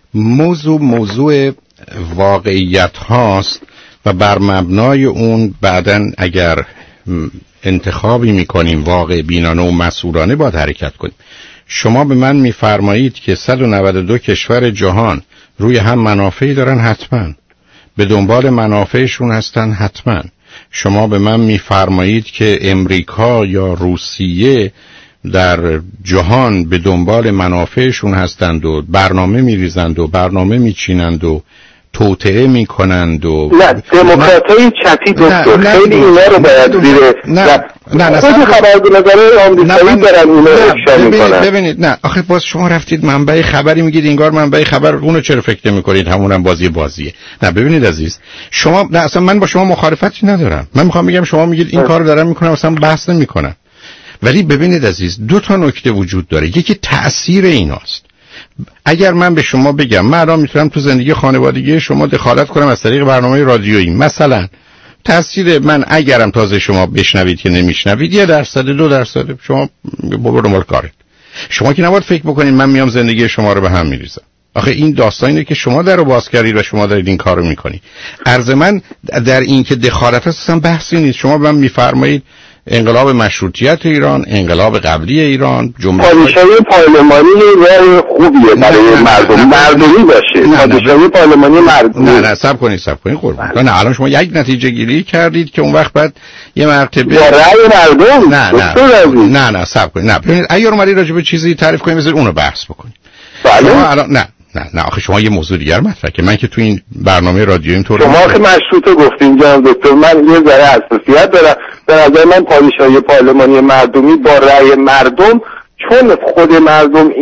موضوع واقعیت هاست و بر مبنای اون بعداً اگر انتخابی میکنیم واقع بینانه و مسئولانه باید حرکت کنیم. شما به من میفرمایید که 192 کشور جهان روی هم منافعی دارن، حتما به دنبال منافعشون هستن، حتما. شما به من میفرمایید که امریکا یا روسیه در جهان به دنبال منافعشون هستند و برنامه میریزند و برنامه میچینند و توطئه میکنند و نه دموکراتای چپی دکتر خیلی اینا رو باید زیر نه خود خبرگزاری آمریکایی دارن اینا افشا میکنن. ببینید نه آخه باز شما رفتید منبع خبری میگید انگار منبع خبر اونو چرا فکر میکنید همونم بازیه. نه ببینید عزیز، شما نه اصلا من با شما مخالفتی ندارم، من میخوام بگم شما میگید این کارو دارم میکنم اصلا بحث نمیکنم، ولی ببینید عزیز دو تا نکته وجود داره. یکی تأثیر ایناست. اگر من به شما بگم من الان میتونم تو زندگی خانوادگی شما دخالت کنم از طریق برنامه رادیویی، مثلا تأثیر من اگرم تازه شما بشنوید که نمیشنوید 1% 2% شما برو دنبال کارید. شما که نباید فکر بکنید من میام زندگی شما رو به هم میریزم. آخه این داستان اینه که شما در رو باز کردید و شما دارید این کارو میکنید. عرض من در این که دخالت اصلا بحثی نیست. شما به من میفرمایید انقلاب مشروطیت ایران، انقلاب قبلی ایران، پادشاهی پارلمانی راه خوبیه برای مردمی باشه. پادشاهی پارلمانی مردمی. نه صبر کنید قربان. نه الان شما یک نتیجه گیری کردید که اون وقت بعد یه مرتبه با رأی مردم. نه صبر کنید. نه ببینید اگه اومدید راجع به چیزی تعریف کنید بذارید اونو بحث بکنید. بله. الان نه آخه شما یه موضوع دیگر مطرح که من که تو این برنامه رادیو اینطور شما که مشروطه گفتین جناب دکتر، من یه ذره حساسیت دارم. به نظر من پادشاهی پارلمانی مردمی با رأی مردم، چون خود مردم این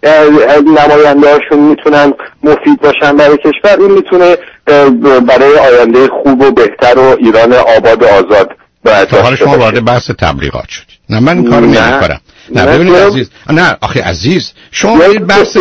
نماینده‌هاشون میتونن مفید باشن برای کشور، این میتونه برای آینده خوب و بهتر و ایران آباد و آزاد باید داشته باشه. شما وارد بحث تبلیغات شدید. نه من این کارو نمی‌کنم. نه ببینید عزیز، نه آخه عزیز شما بحث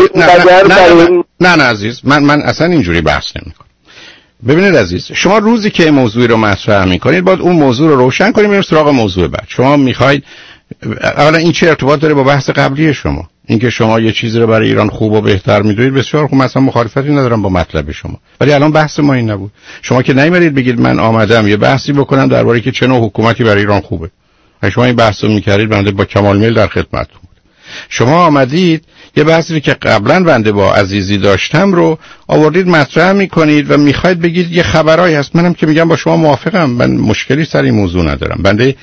نه عزیز، من اصلا اینجوری بحث نمی‌کنم. ببینید عزیز، شما روزی که موضوعی رو مطرح می‌کنید باید اون موضوع رو روشن کنید، بریم سراغ موضوع بعد. شما می‌خواید اولا این چه ارتباط داره با بحث قبلی شما؟ اینکه شما یه چیزی رو برای ایران خوب و بهتر می‌دونید بسیار خوب، مثلا مخالفتی ندارم با مطلب شما، ولی الان بحث ما این نبود. شما که نمی‌رید بگید من آمدم یه بحثی بکنم درباره که چه نوع حکومتی برای ایران خوبه. اگه شما این بحثو می‌کردید بنده با کمال میل در خدمتتون بود. شما آمدید یه بحثی که قبلا بنده با عزیزی داشتم رو آوردید مطرح می‌کنید و می‌خواید بگید یه خبرایی هست. منم که میگم با شما موافقم، من مشکلی سر این موضوع ندارم. بنده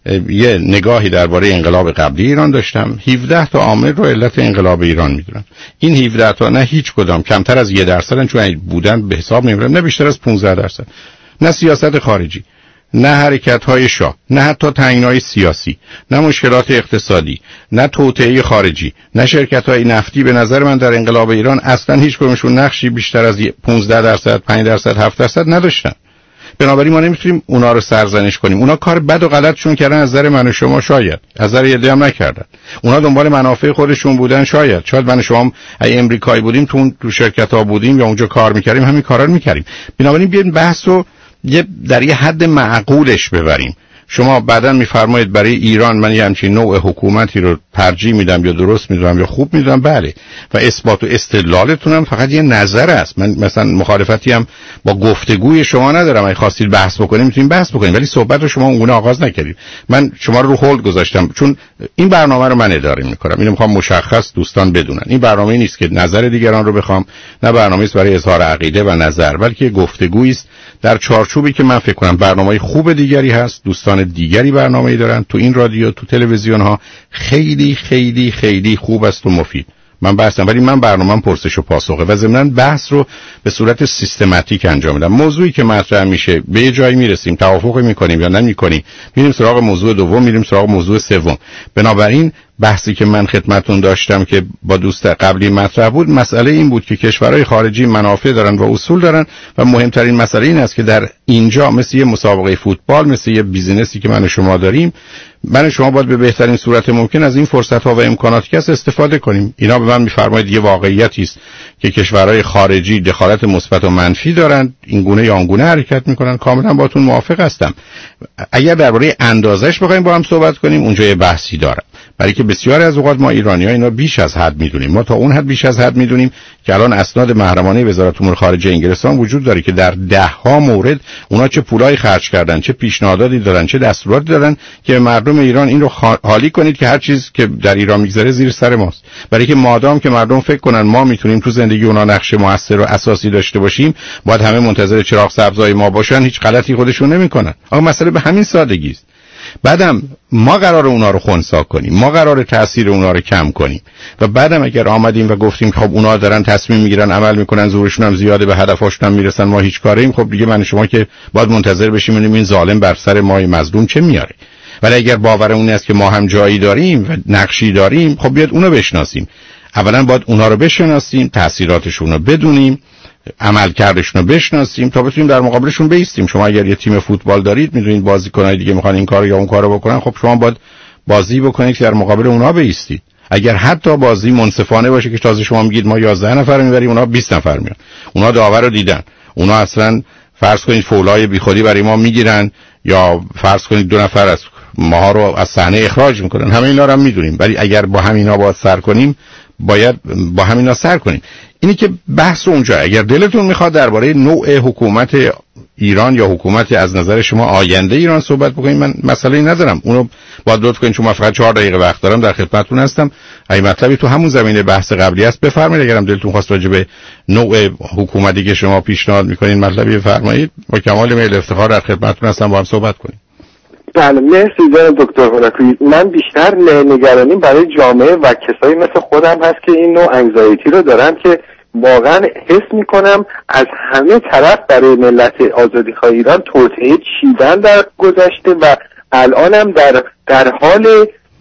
یه نگاهی درباره انقلاب قبلی ایران داشتم. 17 تا عامل رو علت انقلاب ایران میدونم. این 17 تا نه هیچ کدام کمتر از 1% چون بودن به حساب نمیبرم، نه بیشتر از 15%. نه سیاست خارجی، نه حرکت‌های شاه، نه حتی تنگنای سیاسی، نه مشکلات اقتصادی، نه توطئه خارجی، نه شرکت‌های نفتی. به نظر من در انقلاب ایران اصلا هیچ کدومشون نقشی بیشتر از 15%، 5%، 7% نداشتن. بنابراین ما نمیتونیم اونا رو سرزنش کنیم. اونا کار بد و غلطشون کردن، از نظر من و شما شاید، از نظر یه هم نکردن. اونا دنبال منافع خودشون بودن، شاید من و شما اگه امریکایی بودیم تو شرکت‌ها بودیم یا اونجا کار می‌کردیم همین کارا رو می‌کردیم. بنابراین بیاین بحث رو در یه حد معقولش ببریم. شما بعداً میفرمایید برای ایران من یه همچین نوع حکومتی رو ترجیح میدم یا درست میدونم یا خوب میدونم، بله، و اثبات و استدلالتون هم فقط یه نظر است. من مثلا مخالفتی هم با گفتگوی شما ندارم. اگه خواستید بحث بکنیم میتونیم بحث بکنیم، ولی صحبت رو شما اونگونه آغاز نکردید. من شما رو هولد گذاشتم چون این برنامه رو من اداره میکنم. اینو میخوام مشخص دوستان بدونن. این برنامه نیست که نظر دیگران رو بخوام، نه برنامه است برای اظهار عقیده و نظر، بلکه گفتگویی است در چارچوبی که من فکر کنم برنامه‌های خوب دیگری هست. دوستان دیگری برنامه‌ای دارن تو این رادیو، تو تلویزیون ها، خیلی خیلی خیلی خوب است و مفید. من بحثم، ولی من برنامه‌ام پرسش و پاسخه و ضمناً بحث رو به صورت سیستماتیک انجام میدم. موضوعی که مطرح میشه به یه جایی میرسیم، توافق میکنیم یا نمیکنیم، میریم سراغ موضوع دوم، میریم سراغ موضوع سوم. بنابراین بحثی که من خدمتتون داشتم که با دوست قبلی مطرح بود، مسئله این بود که کشورهای خارجی منافع دارن و اصول دارن و مهمترین مسئله این است که در اینجا مثل یه مسابقه فوتبال، مثل یه بیزینسی که من و شما داریم، من و شما باید به بهترین صورت ممکن از این فرصت‌ها و امکاناتی که استفاده کنیم. اینا به من می‌فرمایید یه واقعیتی است که کشورهای خارجی دخالت مثبت و منفی دارن، این گونه یا آن گونه حرکت می‌کنن. کاملا باهاتون موافق هستم. اگر درباره اندازش بخوایم با هم صحبت کنیم، اونجا یه بحثی داره، برای که بسیاری از اوقات ما ایرانی‌ها اینا بیش از حد می‌دونیم. ما تا اون حد بیش از حد می‌دونیم که الان اسناد محرمانه وزارت امور خارجه انگلستان وجود داره که در 10 مورد اونا چه پولای خرج کردن، چه پیشنهاداتی دادن، چه دستوراتی دادن که مردم ایران این رو حالی کنید که هر چیز که در ایران میگذره زیر سر ماست. برای که مادام که مردم فکر کنن ما میتونیم تو زندگی اونا نقش موثر و اساسی داشته باشیم، باید همه منتظر چراغ سبزای ما باشن، هیچ غلطی خودشون نمیکنن. آقا مسئله به همین سادگی است. بعدم ما قرار اونا رو خنثی کنیم، ما قرار تاثیر اونا رو کم کنیم و بعدم اگر آمدیم و گفتیم خب اونا دارن تصمیم میگیرن، عمل میکنن، زورشون هم زیاده، به هدفشون هم میرسن، ما هیچ کاریم، خب دیگه من شما که باید منتظر بشیم ببینیم این ظالم بر سر ما مظلوم چه میاره. ولی اگر باورمون است که ما هم جایی داریم و نقشی داریم، خب بیاد اونو بشناسیم. اولا باید اونا رو بشناسیم، تاثیراتشون رو بدونیم، عملکردشون رو بشناسیم تا بتونیم در مقابلشون بایستیم. شما اگر یه تیم فوتبال دارید، میدونید بازیکنای دیگه میخوان این کارو یا اون کارو بکنن، خب شما باید بازی بکنید که در مقابل اونها بایستید. اگر حتی بازی منصفانه باشه که تازه شما میگید ما 11 نفر میبریم، اونها 20 نفر میان، اونها داور رو دیدن، اونها اصلا فرض کنید فولای بیخودی برای ما میگیرن یا فرض کنید 2 نفر از ما رو از صحنه اخراج میکنن، همه اینا رو هم میدونیم، ولی اگر با همینا باید سر کنیم، باید با همینا سر کنیم. اینی که بحث اونجا، اگر دلتون میخواد درباره نوع حکومت ایران یا حکومت از نظر شما آینده ایران صحبت بکنیم، من مسئله ندارم، اونو باید لطف کنید چون من فقط 4 دقیقه وقت دارم، در خدمتتون هستم. اگه مطلبی تو همون زمینه بحث قبلی است بفرمایید. اگرم دلتون خواست راجع به نوع حکومتی که شما پیشنهاد میکنین مطلبی بفرمایید، با کمال میل افتخار در خدمتتون هستم، با هم صحبت کنیم. بله مرسی جناب دکتر هولاکویی. من بیشتر نگرانیم برای جامعه و کسایی مثل خودم هست که این نوع انگزایتی رو دارن که واقعا حس میکنم از همه طرف برای ملت آزادیخواه ایران توطئه چیدن در گذشته و الان هم در حال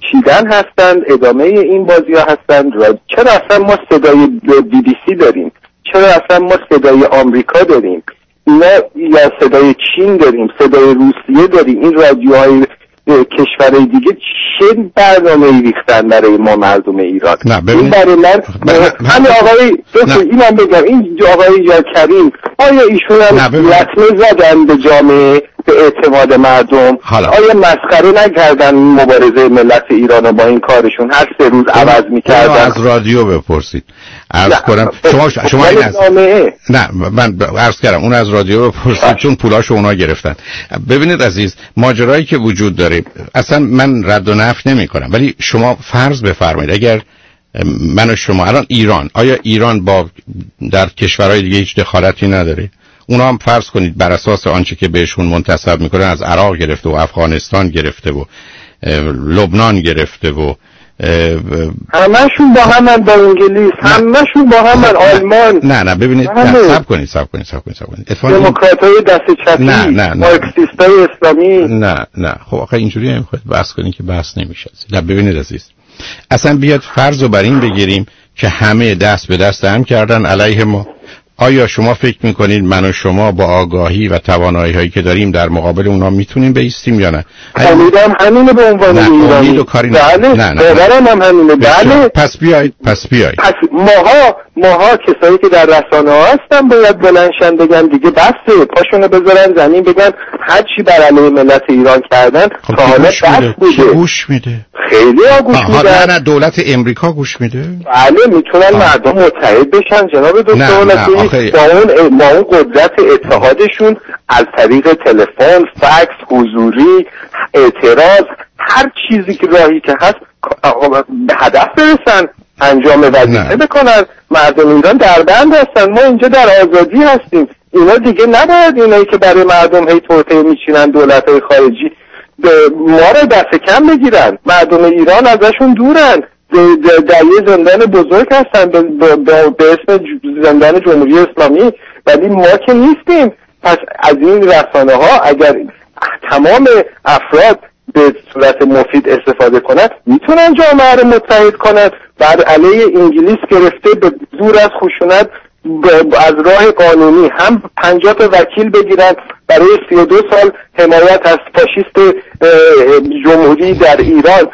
چیدن هستند، ادامه این بازی ها هستند. چرا اصلا ما صدای BBC داریم؟ چرا اصلا ما صدای آمریکا داریم؟ اینا یا صدای چین داریم، صدای روسیه داریم. این رادیوهای کشورهای دیگه چه برنامه‌ای ریختن برای ما مردم ایران؟ این برای من همین آقای اینم بگم، این آقای یاکریم آیا ایشون هم لطمه زدن به جامعه، به اعتماد مردم؟ آیا مسخره نکردن مبارزه ملت ایران با این کارشون؟ هر 3 روز عوض میکردن. از رادیو بپرسید. عرض کنم شما این از نه من عرض کردم اون از رادیو بپرسید چون پولاشو اونا گرفتن. ببینید عزیز، ماجرایی که وجود داره اصلا من رد و نفی نمی کنم، ولی شما فرض بفرمایید اگر من و شما الان ایران، آیا ایران با در کشورهای دیگه هیچ دخالتی نداره؟ اونا هم فرض کنید بر اساس آنچه که بهشون منتسب میکنن از عراق گرفته و افغانستان گرفته و لبنان گرفته و همشون با همن، با انگلیس همشون با همن، آلمان. نه ببینید صبر کنید دموکرات‌های دست چپی، مارکسیست‌های اسلامی. نه خب آخه اینجوری نمیخواد بحث کنین که بحث نمیشه. نه ببینید عزیز، اصلا بیاد فرض رو بر این بگیریم که همه دست به دست هم کردن علیه ما. آیا شما فکر میکنید من و شما با آگاهی و توانایی هایی که داریم در مقابل اونا میتونیم بایستیم یا نه؟ امیدم همینه به عنوان ایرانی. نه باورم هم همینه. بله پس بیایید پس ماها کسایی که در رسانه ها هستن باید بلندشن بگن دیگه بسه، پاشونو بذارن زمین بگن هر چی بر علیه ملت ایران کردن تا حالا بس بوده. گوش میده؟ خیلی ها گوش میدن. نه دولت امریکا گوش میده؟ بله میتونن مردم متحد بشن جناب دکتر. با اون قدرت اتحادشون از طریق تلفن، فکس، حضوری، اعتراض، هر چیزی که راهی که هست به هدف برسن، انجام وظیفه بکنن. مردم ایران در بند هستن، ما اینجا در آزادی هستیم. اینا دیگه نباید اینایی که برای مردم هی توطئه میچینن دولت‌های خارجی ما رو دست کم بگیرن. مردم ایران ازشون دورن، در یه زندان بزرگ هستن به اسم زندان جمهوری اسلامی، ولی ما که نیستیم. پس از این رسانه ها اگر تمام افراد به صورت مفید استفاده کنند میتونن جامعه رو متحد کنند. بر علیه انگلیس گرفته به زور از خشونت از راه قانونی هم 50 تا وکیل بگیرن برای 32 سال حمایت از فاشیست جمهوری در ایران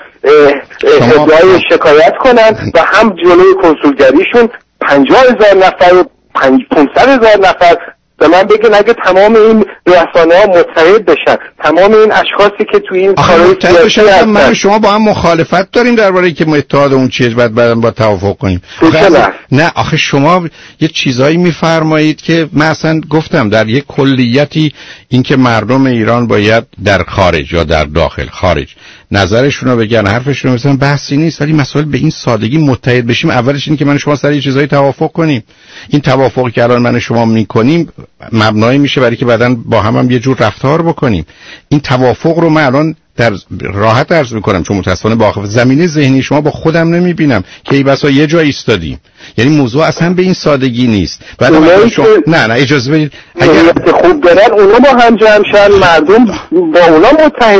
ادعای شکایت کنن و هم جلوی کنسولگریشون 50,000 نفر و 500,000 نفر به من بگن اگه تمام این رسانه ها متحد بشن، تمام این اشخاصی که توی این کارهای سیاسی هستن. من شما با هم مخالفت داریم درباره که ما اتحاد اون چیز بعد با توافق کنیم. نه آخه شما یه چیزایی میفرمایید که من اصلا گفتم در یک کلیتی این که مردم ایران باید در خارج یا در داخل خارج نظرشون رو بگن، حرفشون رو بزنن، بحثی نیست. ولی مسائل به این سادگی متحد بشیم اولش این که من شما سر یه چیزایی توافق کنیم. این توافقی که الان من شما میکنیم مبنایی میشه برای که بعداً با هم یه جور رفتار بکنیم. این توافق رو من الان در راحت عرض میکنم چون متأسفانه با زمینه ذهنی شما با خودم نمیبینم که ای بسا یه جا ایستادیم. یعنی موضوع اصلا به این سادگی نیست. بعد شما نه اجازه بدید اگر خوب دارن اونا با هم جمع شن، مردم با اونا متحد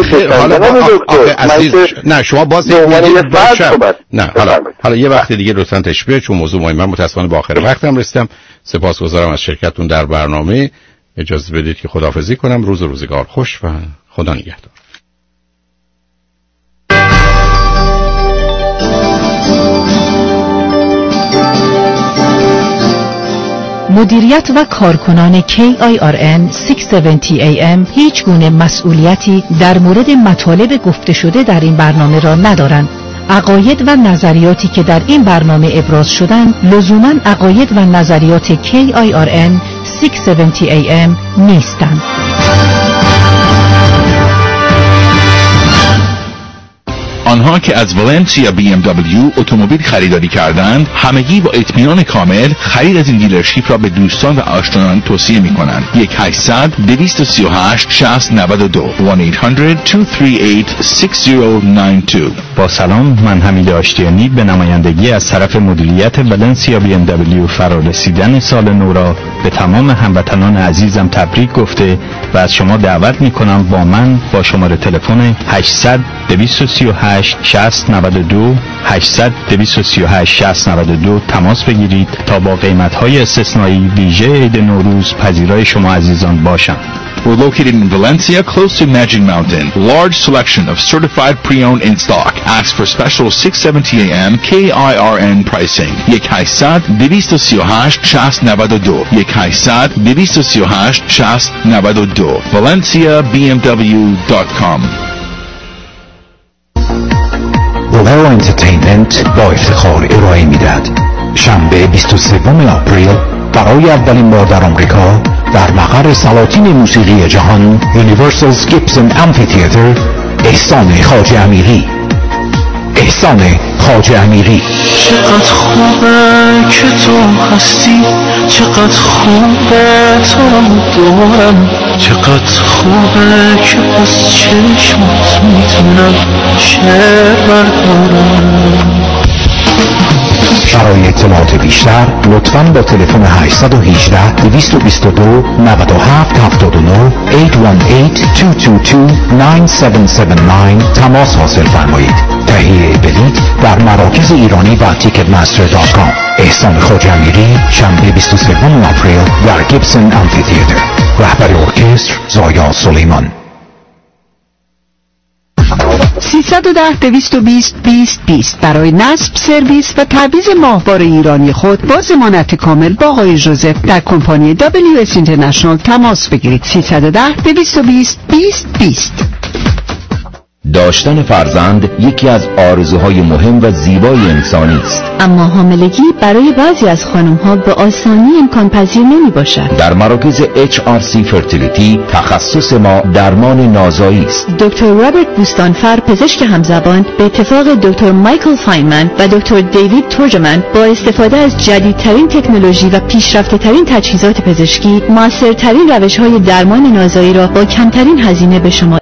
بشن. نه شما باز نه حالا یه وقت دیگه لطفاً تشبیه، چون موضوع مهمه. من متأسفانه با آخر وقتم رسیدم. سپاسگزارم از شرکتتون در برنامه. اجازه بدید که خداحافظی کنم. روز و روزگار خوش و خدا نگهدار. مدیریت و کارکنان KIRN 670 AM هیچ گونه مسئولیتی در مورد مطالب گفته شده در این برنامه را ندارند. عقاید و نظریاتی که در این برنامه ابراز شدند لزوماً عقاید و نظریات KIRN 670 AM نیستند. آنها که از ولنسیا BMW اتومبیل خریداری کردند همگی با اطمینان کامل خرید از این دیلرشیپ را به دوستان و آشنایان توصیه می کنند. 1-800-238-6092 1-800-238-6092. با سلام، من حمید آشتیانی به نمایندگی از طرف مدیریت ولنسیا BMW فرارسیدن سال نو را به تمام هموطنان عزیزم تبریک گفته و از شما دعوت می کنم با من با شماره تلفن 800-238 238 6092 800 238 6092 تماس بگیرید تا با قیمت‌های استثنایی ویژه عید نوروز پذیرای شما عزیزان باشم. We're located in Valencia, close to Magic Mountain. Large selection of certified pre-owned in stock. Ask for special 670 AM KIRN pricing. 1-800-238-6092. 1-800-238-6092. ValenciaBMW.com. بولارو انترتینمنت با افتخار ارائه میدهد شنبه 23 آپریل برای اولین بار در آمریکا در مقر سلاطین موسیقی جهان یونیورسال گیبسون امفی‌تئاتر احسان خواجه امیری. احسان خواجه امیری. چقدر خوبه که تو هستی، چقدر خوبه تو رو دارم، چقدر خوبه که از چشمات میتونم شعر بردارم. برای اطلاعات بیشتر لطفاً با تلفن 818 222 97 79 818-222-9779 تماس حاصل فرمایید. تهیه بلیط در مراکز ایرانی و ticketmaster.com. احسان خواجه امیری شنبه 23 آپریل در گیبسون امفی‌تئاتر. رهبر ارکستر زایا سلیمان. 310-220-20-20 برای نصب، سرویس و تعویض ماهواره ایرانی خود با ضمانت کامل با آقای ژوزف در کمپانی WS International تماس بگیرید. 310-220-20-20. داشتن فرزند یکی از آرزوهای مهم و زیبای انسانی است، اما حاملگی برای بعضی از خانم‌ها به آسانی امکان پذیر نمی باشد. در مراکز HRC فرتیلیتی تخصص ما درمان نازایی است. دکتر رابرت بوستانفر پزشک همزبان به اتفاق دکتر مایکل فاینمن و دکتر دیوید تورجمن با استفاده از جدیدترین تکنولوژی و پیشرفته‌ترین تجهیزات پزشکی موثرترین روش‌های درمان نازایی را با کمترین هزینه به شما